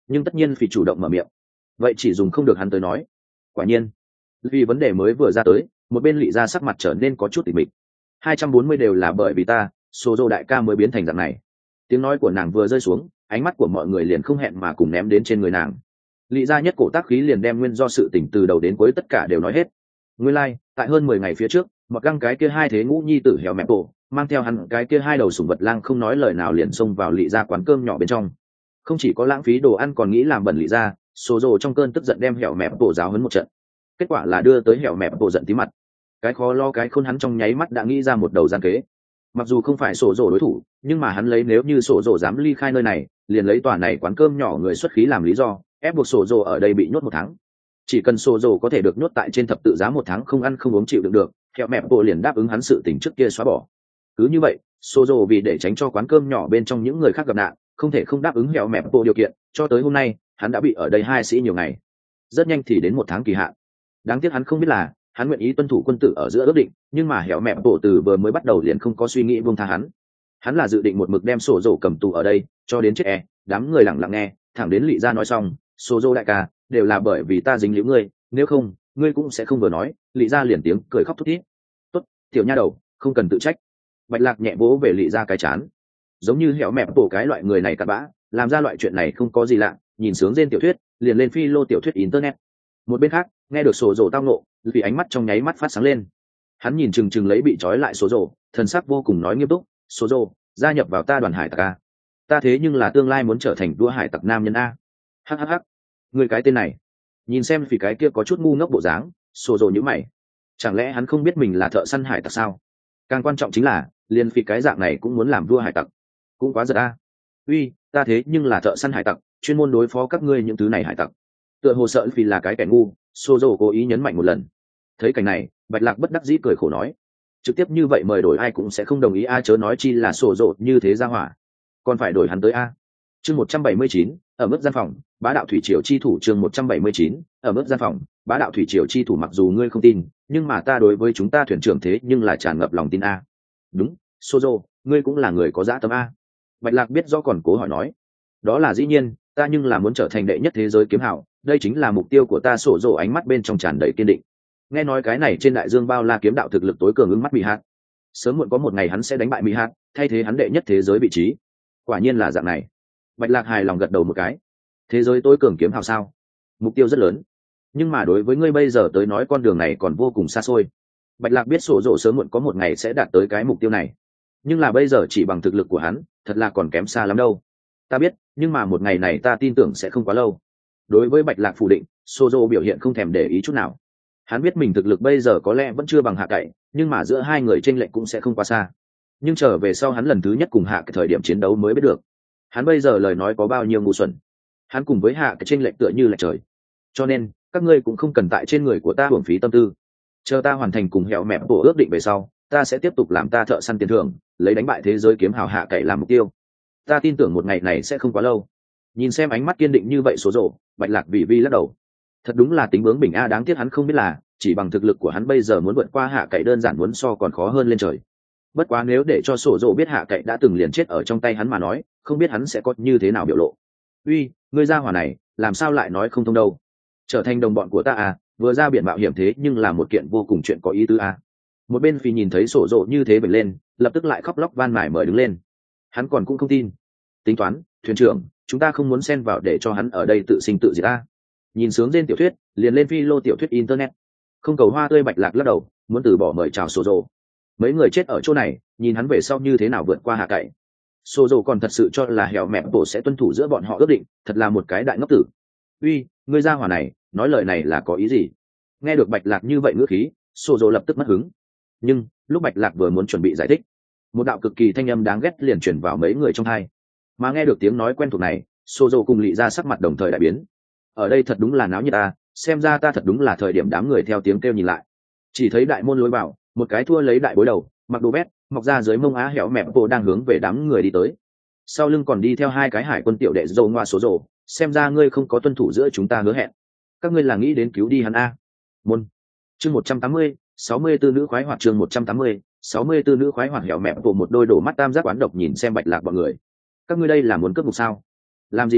nhưng tất nhiên vì chủ động mở miệng, vậy chỉ dùng không được hắn tới nói. Quả nhiên, vì vấn đề mới vừa ra tới, một bên lị ra sắc mặt trở nên có chút tịch mịch. hai trăm bốn mươi đều là bởi vì ta, số dô đại ca mới biến thành dạng này. Tiếng nói của nàng vừa rơi xuống, ánh mắt của mọi người liền không hẹn mà cùng ném đến trên người nàng. Lị ra nhất cổ tác khí liền đem nguyên do sự tình từ đầu đến cuối tất cả đều nói hết. Nguyên lai, like, tại hơn mười ngày phía trước, một găng cái kia hai thế ngũ nhi tử hẻo mẹ bộ, mang theo hắn cái kia hai đầu sủng vật lang không nói lời nào liền xông vào lị ra quán cơm nhỏ bên trong. Không chỉ có lãng phí đồ ăn còn nghĩ làm bẩn lị ra, số dô trong cơn tức giận đem hẻo mẹ bộ giáo huấn một trận. Kết quả là đưa tới hẻo mẹ bộ giận tí mặt. Cái khó lo cái khôn hắn trong nháy mắt đã nghĩ ra một đầu gian kế. Mặc dù không phải sổ dồ đối thủ, nhưng mà hắn lấy nếu như sổ dồ dám ly khai nơi này, liền lấy tòa này quán cơm nhỏ người xuất khí làm lý do, ép buộc sổ dồ ở đây bị nhốt một tháng. Chỉ cần sổ dồ có thể được nhốt tại trên thập tự giá một tháng không ăn không uống chịu đựng được, hẻo mẹ bộ liền đáp ứng hắn sự tình trước kia xóa bỏ. Cứ như vậy, sổ dồ vì để tránh cho quán cơm nhỏ bên trong những người khác gặp nạn, không thể không đáp ứng hẻo mẹ bộ điều kiện, cho tới hôm nay, hắn đã bị ở đây hai sĩ nhiều ngày. Rất nhanh thì đến một tháng kỳ hạn. Đáng tiếc hắn không biết là hắn nguyện ý tuân thủ quân tử ở giữa ước định, nhưng mà hẻo mẹ bộ từ vừa mới bắt đầu liền không có suy nghĩ buông tha hắn. Hắn là dự định một mực đem sổ dồ cầm tù ở đây cho đến chết e. Đám người lặng lặng nghe, thẳng đến lị ra nói xong, sổ dồ đại ca, đều là bởi vì ta dính liễu ngươi, nếu không ngươi cũng sẽ không vừa nói. Lị ra liền tiếng cười khóc thút thít. Tốt, tiểu nha đầu, không cần tự trách. Bạch Lạc nhẹ vỗ về lị ra cái chán, giống như hẻo mẹ bộ cái loại người này cặn bã, làm ra loại chuyện này không có gì lạ. Nhìn sướng trên tiểu thuyết, liền lên phi lô tiểu thuyết internet. Một bên khác, nghe được sổ dồ tao nộ, vì ánh mắt trong nháy mắt phát sáng lên. Hắn nhìn chừng chừng lấy bị trói lại số dồ, thần sắc vô cùng nói nghiêm túc, số dồ, gia nhập vào ta đoàn hải tặc a. Ta thế nhưng là tương lai muốn trở thành vua hải tặc nam nhân a. Hhh, người cái tên này, nhìn xem vì cái kia có chút ngu ngốc bộ dáng, số dồ nhíu mày. Chẳng lẽ hắn không biết mình là thợ săn hải tặc sao? Càng quan trọng chính là, liền vì cái dạng này cũng muốn làm vua hải tặc, cũng quá giật a. Uy, ta thế nhưng là thợ săn hải tặc, chuyên môn đối phó các ngươi những thứ này hải tặc. Tựa hồ sợ vì là cái kẻ ngu, Sô Dô cố ý nhấn mạnh một lần. Thấy cảnh này, Bạch Lạc bất đắc dĩ cười khổ nói, trực tiếp như vậy mời đổi ai cũng sẽ không đồng ý a, chớ nói chi là Sô Dô như thế ra hỏa, còn phải đổi hắn tới a. Chương một trăm bảy mươi chín, ở mức gian phòng, bá đạo thủy triều chi thủ. Chương một trăm bảy mươi chín, ở mức gian phòng, bá đạo thủy triều chi thủ. Mặc dù ngươi không tin, nhưng mà ta đối với chúng ta thuyền trưởng thế nhưng là tràn ngập lòng tin a. Đúng, Sô Dô, ngươi cũng là người có dã tâm a. Bạch Lạc biết do còn cố hỏi nói, đó là dĩ nhiên, ta nhưng là muốn trở thành đệ nhất thế giới kiếm hảo, đây chính là mục tiêu của ta. Sổ dồ ánh mắt bên trong tràn đầy kiên định. Nghe nói cái này trên đại dương bao la kiếm đạo thực lực tối cường ứng mắt Mỹ Hạt, sớm muộn có một ngày hắn sẽ đánh bại Mỹ Hạt, thay thế hắn đệ nhất thế giới vị trí. Quả nhiên là dạng này. Bạch Lạc hài lòng gật đầu một cái. Thế giới tối cường kiếm hào sao? Mục tiêu rất lớn, nhưng mà đối với ngươi bây giờ tới nói con đường này còn vô cùng xa xôi. Bạch Lạc biết sổ dồ sớm muộn có một ngày sẽ đạt tới cái mục tiêu này, nhưng là bây giờ chỉ bằng thực lực của hắn, thật là còn kém xa lắm đâu. Ta biết, nhưng mà một ngày này ta tin tưởng sẽ không quá lâu. Đối với Bạch Lạc phủ định, Sozo biểu hiện không thèm để ý chút nào. Hắn biết mình thực lực bây giờ có lẽ vẫn chưa bằng Hạ Cậy, nhưng mà giữa hai người chênh lệch cũng sẽ không quá xa. Nhưng trở về sau hắn lần thứ nhất cùng Hạ Cậy thời điểm chiến đấu mới biết được, hắn bây giờ lời nói có bao nhiêu ngu xuẩn. Hắn cùng với Hạ Cậy chênh lệch tựa như là trời. Cho nên, các ngươi cũng không cần tại trên người của ta hưởng phí tâm tư. Chờ ta hoàn thành cùng hẹo mẹ bộ ước định về sau, ta sẽ tiếp tục làm ta thợ săn tiền thưởng, lấy đánh bại thế giới kiếm hào Hạ Cậy làm mục tiêu. Ta tin tưởng một ngày này sẽ không quá lâu. Nhìn xem ánh mắt kiên định như vậy số rộ, Bạch Lạc vì vi lắc đầu. Thật đúng là tính bướng bỉnh a, đáng tiếc hắn không biết là chỉ bằng thực lực của hắn bây giờ muốn vượt qua Hạ Cậy đơn giản muốn so còn khó hơn lên trời. Bất quá nếu để cho sổ rộ biết Hạ Cậy đã từng liền chết ở trong tay hắn mà nói, không biết hắn sẽ có như thế nào biểu lộ. Uy, ngươi ra hỏa này, làm sao lại nói không thông đâu? Trở thành đồng bọn của ta à, vừa ra biển mạo hiểm thế nhưng là một kiện vô cùng chuyện có ý tứ à. Một bên Phi nhìn thấy sổ rộ như thế bật lên, lập tức lại khóc lóc van mải mời đứng lên. Hắn còn cũng không tin. Tính toán, thuyền trưởng, chúng ta không muốn xen vào để cho hắn ở đây tự sinh tự diệt ta. Nhìn sướng trên tiểu thuyết, liền lên phi lô tiểu thuyết internet. Không cầu hoa tươi Bạch Lạc lắc đầu, muốn từ bỏ mời chào sổ rộ. Mấy người chết ở chỗ này, nhìn hắn về sau như thế nào vượt qua Hạ Cậy. Sổ rộ còn thật sự cho là hẻo mẹ bộ sẽ tuân thủ giữa bọn họ ước định, thật là một cái đại ngốc tử. Uy, ngươi ra hỏa này, nói lời này là có ý gì? Nghe được Bạch Lạc như vậy ngữ khí, sổ rộ lập tức mất hứng. Nhưng lúc Bạch Lạc vừa muốn chuẩn bị giải thích, một đạo cực kỳ thanh âm đáng ghét liền truyền vào mấy người trong tai. Mà nghe được tiếng nói quen thuộc này, sổ rộ cùng lị ra sắc mặt đồng thời đại biến. Ở đây thật đúng là náo nhiệt ta, xem ra ta thật đúng là thời điểm đám người theo tiếng kêu nhìn lại. Chỉ thấy đại môn lối vào, một cái thua lấy đại bối đầu, mặc đồ vét, mọc ra dưới mông á hẻo mẹ bộ đang hướng về đám người đi tới. Sau lưng còn đi theo hai cái hải quân tiểu đệ dâu ngoa số rộ, xem ra ngươi không có tuân thủ giữa chúng ta hứa hẹn. Các ngươi là nghĩ đến cứu đi hắn a? Môn. Chương một trăm tám mươi, sáu mươi tư nữ khoái hoạt. Chương một trăm tám mươi, sáu mươi tư nữ khoái hoạt. Hẻo mẹ bộ một đôi đổ mắt tam giác quán độc nhìn xem Bạch Lạc bọn người. Các ngươi đây là muốn cướp ngục sao? Làm gì có,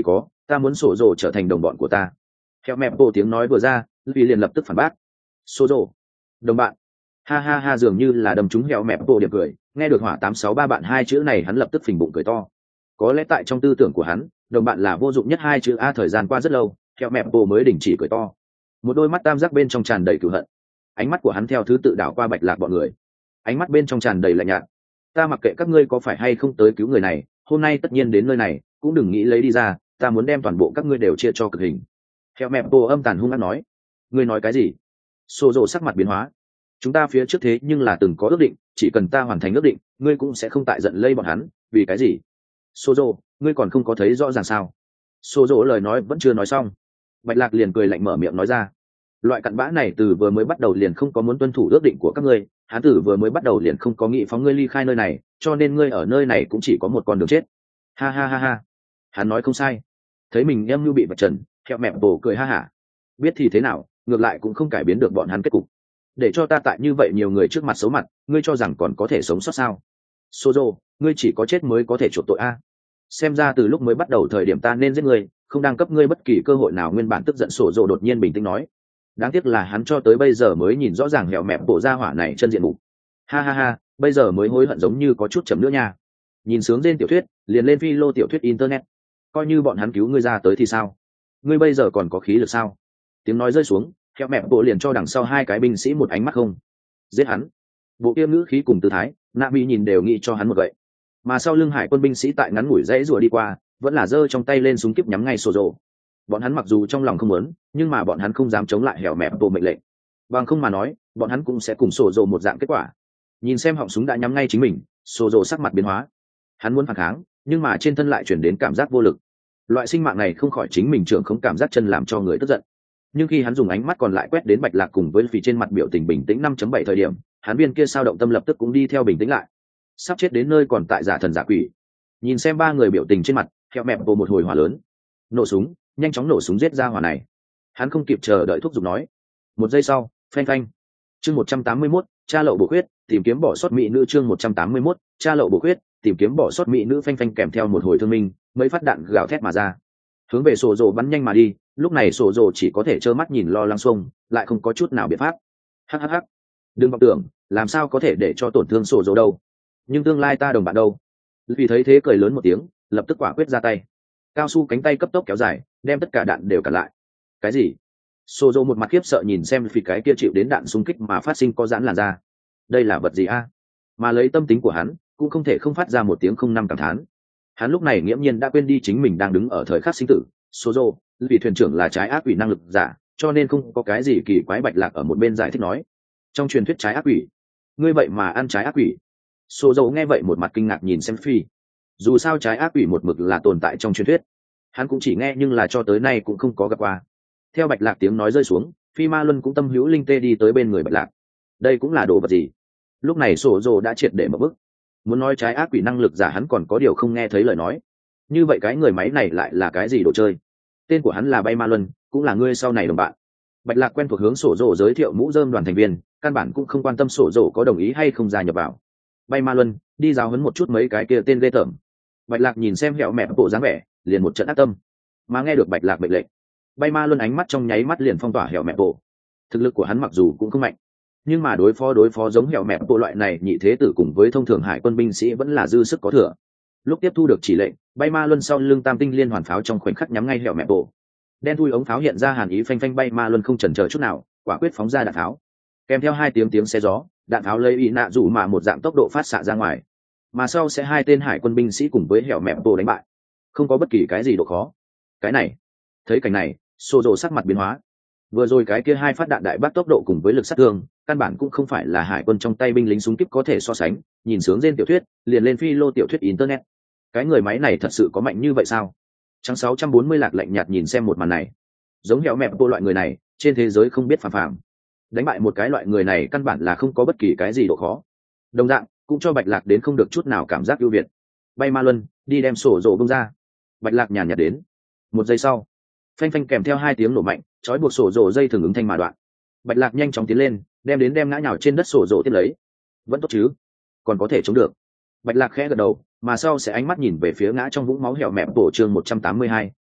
ta muốn sổ rồ trở thành đồng bọn của ta. Hẻo mẹp bộ tiếng nói vừa ra, vì liền lập tức phản bác. Sổ rồ, đồng bạn. Ha ha ha, dường như là đâm trúng hẻo mẹp bộ điểm cười, nghe được hỏa tám sáu ba bạn hai chữ này hắn lập tức phình bụng cười to. Có lẽ tại trong tư tưởng của hắn, đồng bạn là vô dụng nhất hai chữ a. Thời gian qua rất lâu, hẻo mẹp bộ mới đình chỉ cười to. Một đôi mắt tam giác bên trong tràn đầy cừu hận, ánh mắt của hắn theo thứ tự đảo qua Bạch Lạc bọn người, ánh mắt bên trong tràn đầy lạnh nhạt. Ta mặc kệ các ngươi có phải hay không tới cứu người này, hôm nay tất nhiên đến nơi này cũng đừng nghĩ lấy đi ra, ta muốn đem toàn bộ các ngươi đều chia cho cực hình. Hẻo mẹp bộ âm tàn hung hăng nói. Ngươi nói cái gì? Sô rồ sắc mặt biến hóa. Chúng ta phía trước thế nhưng là từng có ước định, chỉ cần ta hoàn thành ước định, ngươi cũng sẽ không tại giận lây bọn hắn. Vì cái gì? Sô rồ, ngươi còn không có thấy rõ ràng sao? Sô rồ lời nói vẫn chưa nói xong, Bạch Lạc liền cười lạnh mở miệng nói ra. Loại cặn bã này từ vừa mới bắt đầu liền không có muốn tuân thủ ước định của các ngươi, hắn tử vừa mới bắt đầu liền không có nghĩ phóng ngươi ly khai nơi này, cho nên ngươi ở nơi này cũng chỉ có một con đường chết. Ha ha ha ha, hắn nói không sai. Thấy mình em như bị vạch trần, hẻo mẹp bồ cười ha hả. Biết thì thế nào, ngược lại cũng không cải biến được bọn hắn kết cục. Để cho ta tại như vậy nhiều người trước mặt xấu mặt, ngươi cho rằng còn có thể sống sót sao? Sozo, ngươi chỉ có chết mới có thể chuộc tội a. Xem ra từ lúc mới bắt đầu thời điểm ta nên giết ngươi, không đang cấp ngươi bất kỳ cơ hội nào. Nguyên bản tức giận Sozo đột nhiên bình tĩnh nói. Đáng tiếc là hắn cho tới bây giờ mới nhìn rõ ràng hẻo mẹp bộ gia hỏa này chân diện mục. Ha ha ha, bây giờ mới hối hận giống như có chút chậm nữa nha. Nhìn sướng trên tiểu thuyết, liền lên phi lô tiểu thuyết internet. Coi như bọn hắn cứu ngươi ra tới thì sao? Ngươi bây giờ còn có khí lực sao? Tiếng nói rơi xuống, hẻo mẹp bộ liền cho đằng sau hai cái binh sĩ một ánh mắt không. Giết hắn. Bộ kia ngữ khí cùng tư thái, Nabi nhìn đều nghĩ cho hắn một gậy. Mà sau lưng hải quân binh sĩ tại ngắn ngủi dãy rùa đi qua, vẫn là giơ trong tay lên súng kíp nhắm ngay sổ rồ. Bọn hắn mặc dù trong lòng không muốn, nhưng mà bọn hắn không dám chống lại hẻo mẹp bộ mệnh lệnh. Bằng không mà nói, bọn hắn cũng sẽ cùng sổ rồ một dạng kết quả. Nhìn xem họng súng đã nhắm ngay chính mình, sổ rồ sắc mặt biến hóa. Hắn muốn phản kháng, nhưng mà trên thân lại chuyển đến cảm giác vô lực. Loại sinh mạng này không khỏi chính mình trưởng không cảm giác chân làm cho người tức giận. Nhưng khi hắn dùng ánh mắt còn lại quét đến Bạch Lạc cùng với phì trên mặt biểu tình bình tĩnh năm chấm bảy thời điểm, hắn viên kia sao động tâm lập tức cũng đi theo bình tĩnh lại. Sắp chết đến nơi còn tại giả thần giả quỷ. Nhìn xem ba người biểu tình trên mặt, hẻo mẹp bộ một hồi hỏa lớn. Nổ súng, nhanh chóng nổ súng giết ra hỏa này. Hắn không kịp chờ đợi thúc giục nói. Một giây sau, phanh phanh. Chương một trăm tám mươi mốt, tra lậu bổ khuyết, tìm kiếm bỏ sót mỹ nữ. Chương một trăm tám mươi mốt, tra lậu bổ khuyết, tìm kiếm bỏ sót mỹ nữ. Phanh phanh kèm theo một hồi thương minh, mấy phát đạn gào thét mà ra, hướng về sổ rồ bắn nhanh mà đi. Lúc này sổ rồ chỉ có thể trơ mắt nhìn lo lắng xuông, lại không có chút nào biện pháp. Hắc hắc, đừng vọng tưởng, làm sao có thể để cho tổn thương sổ rồ đâu. Nhưng tương lai ta đồng bạn đâu? Vì thấy thế cười lớn một tiếng, lập tức quả quyết ra tay. Cao su cánh tay cấp tốc kéo dài, đem tất cả đạn đều cản lại. Cái gì? Sô dô một mặt khiếp sợ nhìn xem vì cái kia chịu đến đạn xung kích mà phát sinh có giãn làn ra. Đây là vật gì a? Mà lấy tâm tính của hắn, cũng không thể không phát ra một tiếng không năm cảm thán. Hắn lúc này nghiễm nhiên đã quên đi chính mình đang đứng ở thời khắc sinh tử. Sô dô, vì thuyền trưởng là trái ác quỷ năng lực giả, cho nên không có cái gì kỳ quái. Bạch Lạc ở một bên giải thích nói. Trong truyền thuyết trái ác quỷ, ngươi vậy mà ăn trái ác quỷ? Sô dô nghe vậy một mặt kinh ngạc nhìn xem phi. Dù sao trái ác quỷ một mực là tồn tại trong truyền thuyết, hắn cũng chỉ nghe nhưng là cho tới nay cũng không có gặp qua. Theo Bạch Lạc tiếng nói rơi xuống, phi ma luân cũng tâm hữu linh tê đi tới bên người Bạch Lạc. Đây cũng là đồ vật gì? Lúc này sổ rồ đã triệt để mở bức. Muốn nói trái ác quỷ năng lực giả hắn còn có điều không nghe thấy lời nói. Như vậy cái người máy này lại là cái gì đồ chơi? Tên của hắn là Bay Ma Luân, cũng là ngươi sau này đồng bạn. Bạch Lạc quen thuộc hướng sổ rồ giới thiệu mũ rơm đoàn thành viên, căn bản cũng không quan tâm sổ rồ có đồng ý hay không gia nhập vào. Bay Ma Luân, đi giáo huấn một chút mấy cái kia tên ghê tởm. Bạch Lạc nhìn xem hẻo mẹp bộ dáng vẻ, liền một trận ác tâm. Mà nghe được Bạch Lạc mệnh lệnh, Bay Ma Luân ánh mắt trong nháy mắt liền phong tỏa hẻo mẹp bộ. Thực lực của hắn mặc dù cũng không mạnh, nhưng mà đối phó đối phó giống hẻo mẹp bộ loại này nhị thế tử cùng với thông thường hải quân binh sĩ vẫn là dư sức có thừa. Lúc tiếp thu được chỉ lệnh, Bay Ma Luân sau lưng tam tinh liên hoàn pháo trong khoảnh khắc nhắm ngay hẻo mẹp bộ. Đen thui ống pháo hiện ra hàn ý, phanh phanh. Bay Ma Luân không chần chờ chút nào, quả quyết phóng ra đạn pháo. Kèm theo hai tiếng tiếng xe gió, đạn pháo lấy ý nạ rủ mà một dạng tốc độ phát xạ ra ngoài. Mà sau sẽ hai tên hải quân binh sĩ cùng với hẻo mẹp bộ đánh bại, không có bất kỳ cái gì độ khó. Cái này, thấy cảnh này, Sô Dô sắc mặt biến hóa. Vừa rồi cái kia hai phát đạn đại bác tốc độ cùng với lực sát thương, căn bản cũng không phải là hải quân trong tay binh lính súng kíp có thể so sánh. Nhìn sướng trên tiểu thuyết, liền lên phi lô tiểu thuyết internet. Cái người máy này thật sự có mạnh như vậy sao? Trang sáu trăm bốn mươi Lạc lạnh nhạt nhìn xem một màn này. Giống hẻo mẹp bộ loại người này, trên thế giới không biết phàm phàm. Đánh bại một cái loại người này căn bản là không có bất kỳ cái gì độ khó. Đồng dạng, cũng cho Bạch Lạc đến không được chút nào cảm giác ưu việt. Bay Ma Luân, đi đem sổ rồ bung ra. Bạch Lạc nhàn nhạt đến. Một giây sau, phanh phanh kèm theo hai tiếng nổ mạnh, trói buộc sổ rồ dây thường ứng thanh mà đoạn. Bạch Lạc nhanh chóng tiến lên, đem đến đem ngã nhào trên đất sổ rồ tiếp lấy. Vẫn tốt chứ? Còn có thể chống được. Bạch Lạc khẽ gật đầu, mà sau sẽ ánh mắt nhìn về phía ngã trong vũng máu hẻo mẹp bộ. Chương một trăm tám mươi hai,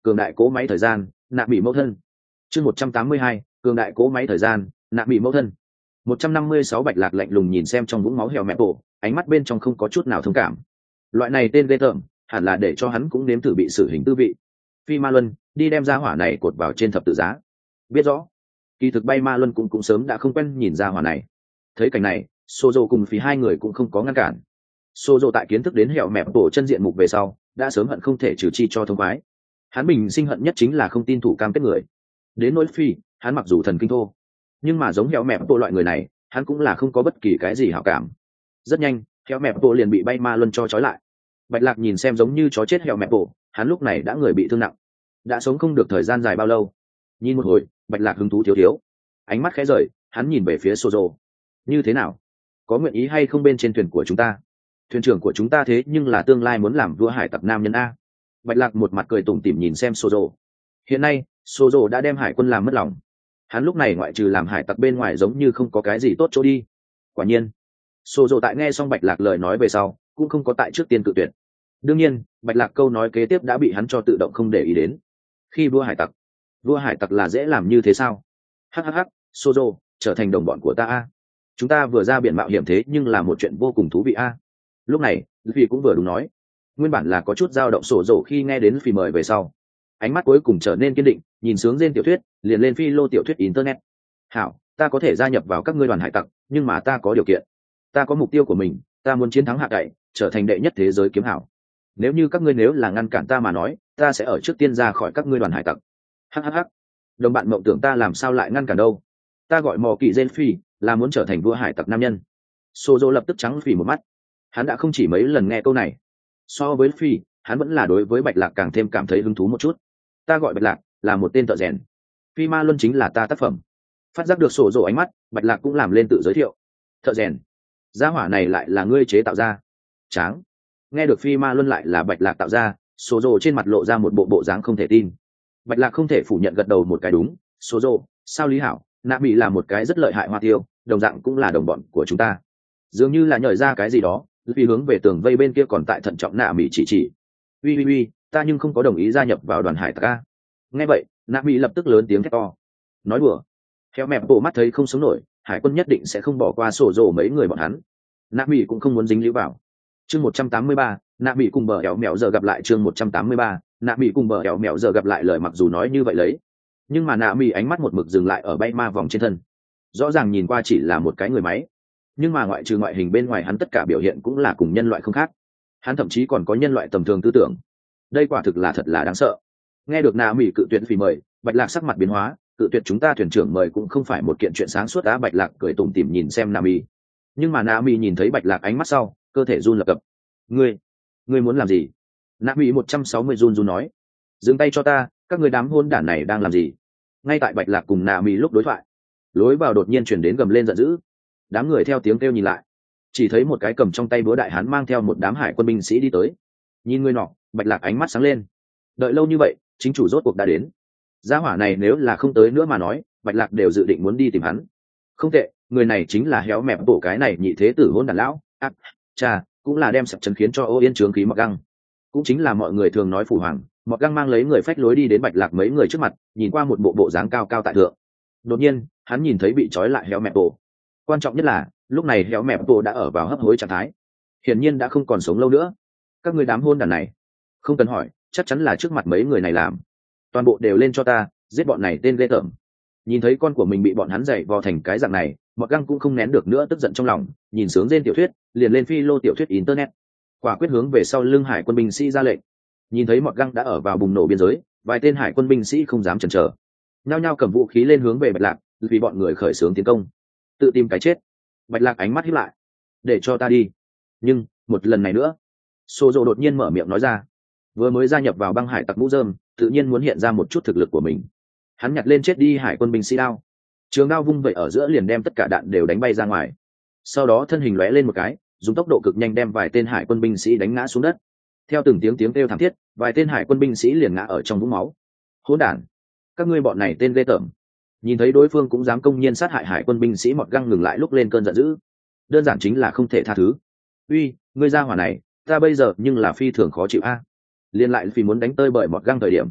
cường đại cố máy thời gian nạ bị mẫu thân. Chương một trăm tám mươi hai, cường đại cố máy thời gian nạ bị mẫu thân. Một trăm năm mươi sáu Bạch Lạc lạnh lùng nhìn xem trong vũng máu hẻo mẹ bộ, ánh mắt bên trong không có chút nào thông cảm. Loại này tên ghê tởm, hẳn là để cho hắn cũng nếm thử bị xử hình tư vị. Phi Ma Luân, đi đem ra hỏa này cột vào trên thập tự giá. Biết rõ, kỳ thực bay Ma Luân cũng cũng sớm đã không quen nhìn ra hỏa này. Thấy cảnh này, Sozo cùng Phi hai người cũng không có ngăn cản. Sozo tại kiến thức đến hẻo mẹ bộ chân diện mục về sau, đã sớm hận không thể trừ chi cho thông khoái. Hắn bình sinh hận nhất chính là không tin thủ cam kết người. Đến nỗi Phi, hắn mặc dù thần kinh thô, nhưng mà giống hẻo mẹ bộ loại người này, hắn cũng là không có bất kỳ cái gì hảo cảm. Rất nhanh, hẻo mẹ bộ liền bị bay Ma Luân cho trói lại. Bạch Lạc nhìn xem giống như chó chết hẻo mẹ bộ, hắn lúc này đã người bị thương nặng, đã sống không được thời gian dài bao lâu. Nhìn một hồi, Bạch Lạc hứng thú thiếu thiếu, ánh mắt khẽ rời, hắn nhìn về phía Sozo. Như thế nào, có nguyện ý hay không bên trên thuyền của chúng ta? Thuyền trưởng của chúng ta thế nhưng là tương lai muốn làm vua hải tặc nam nhân a. Bạch Lạc một mặt cười tủm tỉm nhìn xem Sozo. Hiện nay, Sozo đã đem hải quân làm mất lòng. Hắn lúc này ngoại trừ làm hải tặc bên ngoài giống như không có cái gì tốt chỗ đi. Quả nhiên, Sozo tại nghe xong Bạch Lạc lời nói về sau, cũng không có tại trước tiên cự tuyệt. Đương nhiên, Bạch Lạc câu nói kế tiếp đã bị hắn cho tự động không để ý đến. Khi vua hải tặc, vua hải tặc là dễ làm như thế sao? Hắc hắc hắc, Sozo, trở thành đồng bọn của ta a. Chúng ta vừa ra biển mạo hiểm thế nhưng là một chuyện vô cùng thú vị a. Lúc này, Luffy cũng vừa đúng nói. Nguyên bản là có chút dao động sổ dầu khi nghe đến Luffy mời về sau, ánh mắt cuối cùng trở nên kiên định, nhìn sướng trên tiểu thuyết, liền lên phi lô tiểu thuyết internet. Hảo, ta có thể gia nhập vào các ngươi đoàn hải tặc, nhưng mà ta có điều kiện. Ta có mục tiêu của mình, ta muốn chiến thắng hạ cậy, trở thành đệ nhất thế giới kiếm hảo. Nếu như các ngươi nếu là ngăn cản ta mà nói, ta sẽ ở trước tiên ra khỏi các ngươi đoàn hải tặc. Hhh, đồng bạn mộng tưởng ta làm sao lại ngăn cản đâu? Ta gọi mò kỳ gen phi, là muốn trở thành vua hải tặc nam nhân. Sozo lập tức trắng Phi một mắt. Hắn đã không chỉ mấy lần nghe câu này. So với Phi, hắn vẫn là đối với Bạch Lạc càng thêm cảm thấy hứng thú một chút. Ta gọi Bạch Lạc, là một tên thợ rèn. Phi Ma Luân chính là ta tác phẩm. Phát giác được sổ rộ ánh mắt, Bạch Lạc cũng làm lên tự giới thiệu. Thợ rèn, gia hỏa này lại là ngươi chế tạo ra? Tráng. Nghe được Phi Ma Luân lại là Bạch Lạc tạo ra, sổ rộ trên mặt lộ ra một bộ bộ dáng không thể tin. Bạch Lạc không thể phủ nhận gật đầu một cái đúng. Sổ rộ, sao Lý Hảo, nạ bị là một cái rất lợi hại hoa tiêu, đồng dạng cũng là đồng bọn của chúng ta. Dường như là nhởi ra cái gì đó, vì hướng về tường vây bên kia còn tại thận trọng nạ mỹ chỉ chỉ. Ui ui ui, ta nhưng không có đồng ý gia nhập vào đoàn hải tặc a. Nghe vậy, nạ mỹ lập tức lớn tiếng thét to. Nói đùa. Theo mẹp bộ mắt thấy không sống nổi, hải quân nhất định sẽ không bỏ qua sổ rồ mấy người bọn hắn. Nạ mỹ cũng không muốn dính líu vào. Chương một trăm tám mươi ba, nạ mỹ cùng bờ ẻo mẹo giờ gặp lại. Chương một trăm tám mươi ba, nạ mỹ cùng bờ ẻo mẹo giờ gặp lại. Lời mặc dù nói như vậy lấy, nhưng mà nạ mỹ ánh mắt một mực dừng lại ở bay ma vòng trên thân. Rõ ràng nhìn qua chỉ là một cái người máy, nhưng mà ngoại trừ ngoại hình bên ngoài hắn tất cả biểu hiện cũng là cùng nhân loại không khác. Hắn thậm chí còn có nhân loại tầm thường tư tưởng. Đây quả thực là thật là đáng sợ. Nghe được nạ mỹ cự tuyệt Phi mời, Bạch Lạc sắc mặt biến hóa. Cự tuyệt chúng ta thuyền trưởng mời cũng không phải một kiện chuyện sáng suốt. Á, Bạch Lạc cười tủm tỉm nhìn xem nạ mỹ. Nhưng mà nạ mỹ nhìn thấy Bạch Lạc ánh mắt sau, cơ thể run lập cập. Ngươi, ngươi muốn làm gì? Nạ mỹ một trăm sáu mươi run run nói. Dừng tay cho ta, các người đám hôn đản này đang làm gì? Ngay tại Bạch Lạc cùng nạ mỹ lúc đối thoại, lối vào đột nhiên chuyển đến gầm lên giận dữ. Đám người theo tiếng kêu nhìn lại, chỉ thấy một cái cầm trong tay búa đại hán mang theo một đám hải quân binh sĩ đi tới. Nhìn người nọ, Bạch Lạc ánh mắt sáng lên. Đợi lâu như vậy, chính chủ rốt cuộc đã đến. Gia hỏa này nếu là không tới nữa mà nói, Bạch Lạc đều dự định muốn đi tìm hắn. Không tệ, người này chính là héo mẹp bổ cái này nhị thế tử hôn đàn lão. À, cha, cũng là đem sập chân khiến cho ô yên trướng khí Mọt Găng. Cũng chính là mọi người thường nói phủ hoàng. Mọt Găng mang lấy người phách lối đi đến Bạch Lạc mấy người trước mặt, nhìn qua một bộ bộ dáng cao cao tại thượng. Đột nhiên, hắn nhìn thấy bị trói lại héo mẹp bổ. Quan trọng nhất là lúc này héo mẹp bộ đã ở vào hấp hối trạng thái, hiển nhiên đã không còn sống lâu nữa. Các người đám hôn đàn này, không cần hỏi, chắc chắn là trước mặt mấy người này làm. Toàn bộ đều lên cho ta, giết bọn này tên ghê tởm. Nhìn thấy con của mình bị bọn hắn dày vò thành cái dạng này, Mọt Găng cũng không nén được nữa tức giận trong lòng, nhìn sướng trên tiểu thuyết, liền lên phi lô tiểu thuyết internet, quả quyết hướng về sau lưng hải quân binh sĩ ra lệnh. Nhìn thấy Mọt Găng đã ở vào bùng nổ biên giới, vài tên hải quân binh sĩ không dám chần chờ, nhao nhao cầm vũ khí lên hướng về Bạch Lạc, vì bọn người khởi xướng tiến công. Tự tìm cái chết. Bạch Lạc ánh mắt híp lại. Để cho ta đi. Nhưng một lần này nữa, Sô Dô đột nhiên mở miệng nói ra. Vừa mới gia nhập vào băng hải tặc mũ rơm, tự nhiên muốn hiện ra một chút thực lực của mình. Hắn nhặt lên chết đi hải quân binh sĩ đao, trường đao vung vậy ở giữa liền đem tất cả đạn đều đánh bay ra ngoài. Sau đó thân hình lóe lên một cái, dùng tốc độ cực nhanh đem vài tên hải quân binh sĩ đánh ngã xuống đất. Theo từng tiếng tiếng kêu thảm thiết, vài tên hải quân binh sĩ liền ngã ở trong vũng máu. Hỗn đản, các ngươi bọn này tên ghê tởm. Nhìn thấy đối phương cũng dám công nhiên sát hại hải quân binh sĩ, Mọt Găng ngừng lại lúc lên cơn giận dữ. Đơn giản chính là không thể tha thứ. Uy, ngươi ra hỏa này, ta bây giờ nhưng là phi thường khó chịu a. Liên lại vì muốn đánh tơi bởi Mọt Găng thời điểm,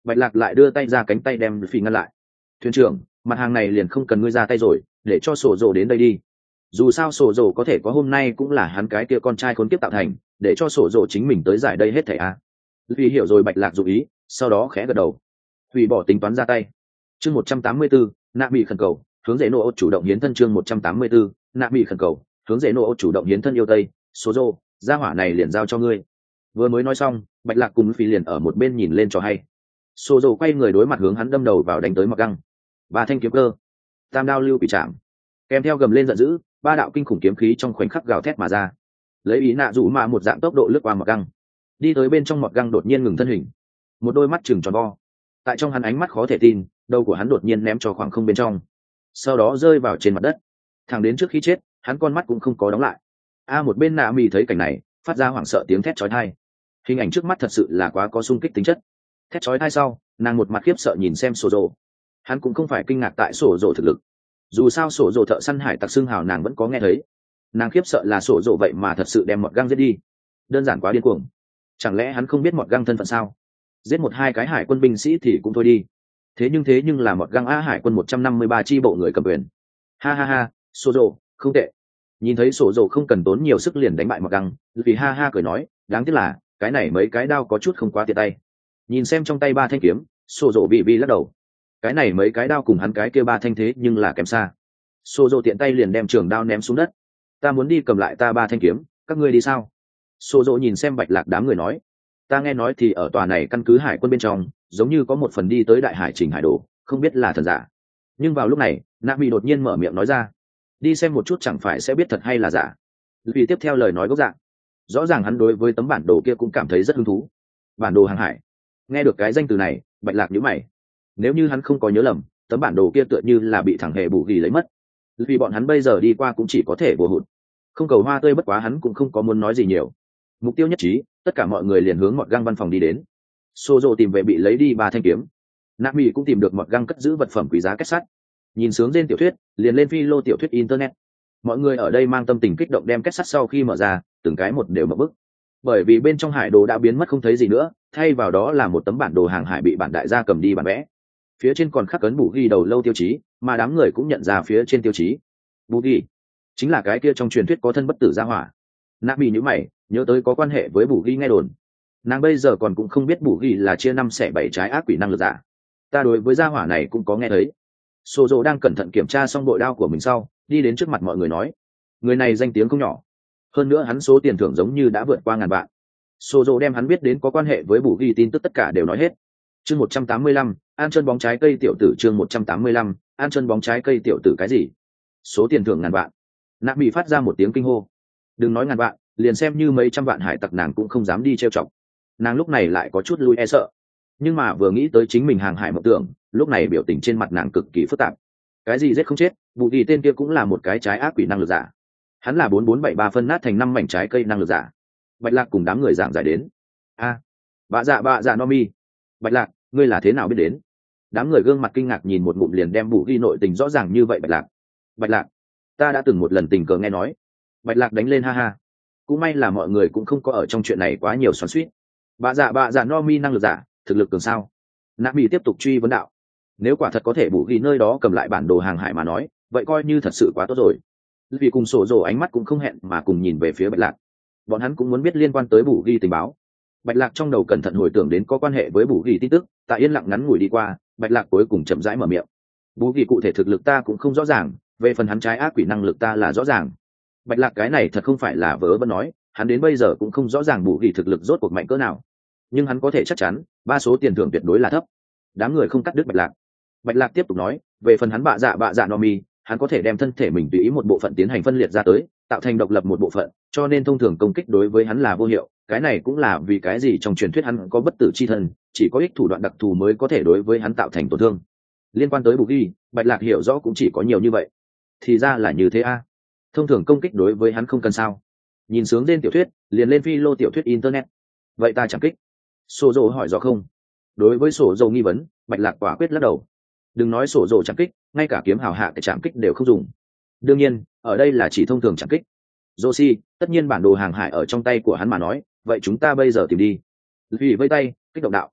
Bạch Lạc lại đưa tay ra cánh tay đem Phi ngăn lại. Thuyền trưởng, mặt hàng này liền không cần ngươi ra tay rồi, để cho sổ dồ đến đây đi. Dù sao sổ dồ có thể có hôm nay cũng là hắn cái kia con trai khốn kiếp tạo thành, để cho sổ dồ chính mình tới giải đây hết thảy a. Vì hiểu rồi Bạch Lạc dụ ý, sau đó khẽ gật đầu, hủy bỏ tính toán ra tay. Chương một trăm tám mươi tư, nạ bị khẩn cầu, hướng dễ nộ chủ động hiến thân. Chương một trăm tám mươi tư, nạ bị khẩn cầu, hướng dễ nộ chủ động hiến thân yêu tây, số dô, gia hỏa này liền giao cho ngươi. Vừa mới nói xong, Bạch Lạc cùng Phi liền ở một bên nhìn lên cho hay. Số dô quay người đối mặt hướng hắn đâm đầu vào đánh tới mặc găng. Ba thanh kiếm cơ, tam đao lưu bị chạm, kèm theo gầm lên giận dữ, ba đạo kinh khủng kiếm khí trong khoảnh khắc gào thét mà ra, lấy ý nạ rủ mạ một dạng tốc độ lướt qua mặc găng, đi tới bên trong mặc găng đột nhiên ngừng thân hình, một đôi mắt chừng tròn vo. Tại trong hắn ánh mắt khó thể tin, đầu của hắn đột nhiên ném cho khoảng không bên trong, sau đó rơi vào trên mặt đất. Thẳng đến trước khi chết, hắn con mắt cũng không có đóng lại. A một bên nạ mì thấy cảnh này, phát ra hoảng sợ tiếng thét chói tai. Hình ảnh trước mắt thật sự là quá có xung kích tính chất. Thét chói tai sau, nàng một mặt khiếp sợ nhìn xem sổ rồ. Hắn cũng không phải kinh ngạc tại sổ rồ thực lực, dù sao sổ rồ thợ săn hải tặc xương hào nàng vẫn có nghe thấy. Nàng khiếp sợ là sổ rồ vậy mà thật sự đem mọt găng giết đi, đơn giản quá điên cuồng. Chẳng lẽ hắn không biết mọt găng thân phận sao? Giết một hai cái hải quân binh sĩ thì cũng thôi đi, thế nhưng thế nhưng là mọt găng a hải quân một trăm năm mươi ba chi bộ người cầm quyền. Ha ha ha, sổ rồ không tệ. Nhìn thấy sổ rồ không cần tốn nhiều sức liền đánh bại mọt găng, vì ha ha cười nói, đáng tiếc là cái này mấy cái đao có chút không quá tiện tay. Nhìn xem trong tay ba thanh kiếm, sổ rồ bị vi lắc đầu. Cái này mấy cái đao cùng hắn cái kia ba thanh thế nhưng là kém xa. Sổ rồ tiện tay liền đem trường đao ném xuống đất. Ta muốn đi cầm lại ta ba thanh kiếm, các ngươi đi sao? Sổ rồ nhìn xem Bạch Lạc đám người nói, ta nghe nói thì ở tòa này căn cứ hải quân bên trong, giống như có một phần đi tới đại hải trình hải đồ, không biết là thật giả. Nhưng vào lúc này, nạ mỹ đột nhiên mở miệng nói ra, đi xem một chút chẳng phải sẽ biết thật hay là giả. Vì tiếp theo lời nói gốc dạng, rõ ràng hắn đối với tấm bản đồ kia cũng cảm thấy rất hứng thú. Bản đồ hàng hải. Nghe được cái danh từ này, Bạch Lạc nhíu mày. Nếu như hắn không có nhớ lầm, tấm bản đồ kia tựa như là bị thằng hề bù ghi lấy mất, vì bọn hắn bây giờ đi qua cũng chỉ có thể bùa hụt. Không cầu hoa tươi bất quá hắn cũng không có muốn nói gì nhiều. Mục tiêu nhất trí, tất cả mọi người liền hướng mọt găng văn phòng đi đến. Sô dô tìm về bị lấy đi ba thanh kiếm, nạ mỹ cũng tìm được mọt găng cất giữ vật phẩm quý giá kết sắt. Nhìn sướng trên tiểu thuyết, liền lên phi lô tiểu thuyết internet. Mọi người ở đây mang tâm tình kích động đem kết sắt sau khi mở ra, từng cái một đều mở bức, bởi vì bên trong hải đồ đã biến mất không thấy gì nữa, thay vào đó là một tấm bản đồ hàng hải bị bản đại gia cầm đi bản vẽ. Phía trên còn khắc ấn bù ghi đầu lâu tiêu chí, mà đám người cũng nhận ra phía trên tiêu chí. Bù ghi chính là cái kia trong truyền thuyết có thân bất tử gia hỏa. Nạ mỹ nhíu mày, nhớ tới có quan hệ với bù ghi nghe đồn. Nàng bây giờ còn cũng không biết bù ghi là chia năm xẻ bảy trái ác quỷ năng lực giả. Ta đối với gia hỏa này cũng có nghe thấy. Sô dô đang cẩn thận kiểm tra xong bội đao của mình sau, đi đến trước mặt mọi người nói, người này danh tiếng không nhỏ, hơn nữa hắn số tiền thưởng giống như đã vượt qua ngàn vạn. Sô dô đem hắn biết đến có quan hệ với bù ghi tin tức tất cả đều nói hết. Chương một trăm tám mươi lăm, ăn chân bóng trái cây tiểu tử. Chương một trăm tám mươi lăm, ăn chân bóng trái cây tiểu tử cái gì? Số tiền thưởng ngàn vạn? Nạp bị phát ra một tiếng kinh hô. Đừng nói ngàn vạn, liền xem như mấy trăm vạn hải tặc nàng cũng không dám đi trêu chọc. Nàng lúc này lại có chút lui e sợ, nhưng mà vừa nghĩ tới chính mình hàng hải mộng tưởng, lúc này biểu tình trên mặt nàng cực kỳ phức tạp. Cái gì giết không chết, vụ gì tên kia cũng là một cái trái ác quỷ năng lực giả. Hắn là bốn bốn bảy ba phân nát thành năm mảnh trái cây năng lực giả. Bạch Lạc cùng đám người giảng giải đến. A, bạ dạ bạ dạ no mi. Bạch Lạc, ngươi là thế nào biết đến? Đám người gương mặt kinh ngạc nhìn một ngụm liền đem bù ghi nội tình rõ ràng như vậy. Bạch Lạc, Bạch Lạc, ta đã từng một lần tình cờ nghe nói. Bạch Lạc đánh lên ha ha. Cũng may là mọi người cũng không có ở trong chuyện này quá nhiều xoắn xuýt. Bạ dạ bạ dạ no mi năng lực giả, thực lực cường sao? Nạ Mỹ tiếp tục truy vấn đạo. Nếu quả thật có thể bù ghi nơi đó cầm lại bản đồ hàng hải mà nói, vậy coi như thật sự quá tốt rồi. Vì cùng sổ rồ ánh mắt cũng không hẹn mà cùng nhìn về phía Bạch Lạc. Bọn hắn cũng muốn biết liên quan tới bù ghi tình báo. Bạch Lạc trong đầu cẩn thận hồi tưởng đến có quan hệ với bù ghi tin tức, tại yên lặng ngắn ngủi đi qua, Bạch Lạc cuối cùng chậm rãi mở miệng. Bù ghi cụ thể thực lực ta cũng không rõ ràng, về phần hắn trái ác quỷ năng lực ta là rõ ràng. Bạch Lạc cái này thật không phải là vớ vẩn nói, hắn đến bây giờ cũng không rõ ràng bù ghi thực lực rốt cuộc mạnh cỡ nào, nhưng hắn có thể chắc chắn ba số tiền thưởng tuyệt đối là thấp. Đám người không cắt đứt Bạch Lạc. Bạch Lạc tiếp tục nói, về phần hắn bạ dạ bạ dạ no mi, hắn có thể đem thân thể mình tùy ý một bộ phận tiến hành phân liệt ra tới, tạo thành độc lập một bộ phận, cho nên thông thường công kích đối với hắn là vô hiệu. Cái này cũng là vì cái gì trong truyền thuyết hắn có bất tử chi thân, chỉ có ích thủ đoạn đặc thù mới có thể đối với hắn tạo thành tổn thương. Liên quan tới bù ghi, Bạch Lạc hiểu rõ cũng chỉ có nhiều như vậy. Thì ra là như thế a. Thông thường công kích đối với hắn không cần sao? Nhìn sướng lên tiểu thuyết, liền lên phi lô tiểu thuyết internet. Vậy ta chẳng kích. Sổ dồ hỏi rõ không? Đối với sổ dồ nghi vấn, Bạch Lạc quả quyết lắc đầu. Đừng nói sổ dồ chẳng kích, ngay cả kiếm hào hạ cái chạm kích đều không dùng. Đương nhiên, ở đây là chỉ thông thường chẳng kích. Joshi, tất nhiên bản đồ hàng hải ở trong tay của hắn mà nói, vậy chúng ta bây giờ tìm đi. Vì vây tay, kích động đạo.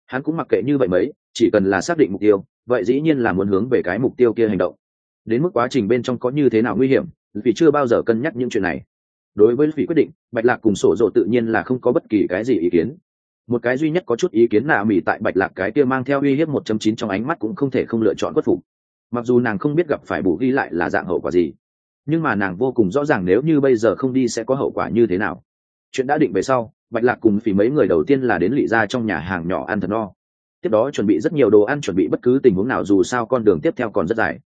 Hắn cũng mặc kệ như vậy mấy, chỉ cần là xác định mục tiêu vậy dĩ nhiên là muốn hướng về cái mục tiêu kia hành động. Đến mức quá trình bên trong có như thế nào nguy hiểm vì chưa bao giờ cân nhắc những chuyện này. Đối với vị quyết định, Bạch Lạc cùng Sổ Dồ tự nhiên là không có bất kỳ cái gì ý kiến. Một cái duy nhất có chút ý kiến là Mỹ tại Bạch Lạc cái kia mang theo uy hiếp một chấm chín trong ánh mắt cũng không thể không lựa chọn khuất phục. Mặc dù nàng không biết gặp phải bù ghi lại là dạng hậu quả gì, nhưng mà nàng vô cùng rõ ràng nếu như bây giờ không đi sẽ có hậu quả như thế nào. Chuyện đã định về sau, Bạch Lạc cùng phỉ mấy người đầu tiên là đến lỵ ra trong nhà hàng nhỏ ăn thật no. Tiếp đó chuẩn bị rất nhiều đồ ăn, chuẩn bị bất cứ tình huống nào dù sao con đường tiếp theo còn rất dài.